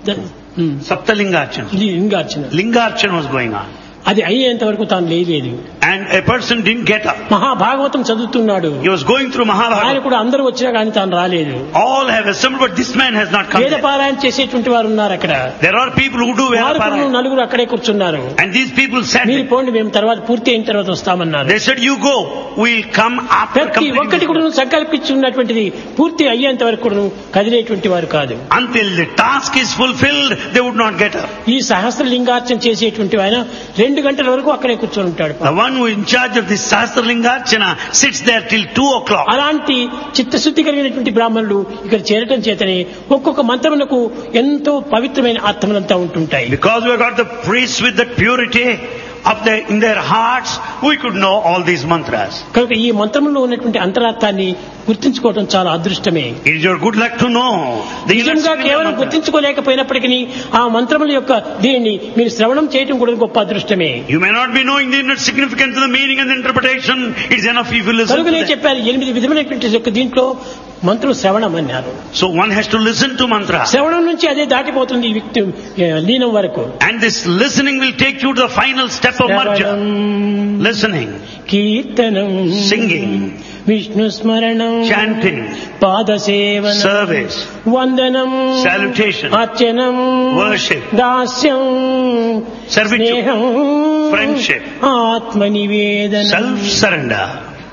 S7: Saptalingarchana. Lingarchana was going on.
S6: అది అయ్యేంత వరకు తాను లేలేదు.
S7: And a person didn't get up.
S6: Mahabhagavatam చదువుతున్నాడు.
S7: He was going through
S6: ఆయన
S7: Mahabharata.
S6: కూడా అందరూ వచ్చినా కానీ తాను రాలేదు.
S7: All have assembled, but this man has not come
S6: వేద
S7: yet.
S6: పారాయణ చేసేటువంటి వారు ఉన్నారు అక్కడ.
S7: There are people who do Veda Parayana.
S6: నలుగురు అక్కడే కూర్చున్నారు.
S7: And these people said,
S6: మీరు పోండి, మేము తర్వాత పూర్తి అయిన తర్వాత వస్తామన్నారు.
S7: they said, you go, we'll come after
S6: ప్రతి
S7: completing
S6: ఒక్కటి
S7: this.
S6: కూడా సంకల్పించున్నటువంటిది పూర్తి అయ్యేంత వరకు కూడా కదిలేటువంటి వారు కాదు.
S7: Until the task is fulfilled, they would not get up.
S6: ఈ సహస్రలింగార్చన చేసేటువంటి ఆయన 2 గంటల వరకు అక్కడే కూర్చొని ఉంటాడు.
S7: The one who is in charge of this Sahasralingarchana sits there till 2 o'clock.
S6: అలాంటి చిత్తశుద్ధి కలిగినటువంటి బ్రాహ్మణులు ఇక్కడ చేరటం చేతనే ఒక్కొక్క మంత్రమునకు ఎంతో పవిత్రమైన అర్థములంతా ఉంటుంటాయి.
S7: Because we got the priests with that purity in their hearts, we could know all these mantras.
S6: కనుక ఈ మంత్రములో ఉన్నటువంటి అంతరార్థాన్ని గుర్తించుకోవడం చాలా అదృష్టమే.
S7: It is your good luck to know the inner
S6: నిజంగా
S7: meaning of
S6: కేవలం
S7: mantra.
S6: గుర్తించుకోలేకపోయినప్పటికీ ఆ మంత్రముల యొక్క దీన్ని మీరు శ్రవణం చేయడం కూడా గొప్ప అదృష్టమే.
S7: You may not be knowing the inner significance of the meaning and the interpretation. It is enough if you listen to
S6: కనుకనే
S7: that.
S6: చెప్పారు 8 విధములైనటువంటి యొక్క దీంట్లో మంత్రం శ్రవణం అన్నారు.
S7: So one has to listen to mantra.
S6: శ్రవణం నుంచి అదే దాటిపోతుంది ఈ వ్యక్తి లీనం వరకు.
S7: And this listening will take you to the final step of marja. Listening,
S6: కీర్తనం,
S7: singing,
S6: విష్ణు స్మరణం,
S7: chanting,
S6: పాదసేవనం,
S7: service,
S6: వందనం,
S7: salutation,
S6: అర్చనం,
S7: worship,
S6: దాస్యం,
S7: servitude,
S6: స్నేహం,
S7: friendship,
S6: ఆత్మ నివేదనం.
S7: self-surrender.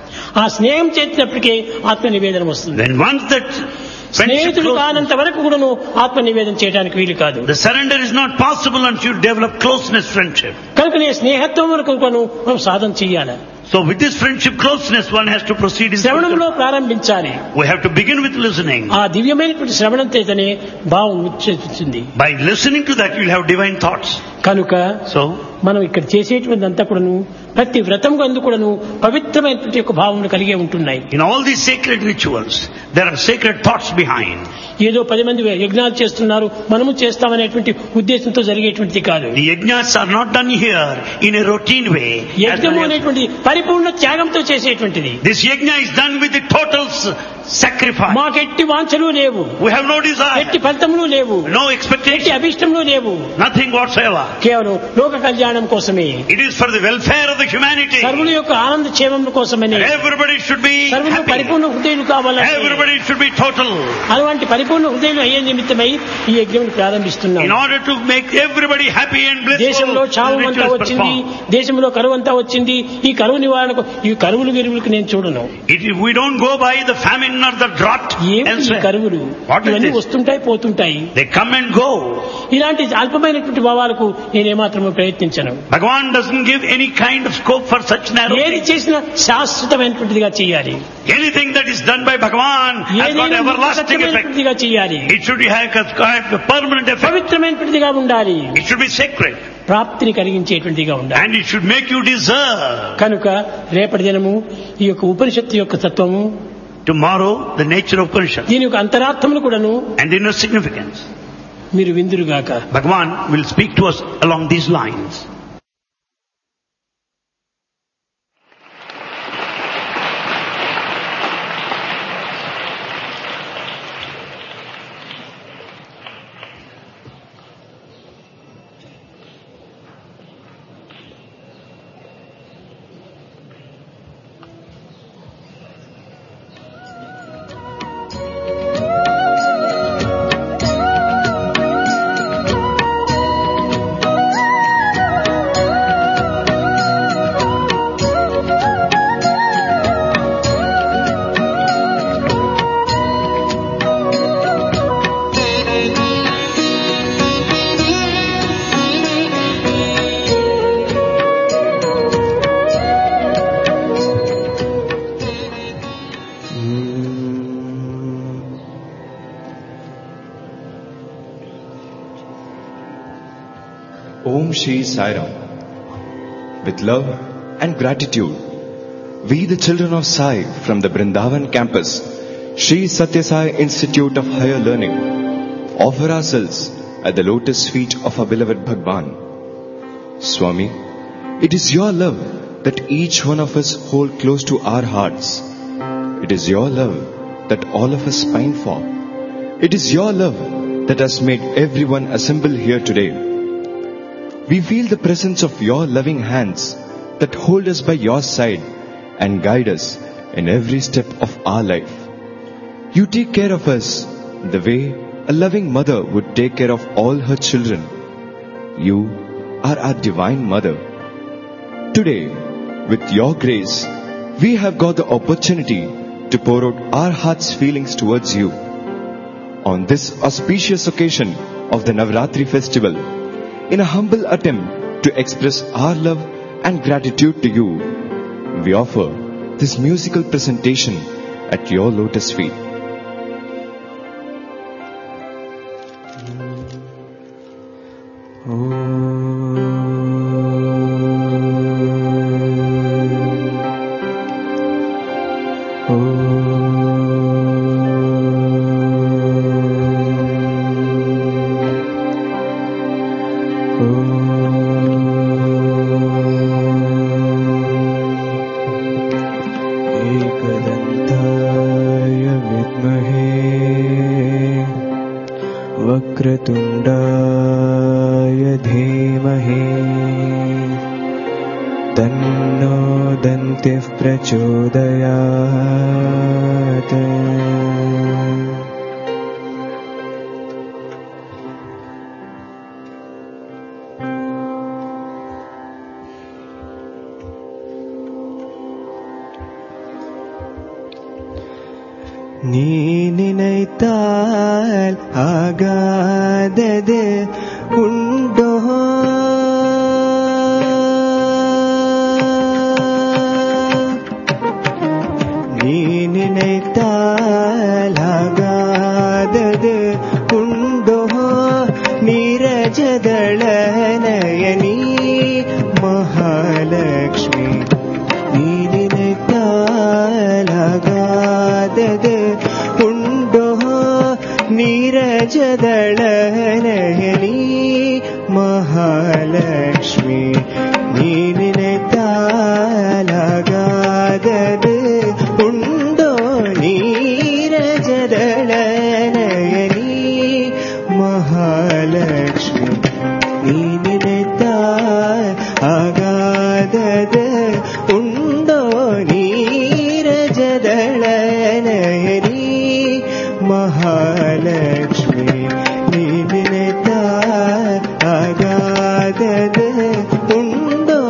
S6: ఆ స్నేహం చేసినప్పటికీ ఆత్మ నివేదనం వస్తుంది.
S7: Then once that friendship
S6: స్నేహితుడు
S7: closes,
S6: కానంత వరకు కూడాను ఆత్మ నివేదన చేయడానికి వీలు కాదు.
S7: the surrender is not possible until you develop closeness friendship.
S6: కనుక నీ స్నేహత్వం వరకు మనం సాధన చెయ్యాలి.
S7: So with this friendship closeness, one has to proceed in
S6: శ్రవణంలో
S7: spiritual.
S6: ప్రారంభించాలి.
S7: We have to begin with listening.
S6: ఆ దివ్యమైనటువంటి శ్రవణం చేతనే భావం వచ్చేస్తుంది.
S7: By listening to that, you'll have divine thoughts.
S6: కనుక
S7: So,
S6: మనం ఇక్కడ చేసేటువంటి అంతా కూడాను ప్రతి వ్రతం అందు కూడాను పవిత్రమైనటువంటి యొక్క భావములు కలిగే ఉంటున్నాయి.
S7: in all these sacred rituals, there are sacred thoughts behind.
S6: ఏదో 10 మంది యజ్ఞాలు చేస్తున్నారు మనము చేస్తామనేటువంటి ఉద్దేశంతో జరిగేటువంటిది కాదు.
S7: The yajnas are not done here in a routine way.
S6: యజ్ఞము అనేటువంటి పరిపూర్ణ త్యాగంతో చేసేటువంటిది.
S7: This yajna is done with the total sacrifice.
S6: మాకెట్టి వాంఛలు లేవు,
S7: We have no desire,
S6: ఎట్టి ఫలితములు లేవు,
S7: no
S6: ఎట్టి
S7: expectation,
S6: అభిష్టములు లేవు.
S7: nothing whatsoever.
S6: కేవలం లోక కళ్యాణం కోసమే,
S7: It is for the welfare of the humanity.
S6: సర్వుల యొక్క ఆనంద క్షేమం కోసమని,
S7: Everybody should be
S6: సర్వులు
S7: happy.
S6: పరిపూర్ణ హృదయులు కావాలని,
S7: Everybody should be total.
S6: అలాంటి పరిపూర్ణ హృదయులు అయ్యే నిమిత్తమై ఈ యజ్ఞం
S7: In
S6: ప్రారంభిస్తున్నాం.
S7: order to make everybody happy and blissful,
S6: దేశంలో
S7: the
S6: క్షామం అంతా
S7: rituals
S6: వచ్చింది,
S7: performed.
S6: దేశంలో కరువు అంతా వచ్చింది. ఈ కరువు నివారణకు ఈ కరువులు విరువులకు నేను చూడను.
S7: We don't go by the famine or the drought
S6: ఏమి ఈ
S7: elsewhere.
S6: కరువులు
S7: What is
S6: ఇవన్నీ
S7: this?
S6: వస్తుంటాయి పోతుంటాయి.
S7: They come and go.
S6: ఇలాంటి అల్పమైనటువంటి భావాలకు నేనేమాత్రము ప్రయత్నించను.
S7: Bhagavan doesn't give any kind of scope for such narrow
S6: ఏది
S7: things.
S6: చేసినా శాశ్వతమైనటువంటిదిగా చేయాలి.
S7: Anything that is done by Bhagavan has got
S6: ఏదైనా
S7: everlasting effect.
S6: సత్యమైనటువంటిదిగా చేయాలి.
S7: It should have a permanent effect.
S6: పవిత్రమైనటువంటిదిగా ఉండాలి.
S7: It should be sacred.
S6: ప్రాప్తిని కలిగించేటువంటిదిగా ఉండాలి.
S7: And it should make you deserve.
S6: కనుక రేపటి దినము ఈ యొక్క ఉపనిషత్తు యొక్క తత్వము,
S7: Tomorrow, the nature of Upanishad
S6: దీని యొక్క అంతరార్థములు కూడాను
S7: and the inner significance.
S6: మీరు విందురుగాక.
S7: Bhagavan will speak to us along these lines.
S8: Om Shri Sai Ram. With love and gratitude, we the children of Sai from the Brindavan campus, Shri Satya Sai Institute of Higher Learning, offer ourselves at the lotus feet of our beloved Bhagwan. Swami, it is your love that each one of us hold close to our hearts. It is your love that all of us pine for. It is your love that has made everyone assemble here today. We feel the presence of your loving hands that hold us by your side and guide us in every step of our life. You take care of us the way a loving mother would take care of all her children. You are our divine mother. Today, with your grace, we have got the opportunity to pour out our heart's feelings towards you. On this auspicious occasion of the Navratri festival, in a humble attempt to express our love and gratitude to you, we offer this musical presentation at your lotus feet. एकदन्ताय स्मृतिः प्रचोदयात्। நீ நினைத்தால் ஆகாதது உண்டோ? நீ நினைத்தால் ஆகாதது உண்டோ? நீரஜதள நயனி மகாலட்சுமி, நீ நினைத்தால் ஆகாதது உண்டோ? நீரஜதள நயனி மகாலட்சுமி, நீ நினைத்தால் ஆகாதது உண்டோ? நீரஜதள நயனி மகாலட்சுமி, நீ நினைத்தால் ஆகாதது உண்டோ? நீரஜதள நயனி மகாலட்சுமி, நீ நினைத்தால் ஆகாதது உண்டோ?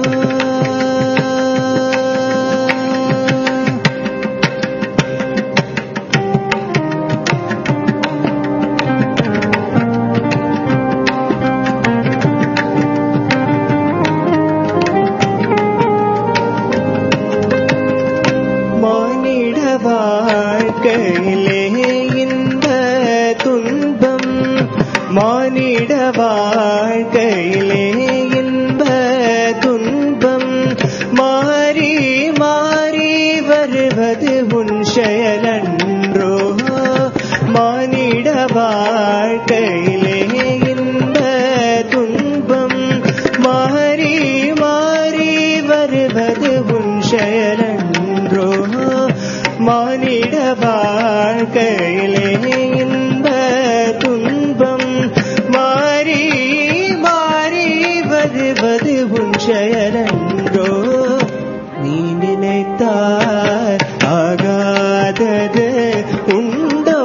S8: மானிட வாழ்க்கையிலே இன்ப துன்பம், மானிட வாழ்க்கையிலே இன்ப துன்பம் மாறி மாறி வருவது உன் செயலன்றோ? மானிட வாழ்க்கையிலே இன்ப துன்பம் மாறி மாறி வருவது உன் செயலன்றோ? மானிட வாழ்க்கையிலே இன்ப துன்பம் மாறி மாறி வருவது உன் செயலன்றோ? நீ நினைத்தால் ஆகாதது உண்டோ?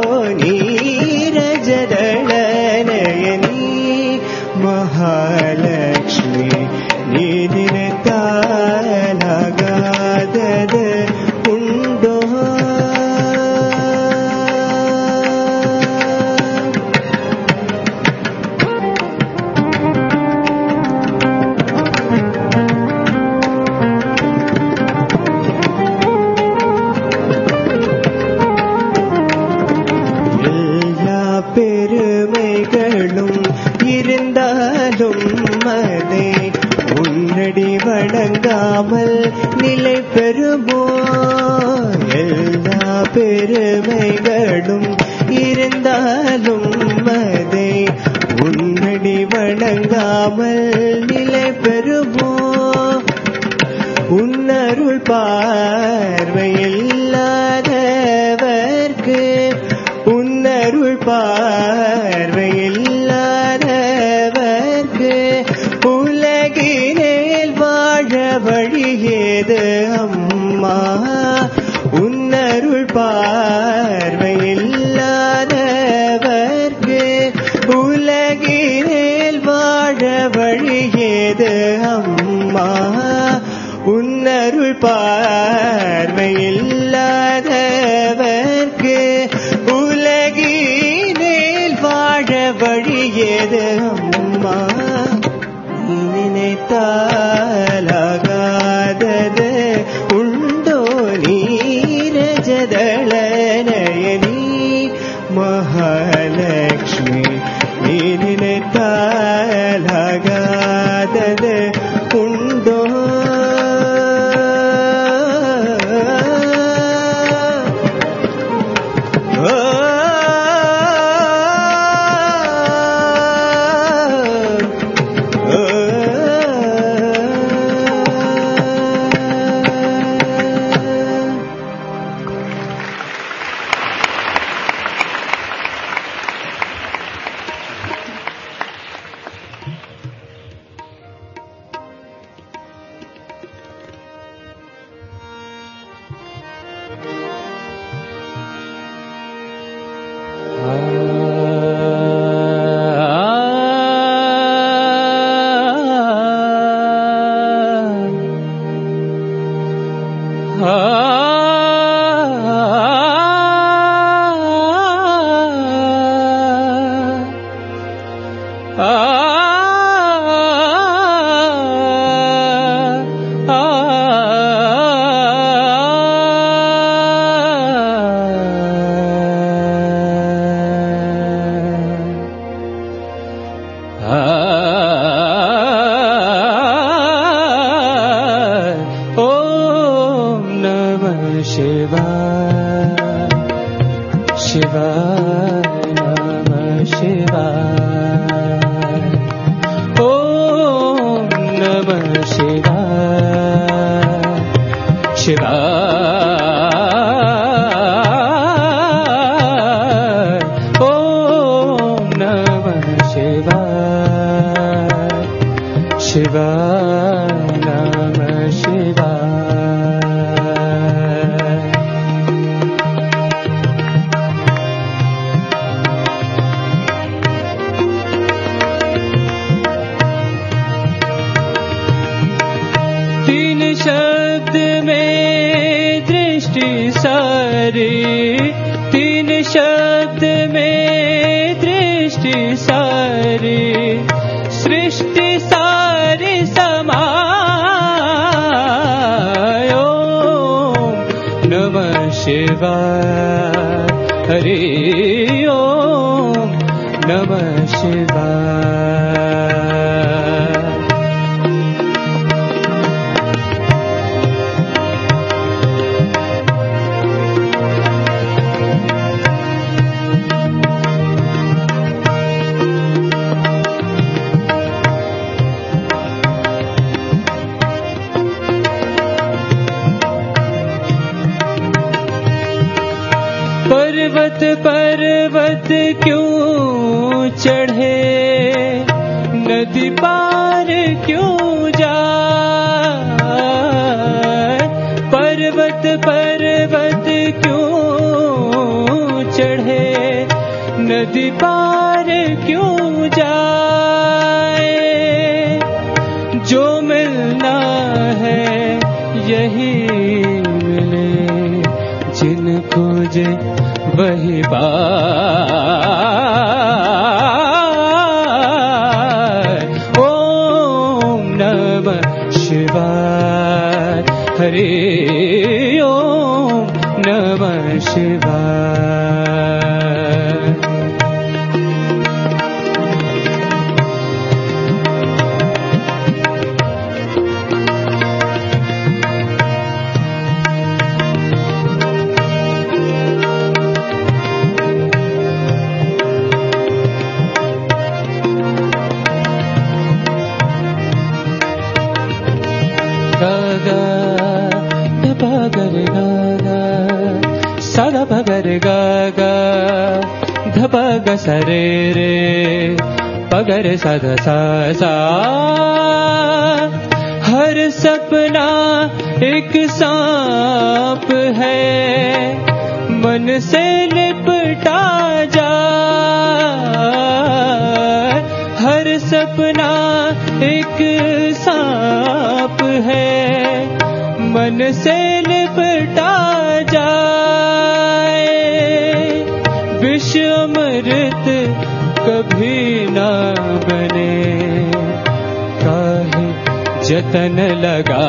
S8: நீரஜதள நயனி மகாலட்சுமி, நீ நினைத்தால் ஆகாதது உண்டோ? எல்லா பெருமைகளும் இருந்தாலும் அதை உன்னடி வணங்காமல் நிலை பெறுமோ? எல்லா பெருமைகளும் இருந்தாலும் அதை உன்னடி வணங்காமல் நிலை பெறுமோ? உன்னருள் பார்வையில்லாதவர்க்கு, உன்னருள் பார்வையில்லாதவர்க்கு உலகினில் வாழ வழியேது அம்மா? உன்னருள் பார்வையில்லாதவர்க்கு உலகினில் வாழ வழியேது அம்மா? உன்னருள் பார்வையில்லாதவர்க்கு உலகினில் வாழ வழியேது அம்மா? நீ நினைத்தால் ஆகாதது உண்டோ? நீரஜதள நயனி மகாலட்சுமி, நீ நினைத்தால் ஆகாதது உண்டோ? शिवाय शिवाय नमः शिवाय ॐ नमः शिवाय शिवाय ॐ नमः शिवाय शिवाय नमः शिवाय तीन शब्द में दृष्टि सारी तीन शब्द में दृष्टि सारी सृष्टि सारी समाय ॐ नमः शिवाय हरि ॐ नमः शिवाय पर्वत पर्वत क्यों चढ़े नदी पार क्यों जाए पर्वत पर्वत क्यों चढ़े नदी पार क्यों जाए जो मिलना है यही मिले जिनको जे वही बात ॐ नमः शिवाय हरि ॐ नमः शिवाय पगर गा गा धपग सरे रे पगर सद सा सा हर सपना एक सांप है मन से लिपटा जा हर सपना एक सांप है मन से लिपटा जाए विष अमृत कभी ना बने काहे जतन लगा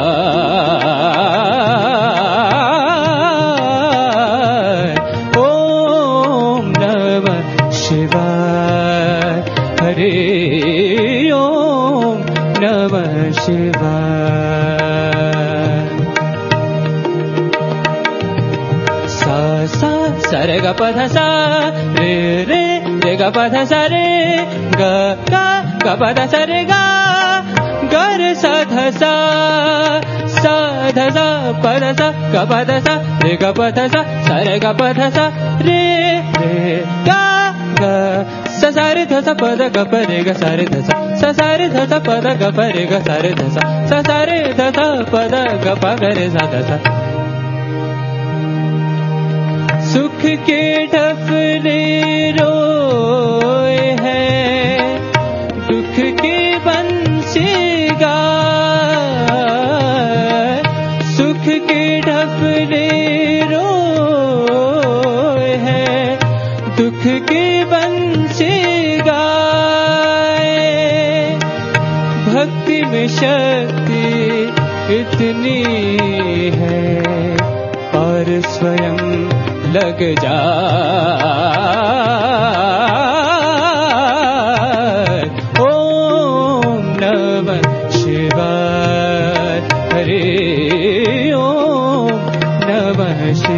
S8: ॐ नमः शिवाय हरि ॐ नमः शिवाय सरे ग पध सा रे रे रे ग पध सा रे ग पध सा रे ग रे सा ध सा सा ध सा पध सा ग पध सा रे ग पध सा रे ग पध सा रे रे ग सा सा रे ध सा पद ग प रे ग सा रे ध सा सा रे ध सा पद ग प रे ग सा रे ध सा सा रे ध सा पद ग प ग रे सा ध सा सुख के ढफले रोए हैं दुख के बंसी गाए सुख के ढफले रोए हैं दुख के बंसी गाए भक्ति में शक्ति इतनी है और स्वयं लग जाए ॐ नमः शिवाय हरि ॐ नमः शिवाय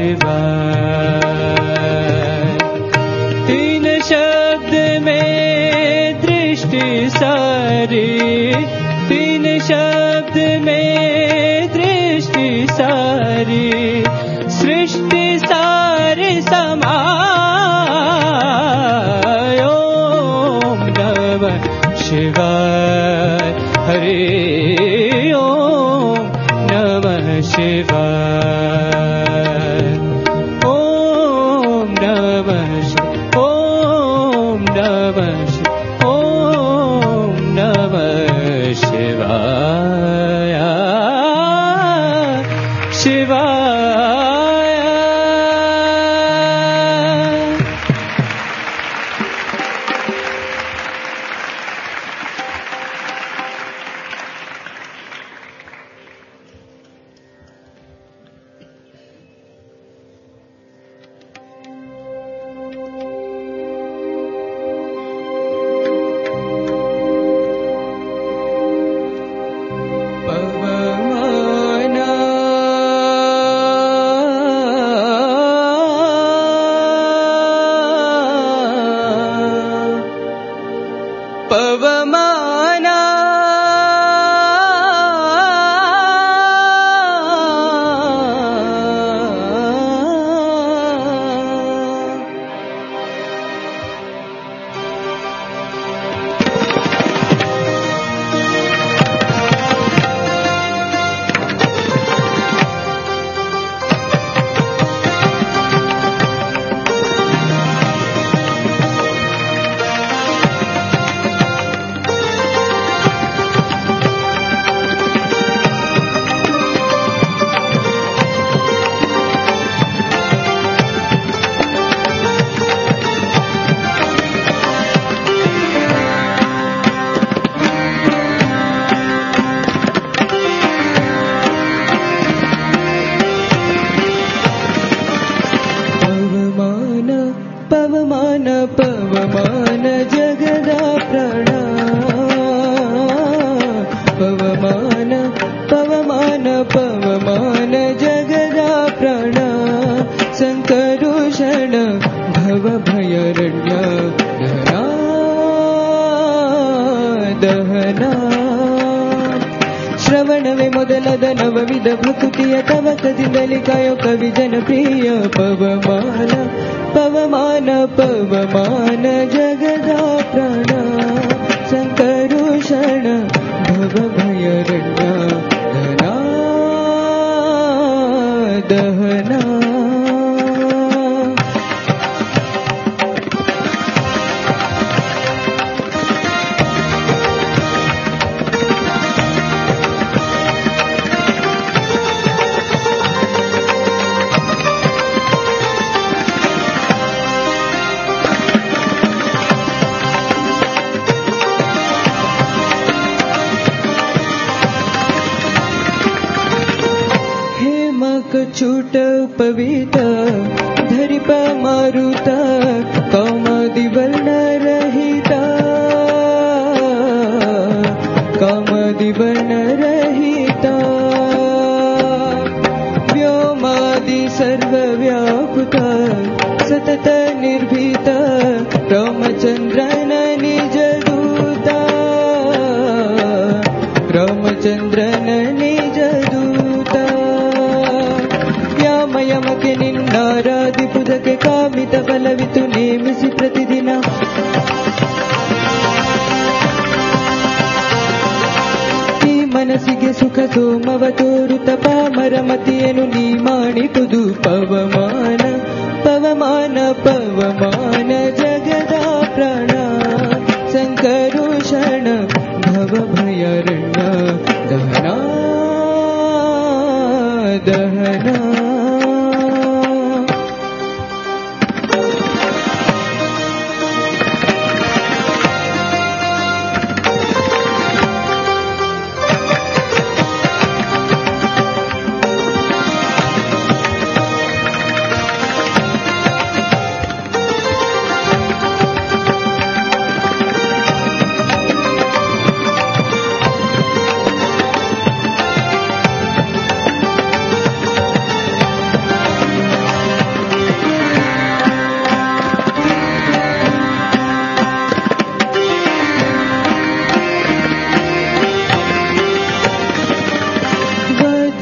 S9: शब्द में दृष्टि सारी सृष्टि सारी समाय। ओम नमः शिवाय। हरि ओम नमः शिवाय। ओम नमः शिवाय। ओम नमः शिवाय। ओम नमः शिवाय। शिवाय। पवमाना पवमान पवमान जगदा प्राण। पवमान पवमान पवमान जगदा प्राण। संकरुषण भव भयरण्य दहना दहना। ಶ್ರವಣವೇ ಮೊದಲಾದ ನವವಿಧ ಭಕುತಿಯ ತವಕದಿಂದಲೇ ಕಾಯೋ ಕವಿ ಜನಪ್ರಿಯ ಪವಮಾನ ಪವಮಾನ ಪವಮಾನ ಜಗದ ಪ್ರಾಣ ಸಂಕರುಷಣ ಭವ ಭಯರಣ್ಯ ಧನಾ ದಹನಾ. छूट पवित धरिप मारुत कामादि वर्ण रहिता कामादि वर्ण रहिता व्योमादि सर्वव्यापुत सतत निर्भीत रामचंद्रन निज दूता रामचंद्रन निज दूता. ಯಮಕ್ಕೆ ನಿನ್ನಾರಾಧಿಪುದಕ್ಕೆ ಕಾಮಿತ ಫಲವಿತು ನೇಮಿಸಿ ಪ್ರತಿದಿನ. ಈ ಮನಸ್ಸಿಗೆ ಸುಖ ಸೋಮವ ತೋರುತ ಪಾಮರ ಮತಿಯನ್ನು ನೀ ಮಾಡಿದುದು ಪವಮಾನ ಪವಮಾನ ಪವಮಾನ ಜಗದ ಪ್ರಾಣ ಸಂಕರುಷಣ ಭವ ಭಯರಣ್ಯ ದಹನಾ ದಹನಾ.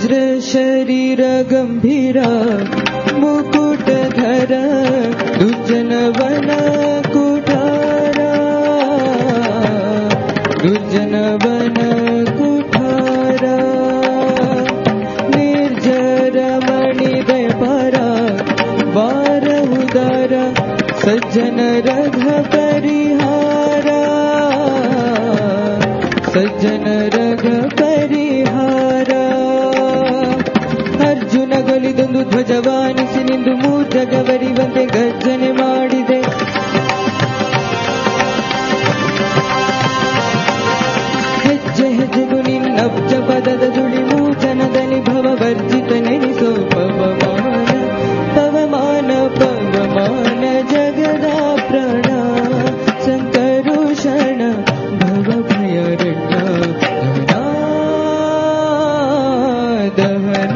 S9: ವಜ್ರ ಶರೀರ ಗಂಭೀರ ಮುಕುಟಧರ ದುರ್ಜನವನ ಕುಠಾರ ದುರ್ಜನವನ ಕುಠಾರ ನಿರ್ಜರ ಮಣಿ ವ್ಯಾಪಾರ ವಾರ ಉದಾರ ಸಜ್ಜನ ರಘ ಪರಿಹಾರ ಸಜ್ಜನ ರಘ ಪರಿಹಾರ ಅರ್ಜುನ ಗೊಲಿದೊಂದು ಧ್ವಜವಾನಿಸಿ ನಿಂದು ಮೂರ್ಜಗವರಿವಂತೆ ಗರ್ಜನೆ ಮಾಡಿದೆ ಹೆಜ್ಜೆ ಹೆಜ್ಜೆಗೂ ನಿನ್ನಬ್ಜ ಪದದ ಸುಳಿವು ಜನದಲ್ಲಿ ಭವ ವರ್ಜಿತ ನೆನೆಸೋ ಪವಮಾನ ಪವಮಾನ ಪವಮಾನ ಜಗದ ಪ್ರಾಣ ಸಂಕರುಷಣ ಭವ ಭಯರಣ್ಯ ದಹನ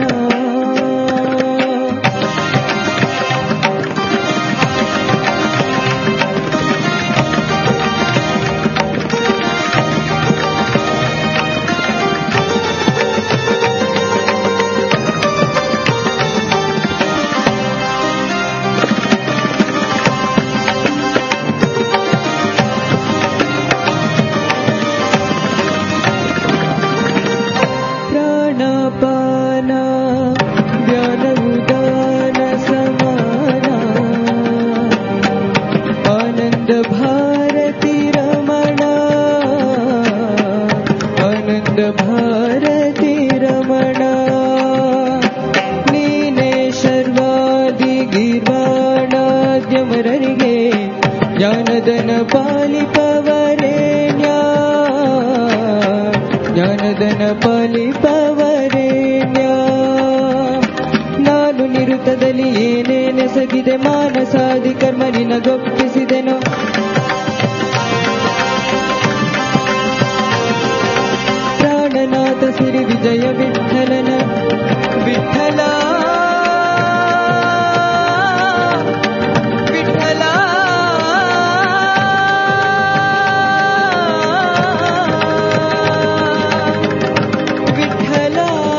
S9: ಪ್ರಾಣಪಾನ ವ್ಯಾನ ಉದಾನ ಸಮಾನ ಆನಂದ ಭಾರತಿ ರಮಣ ಆನಂದ ಭಾರತಿ ರಮಣ ನೀನೇ ಶರ್ವಾದಿ ಗೀರ್ವಾಣಾದ್ಯಮರರಿಗೆ ಜ್ಞಾನದನ ಪಾಲಿಪವರೇಣ್ಯ ಜ್ಞಾನದನ ಪಾಲಿಪವರೇಣ್ಯ ನಾನು ನಿರುತದಲ್ಲಿ ಏನೇನೆಸಗಿದೆ ಮಾನಸಾದಿ ಕರ್ಮ ನಿನಗೊಪ್ಪಿಸಿದೆನೋ ಪ್ರಾಣನಾಥ ಸಿರಿ ವಿಜಯ ವಿಠಲನ ವಿಠಲ ವಿಠಲ ವಿಠಲ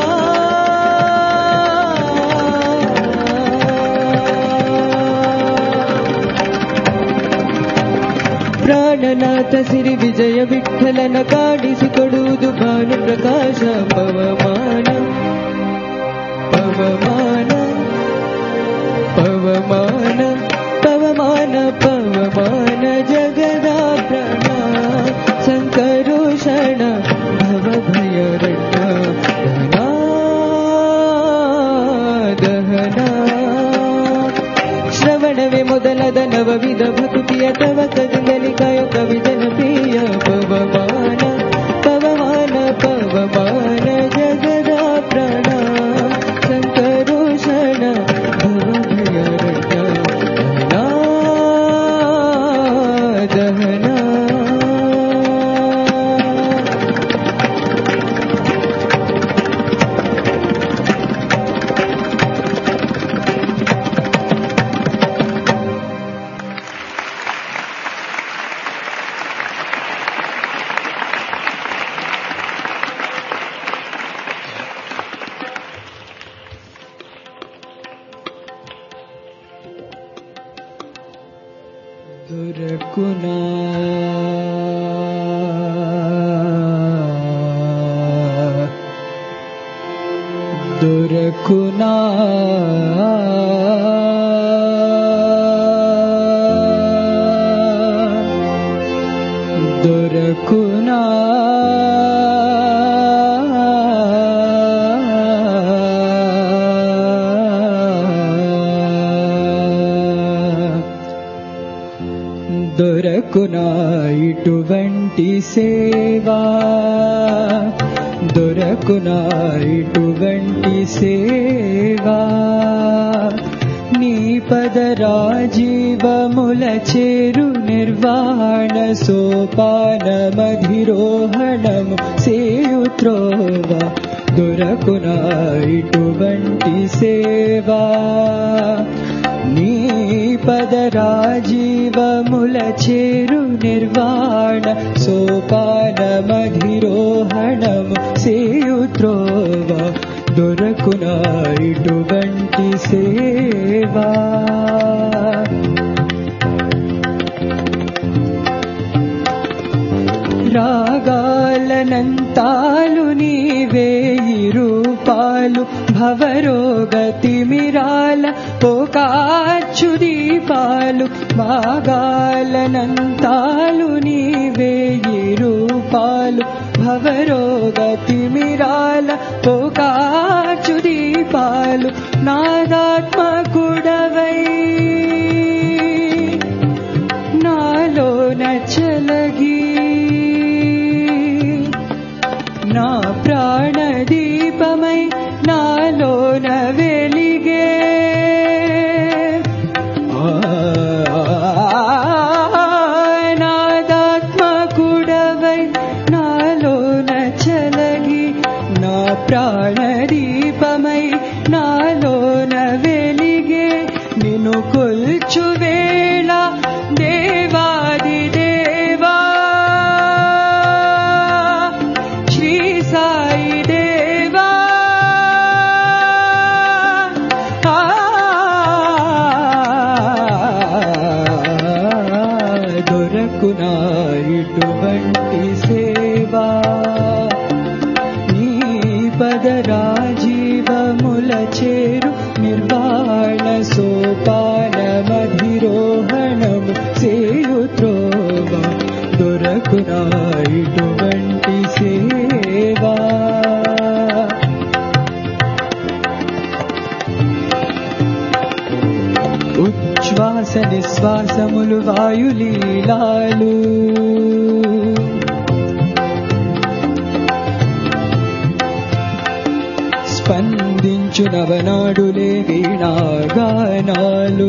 S9: ಪ್ರಾಣನಾಥ ಸಿರಿ ವಿಜಯ ವಿಠಲನ ಕಾಡಿಸಿಕೊಡುವುದು ಭಾನು ಪ್ರಕಾಶ ಪವಮಾನ ಪವಮಾನ ಪವಮಾನ ಪವಮಾನ ಪವಮಾನ ಜಗದ ಪ್ರಾಣ ಸಂಕರುಷಣ ಭವ ಭಯರಣ್ಯ ದಹನ ಶ್ರವಣವೇ ಮೊದಲಾದ ನವವಿಧ ಭಕುತಿಯ ತವಕದಿಂದಲಿ ಕಾಯ ಕವಿದನ ಪ್ರಿಯ ಪವಮಾನ ಪವಮಾನ ಪವಮಾನ ಜಗದ ಪ್ರಾಣ ಸಂಕರುಷಣ ಭವ ಭಯರಣ್ಯ ದಹನ ದುರಕುನ ದುರಕುನ ದುರಕುನ దొరకున ఇటువంటి సేవా దొరకున ఇటువంటి సేవా నీ పద రాజీవముల చేరు నిర్వాణ సోపాన మధిరోహణము సేయుత్రోవ దొరకున ఇటువంటి సేవా నీ పద రాజీవముల చేరు నిర్వాణ సోపాన మధిరోహణము సేయుత్రోవ దొరకునా ఇటువంటి సేవా. రాగాలనంతాలు నీవే రూపాలు భవరోగతిమిరాల పోకాచు దీపాలు. మాగాలనంతాలు నీవే రూపాలు భవరోగతిమిరాల పోకాచు దీపాలు. నాదాత్మకుడవై నాలోన చలగి నా ప్రాణదీపమై నాలోన వెలిగే. నాదాత్మకుడవై నాలోన చలగి నా ప్రాణదీపమై నాలోన వెలిగే. నిన్ను కొల్చు వేళ దేవాది దేవా శ్రీ సాయి దేవా. దొరకునా ఇటువంటి సేవా. నీ పదరాజీవముల చేరు నిర్వాణ సోపానమధిరోహణము సేయుత్రోవ. దొరకునా ఇటువంటి సేవా. ఉచ్ఛ్వాస నిశ్వాసములు వాయులీలాలు స్పందించు నవనాడులే వీణాగానాలు.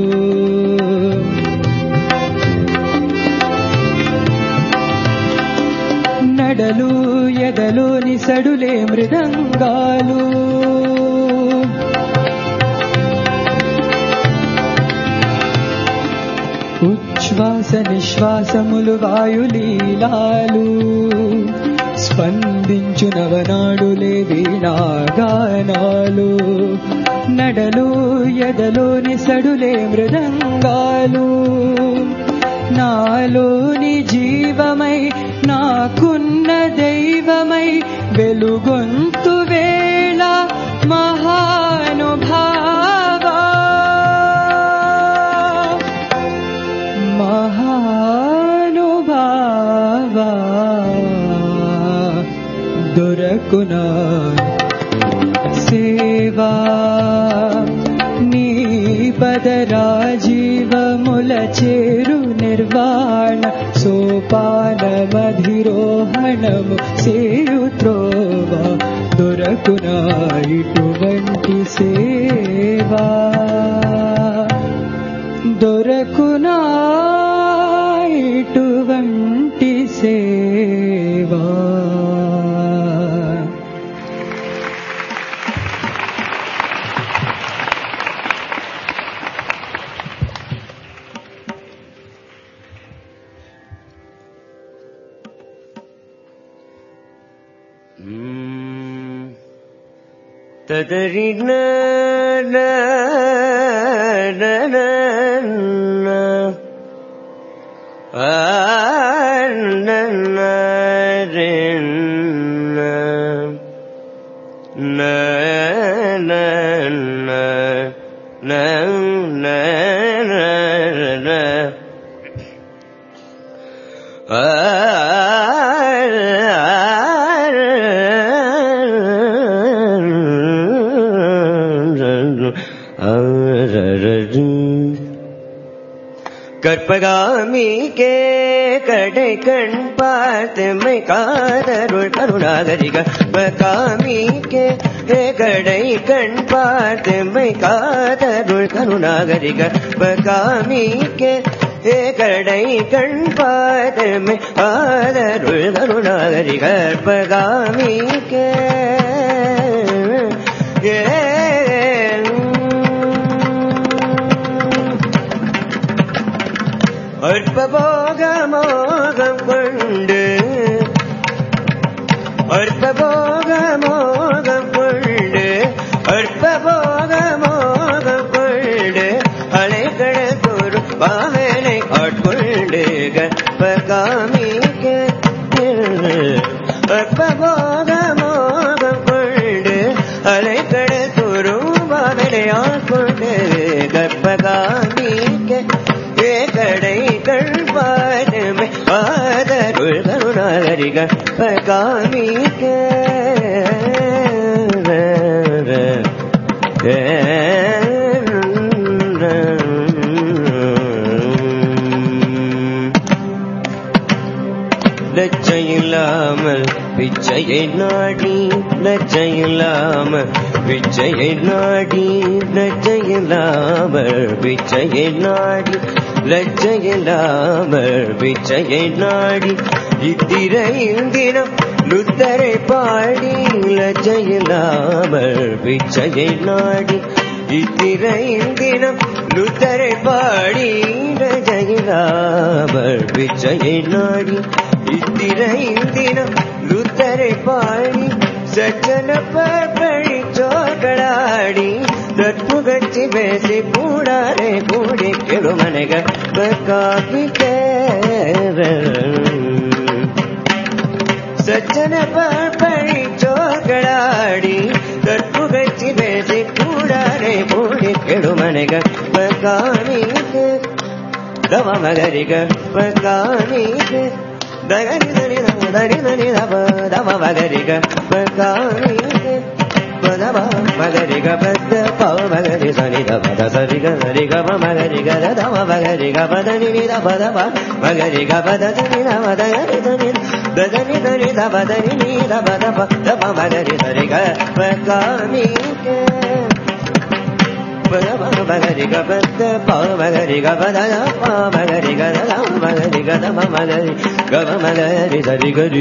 S9: నడలు ఎదలోని సడులే మృదంగాలు. ఉచ్ఛ్వాస నిశ్వాసములు వాయులీలాలు స్పందించు నవనాడులే వీణాగానాలు. నడలు ఎదలోని సడులే మృదంగాలు. నాలోని జీవమై నాకున్న దైవమై వెలుగొంతు వేళ మహానుభావా. మహానుభావా దొరకునా సేవా. నీ పదరాజీవముల చేరు నిర్వాణ సోపానమధిరోహణము సేయుత్రోవ. దొరకునా ఇటువంటి సేవా. దొరకునా ఇటువంటి సేవా.
S10: తదరి నా கற்பகாமி கே கடை கண் பார்த்து மை காதருள் கருணாகரி கற்பகாமி கே கடை கண் பார்த்து மை காதருள் கருணாகரி கற்பகாமி கே கடை கண் பார்த்து மை காதருள் கருணாகரி கற்பகாமி கே அற்பபோகமோகம் கொண்டு அற்பபோகமோகம் கொண்டு पकामी के லச்சையில்லாமல் பிச்சையை நாடி லச்சையில்லாமல் பிச்சையை நாடி லச்சையில்லாமல் பிச்சையை நாடி லச்சையில்லாமல் பிச்சையை நாடி இத்திரையில் தினம் லுத்தரை பாடி லச்சையில்லாமல் பிச்சையை நாடி இத்திரையில் தினம் லுத்தரை பாடி லச்சையில்லாமல் பிச்சையை நாடி இத்திரையில் தினம் லுத்தரை பாடி சச்சன பழி சோகளாடி தற்புகச்சி பேசி கூடாரே கூடி கெடுமனைக காப்பி சச்சன பழி சோகளாடி தற்புகச்சி பேசி கூடாரே கூடி கெடுமனைக காணிக்கு தவ மகரிக காணிக்கு దగని దని దని దని దమ దమ మగరిగ పకాని పదమ మగరిగ పద పవ మగరి సని దమ దసరిగ సరిగ మగరిగ దమ మగరిగ పదని ని దమ దమ మగరిగ పదని దమ దగని దని దదని దని దమ దని ని దమ దమ దమ మగరి సరిగ పకాని పదమ మగరిగ పద పవ మగరిగ పద పవ మగరిగ దమ మగరిగ దమ మగరి గమ మగరి సరి గరి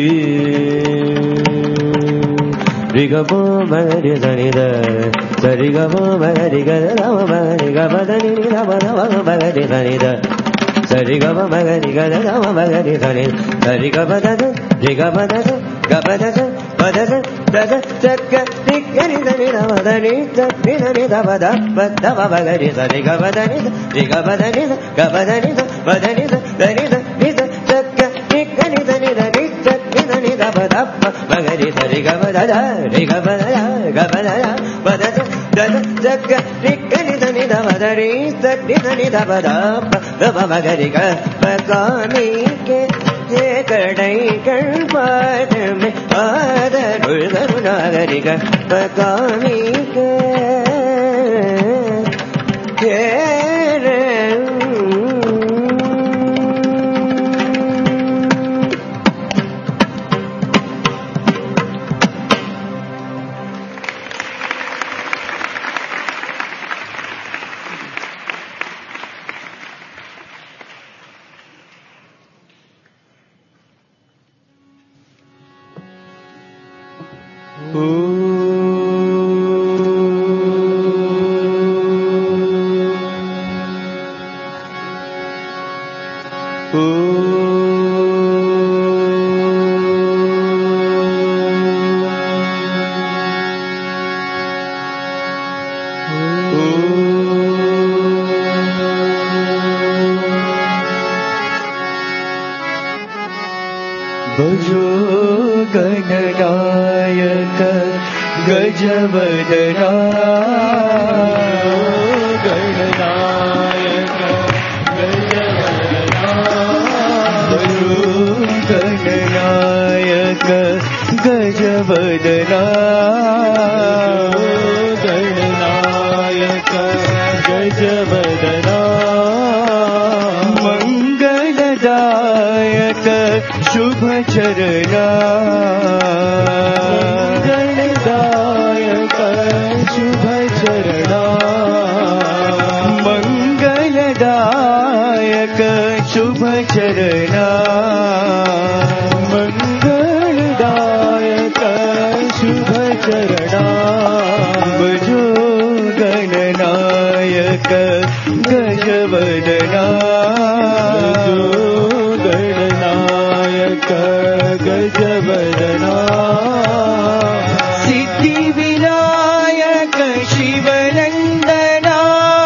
S10: రిగమో మగరి సని ద సరి గమో మగరి గ దమ మగరి గ పదని ని దమ దమ మగరి సని ద సరి గమ మగరి గ దమ మగరి సని సరి గ పద రి గ పద గ పద పద దద చక్క రిక్కని దని దమ దని చక్కి దని దమ ద పద మగరి సరి గ పదని రి గ పదని గ పదని పదని దని ని చక్క రిక్కని దని దని చక్కి దని దమ ద మగరి సరి గ పద రి గ పద గ పద పద దద చక్క రిక్కని దని దమ దని చక్కి దని దమ ద దమ మగరి గ పకాని के ये कड़ई कणपाद में आदरुल करुणागरि ग पकामी के
S9: भजो गणनायक गजवदना गणनायक गजवदना भजो गणनायक गजवदना गणनायक गजवदना मंगलदायक शुभ चरणा मंगलदायक शुभ चरणा मंगलदायक शुभ चरणा मंगलदायक शुभ चरणा भजो गणनायक गजवदना गजवदना सिद्धि विनायक शिवनंदना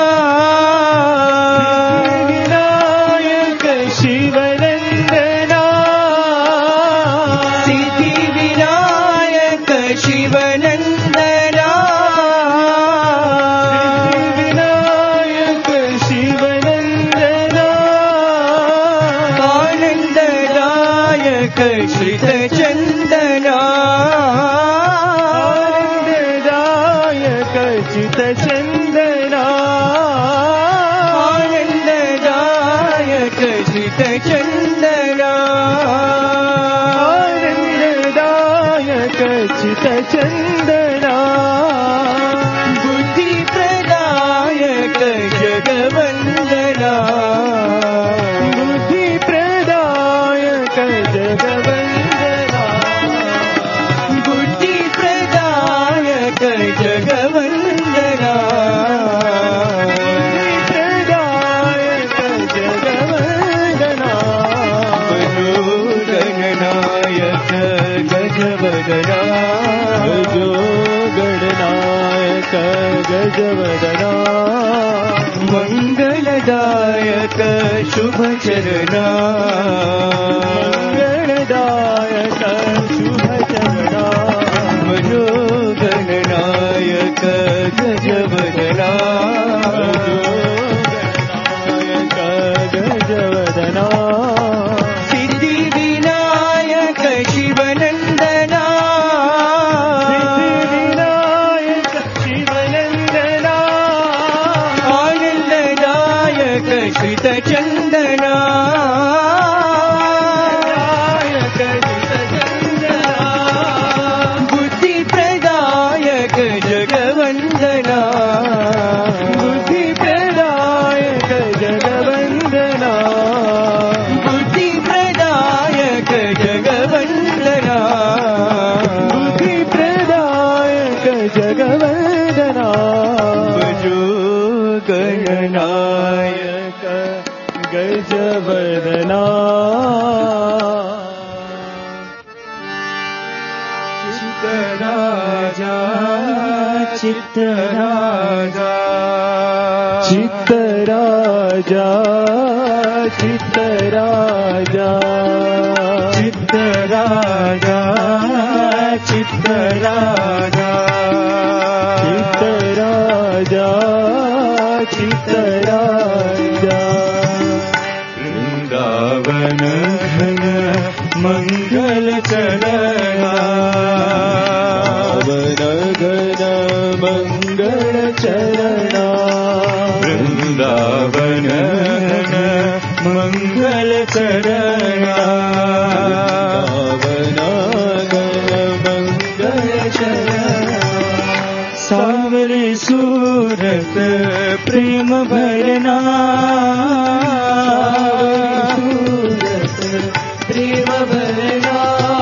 S9: विनायक शिवनंदना चितचन्दना आनन्ददायक चितचन्दना आनन्ददायक चितचन्दना बुद्धिप्रदायक जगवन्दना बुद्धिप्रदायक जगवन्दना बुद्धिप्रदायक जगवन्दना बुद्धिप्रदायक जगवन्दना मनोगणनायक गजवदना गजोगणनायक गजवदना मङ्गलदायक शुभचरणा मङ्गलदायक शुभचरणा मनोगणनायक गजवदना गजोगणनायक गजवदना सिद्धिविनायक शिवनन्दना सिद्धिविनायक शिवनन्दना आनन्ददायक श्रितचन्दना बुद्धिप्रदायक जगवन्दना बुद्धिप्रदायक जगवन्दना बुद्धिप्रदायक जगवन्दना बुद्धिप्रदायक जगवन्दना भजो गणनायक गजवदना चित्तराजा चित्तराजा चित्तराजा चित्तराजा चित्तराजा चित्तराजा चित्तराजा वृंदावन घन मंगल चरणा वृंदावन मंगल चरणा वृंदावन मंगल चरणा वृंदावन मंगल चरणा सावरे सूरत प्रेम भरना सूरत प्रेम भरना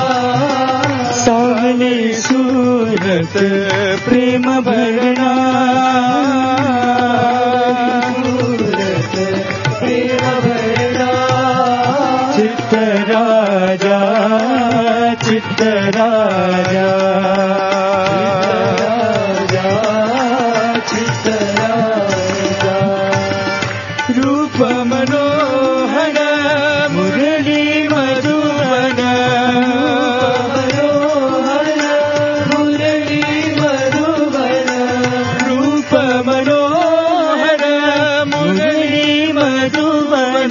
S9: सावरे सूरत प्रेम भरना सूरत प्रेम भरना चित्तराजा चित्तराजा चित्तराजा रूप मनोहर मुरली मधुवन मनोहर मुरली मधुवन रूप मनोहर मुरली मधुवन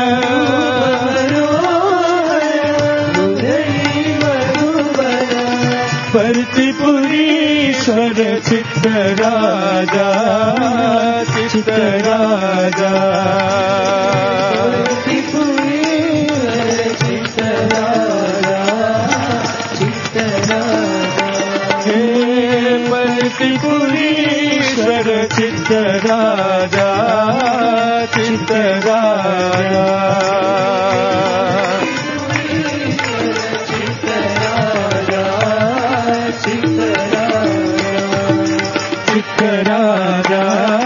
S9: मुरली मधुवन परतिपुरीश्वर चित्तराजा चित्तराजा परतिपुरीश्वर चित्तराजा चित्तराजा हे परतिपुरीश्वर चित्तराजा चित्तराजा चित्तराजा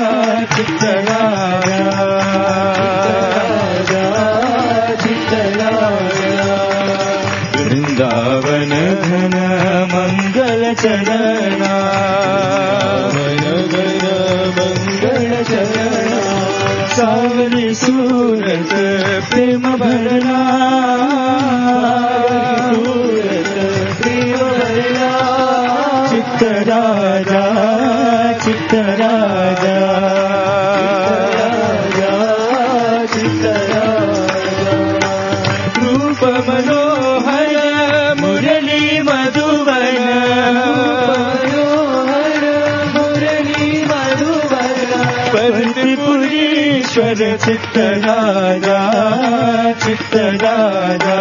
S9: चित्तराजा चित्तराजा वृंदावन घन मंगल चरणा मंगल चरणा सावरी सूरत प्रेम भरना सूरत प्रेम भरना चित्तराजा चित्तराजा चित्तराजा रूप मनोहर मुरली मधुवन मनोहर मुरली त्रिपुरीश्वर चित्तराजा चित्तराजा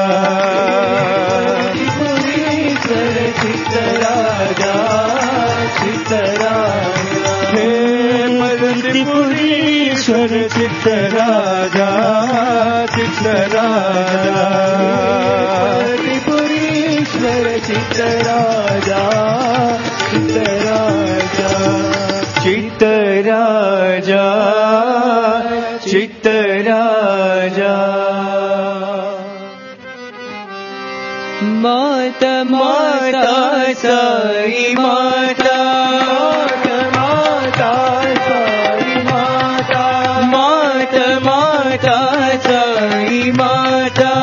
S9: त्रिपुरीश्वर चित्तराजा चित्तराजा हे मदन त्रिपुरीश्वर चित्तराजा चित्तराजा त्रिपुरीश्वर चित्तराजा चित्तराजा चित्तराजा चित्तराजा माता माता साई माता माता साई माता माता माता साई माता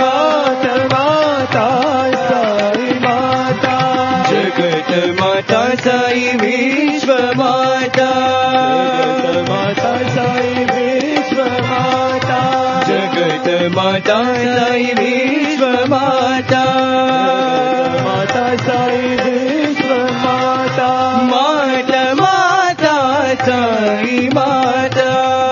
S9: माता साई माता जगत माता साई विश्व माता माता साई विश्व माता जगत माता साई विश्व माता माता साई विश्व माता माता माता साई माता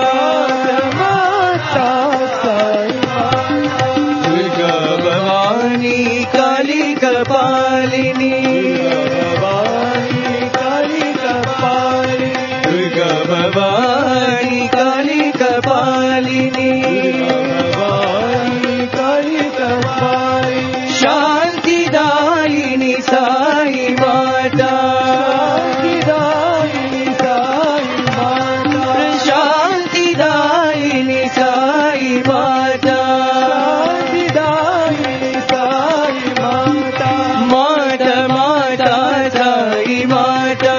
S9: माता साई माता दुर्गा भवानी काली कपालिनी भवानी काली कपालिनी भवानी काली कपालिनी शांतिदायिनी साई माता शांतिदायिनी साई माता शांतिदायिनी साई माता माता माता साई माता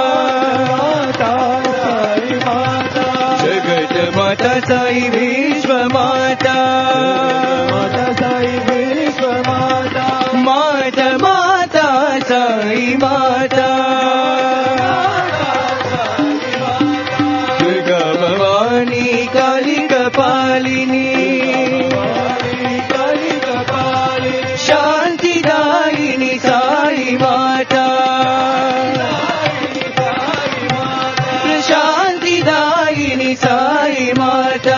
S9: माता साई विश्व माता माता साई विश्व माता माता माता साई माता दुर्गा भवानी काली कपालिनी काली कपालिनी शांतिदायिनी साई माता शांतिदायिनी साई माता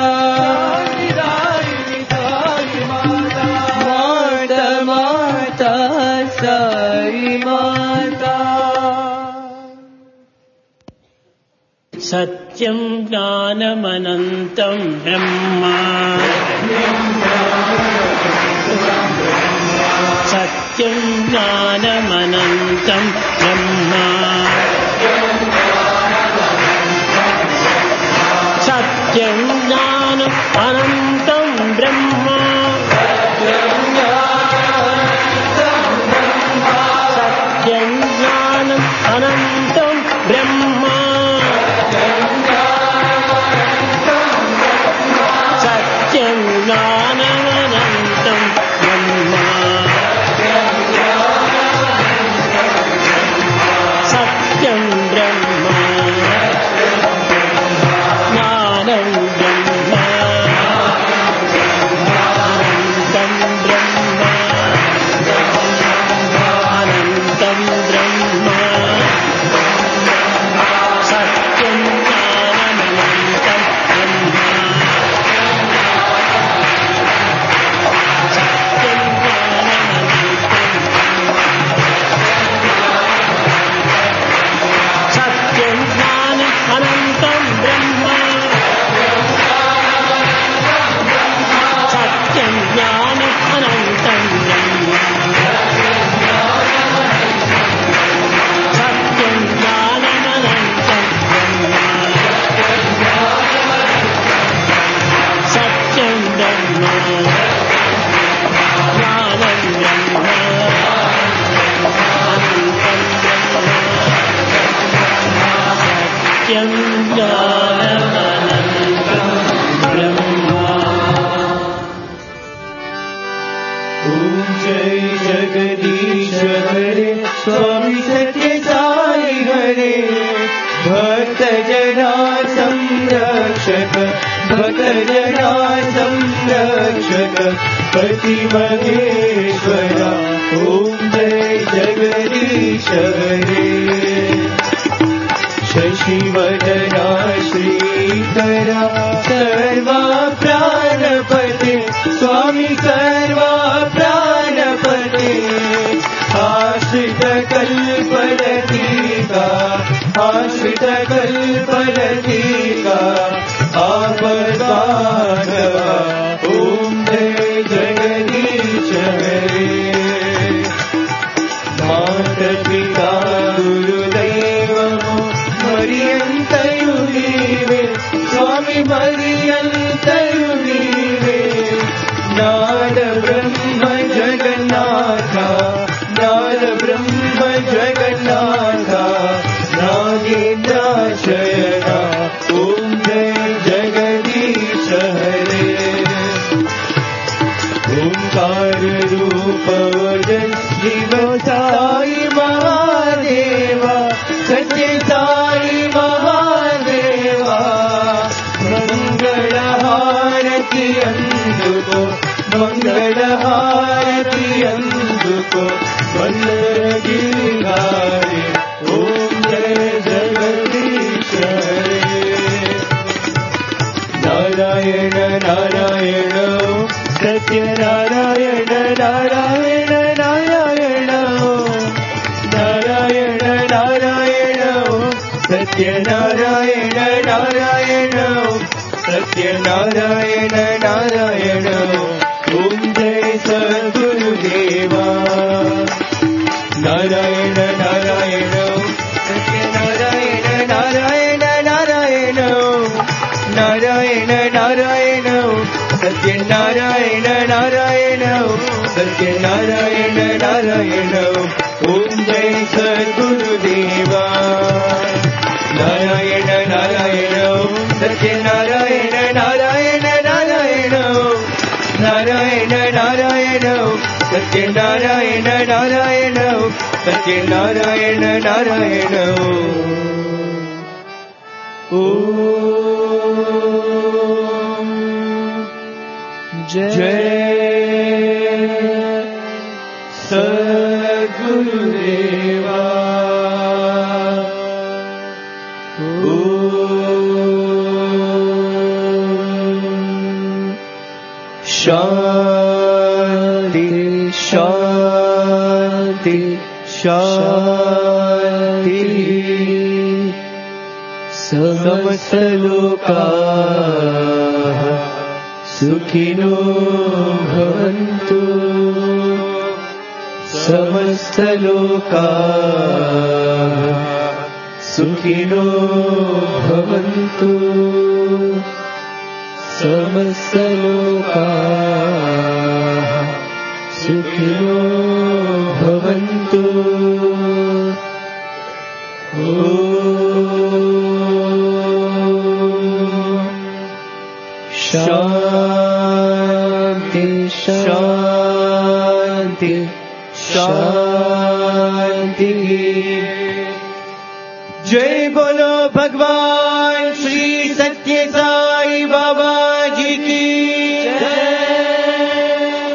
S9: माता माता साई माता
S6: सत्यं ज्ञानमनन्तं ब्रह्म सत्यं ज्ञानमनन्तं ब्रह्म सत्यं ज्ञानम् अनन्तं ब्रह्म सत्यं ज्ञानम् अनन्तं ब्रह्म सत्यं ज्ञानमनन्तं ब्रह्म सत्यं ब्रह्म
S9: स्वामी सत्य साई हरे भक्त जना संरक्षक भक्त जना संरक्षक पति महेश्वरा ओम जय जगदीश हरे शशिवदना श्रीकरा सर्वा प्राणपते स्वामी सर्वा प्राणपते आश्रित कल्पलतिका आश्रित कल्पलतिका आपदानवा ॐ जय जगदीश हरे मातपिता गुरुदैवमो मरियन्तयु नीवे स्वामी मरियन्तयु नीवे नाद ब्रह्म जगन्नाथा नाद ब्रह्म जगन्नाथा नागेन्द्राशयना ॐ जय जगदीश हरे ओंकार रूप शिव साई महादेवा सत्य साई महादेवा मंगल हारति अंदुको मंगल हारति अंदुको वल्लगिरिहारे ओम जय जगदीश हरे नारायण नारायण सत्यनारायण नारायण नारायण नारायण नारायण सत्यनारायण नारायण सत्यनारायण नारायण ओम जय सद्गुरुदेवा नारायण नारायण सत्यनारायण नारायण नारायण नारायण नारायण सत्यनारायण नारायण सत्यनारायण नारायण ओम जय सद्गुरुदेवा नारायण नारायण सत्यनारायण नारायण नारायण नारायण नारायण सत्यनारायण नारायण सत्यनारायण नारायण जय सद्गुरुदेवा शांति शांति शांति समस्त लोकाः सुखिनो भवन्तु समस्त लोकाः सुखिनो भवन्तु समस्त लोकाः सुखिनो भवन्तु शांति शांति शांति जय बोलो भगवान श्री सत्य साई बाबा जी की जय।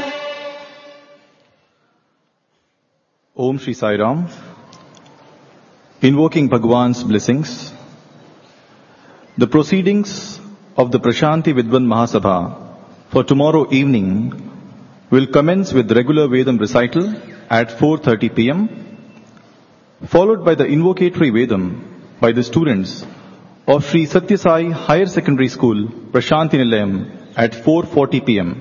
S11: Om Shri Sai Ram. Invoking Bhagwan's blessings, the proceedings of the Prashanti Vidwan Mahasabha for tomorrow evening will commence with regular Vedam recital at 4:30 p.m., followed by the invocatory Vedam by the students of Sri Satya Sai Higher Secondary School, Prashanti Nilayam at 4:40 p.m.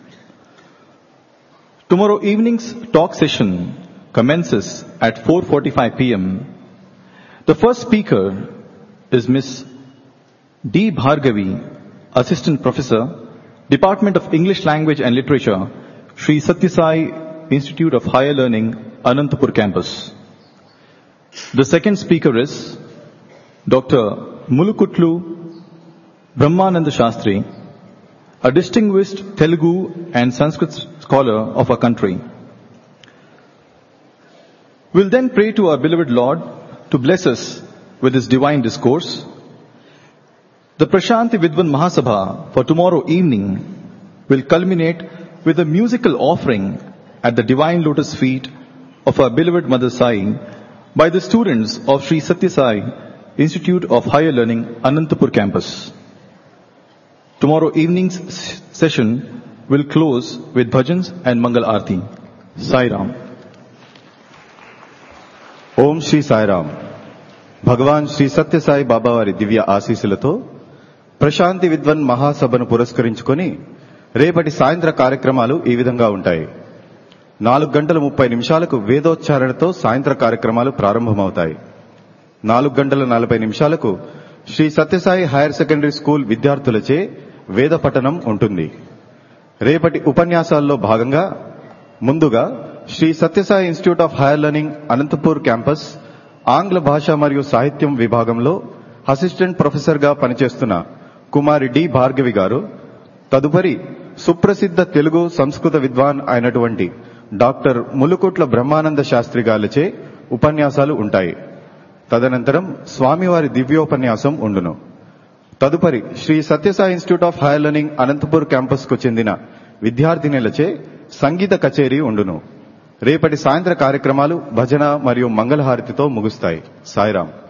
S11: Tomorrow evening's talk session commences at 4:45 p.m. The first speaker is Miss D. Bhargavi, Assistant Professor, Department of English Language and Literature, Sri Satya Sai Institute of Higher Learning, Anantapur Campus. The second speaker is Dr. Mulukutlu Brahmananda Shastri, a distinguished Telugu and Sanskrit scholar of our country. We'll then pray to our beloved Lord to bless us with His divine discourse. The Prashanti Vidwan Mahasabha for tomorrow evening will culminate with a musical offering at the divine lotus feet of our beloved Mother Sai by the students of Sri Satya Sai Institute of Higher Learning, Anantapur campus. Tomorrow evening's session will close with bhajans and Mangal Aarti. Sai Ram.
S8: ఓం శ్రీ సాయిరామ్. భగవాన్ శ్రీ సత్యసాయి బాబా వారి దివ్య ఆశీస్సులతో ప్రశాంతి విద్వన్ మహాసభను పురస్కరించుకొని రేపటి సాయంత్ర కార్యక్రమాలు ఈ విధంగా ఉంటాయి. 4:30 వేదోచ్చారణతో సాయంత్ర కార్యక్రమాలు ప్రారంభమవుతాయి. 4:40 Shri Sathya Sai higher secondary school విద్యార్థులచే వేద పఠనం ఉంటుంది. రేపటి ఉపన్యాసాల్లో భాగంగా ముందుగా Shri Sathya Sai institute of higher learning Anantapur campus ఆంగ్ల భాష మరియు సాహిత్యం విభాగంలో అసిస్టెంట్ ప్రొఫెసర్గా పనిచేస్తున్న కుమారి డి భార్గవి గారు, తదుపరి సుప్రసిద్ధ తెలుగు సంస్కృత విద్వాన్ అయినటువంటి డాక్టర్ ములుకుట్ల బ్రహ్మానంద శాస్త్రి గారిచే ఉపన్యాసాలు ఉంటాయి. తదనంతరం స్వామివారి దివ్యోపన్యాసం ఉండును. తదుపరి Shri Sathya Sai institute of higher learning Anantapur campus కు చెందిన విద్యార్థినులచే సంగీత కచేరీ ఉండును. రేపటి సాయంత్ర కార్యక్రమాలు భజన మరియు మంగళహారతితో ముగుస్తాయి. సాయిరాం.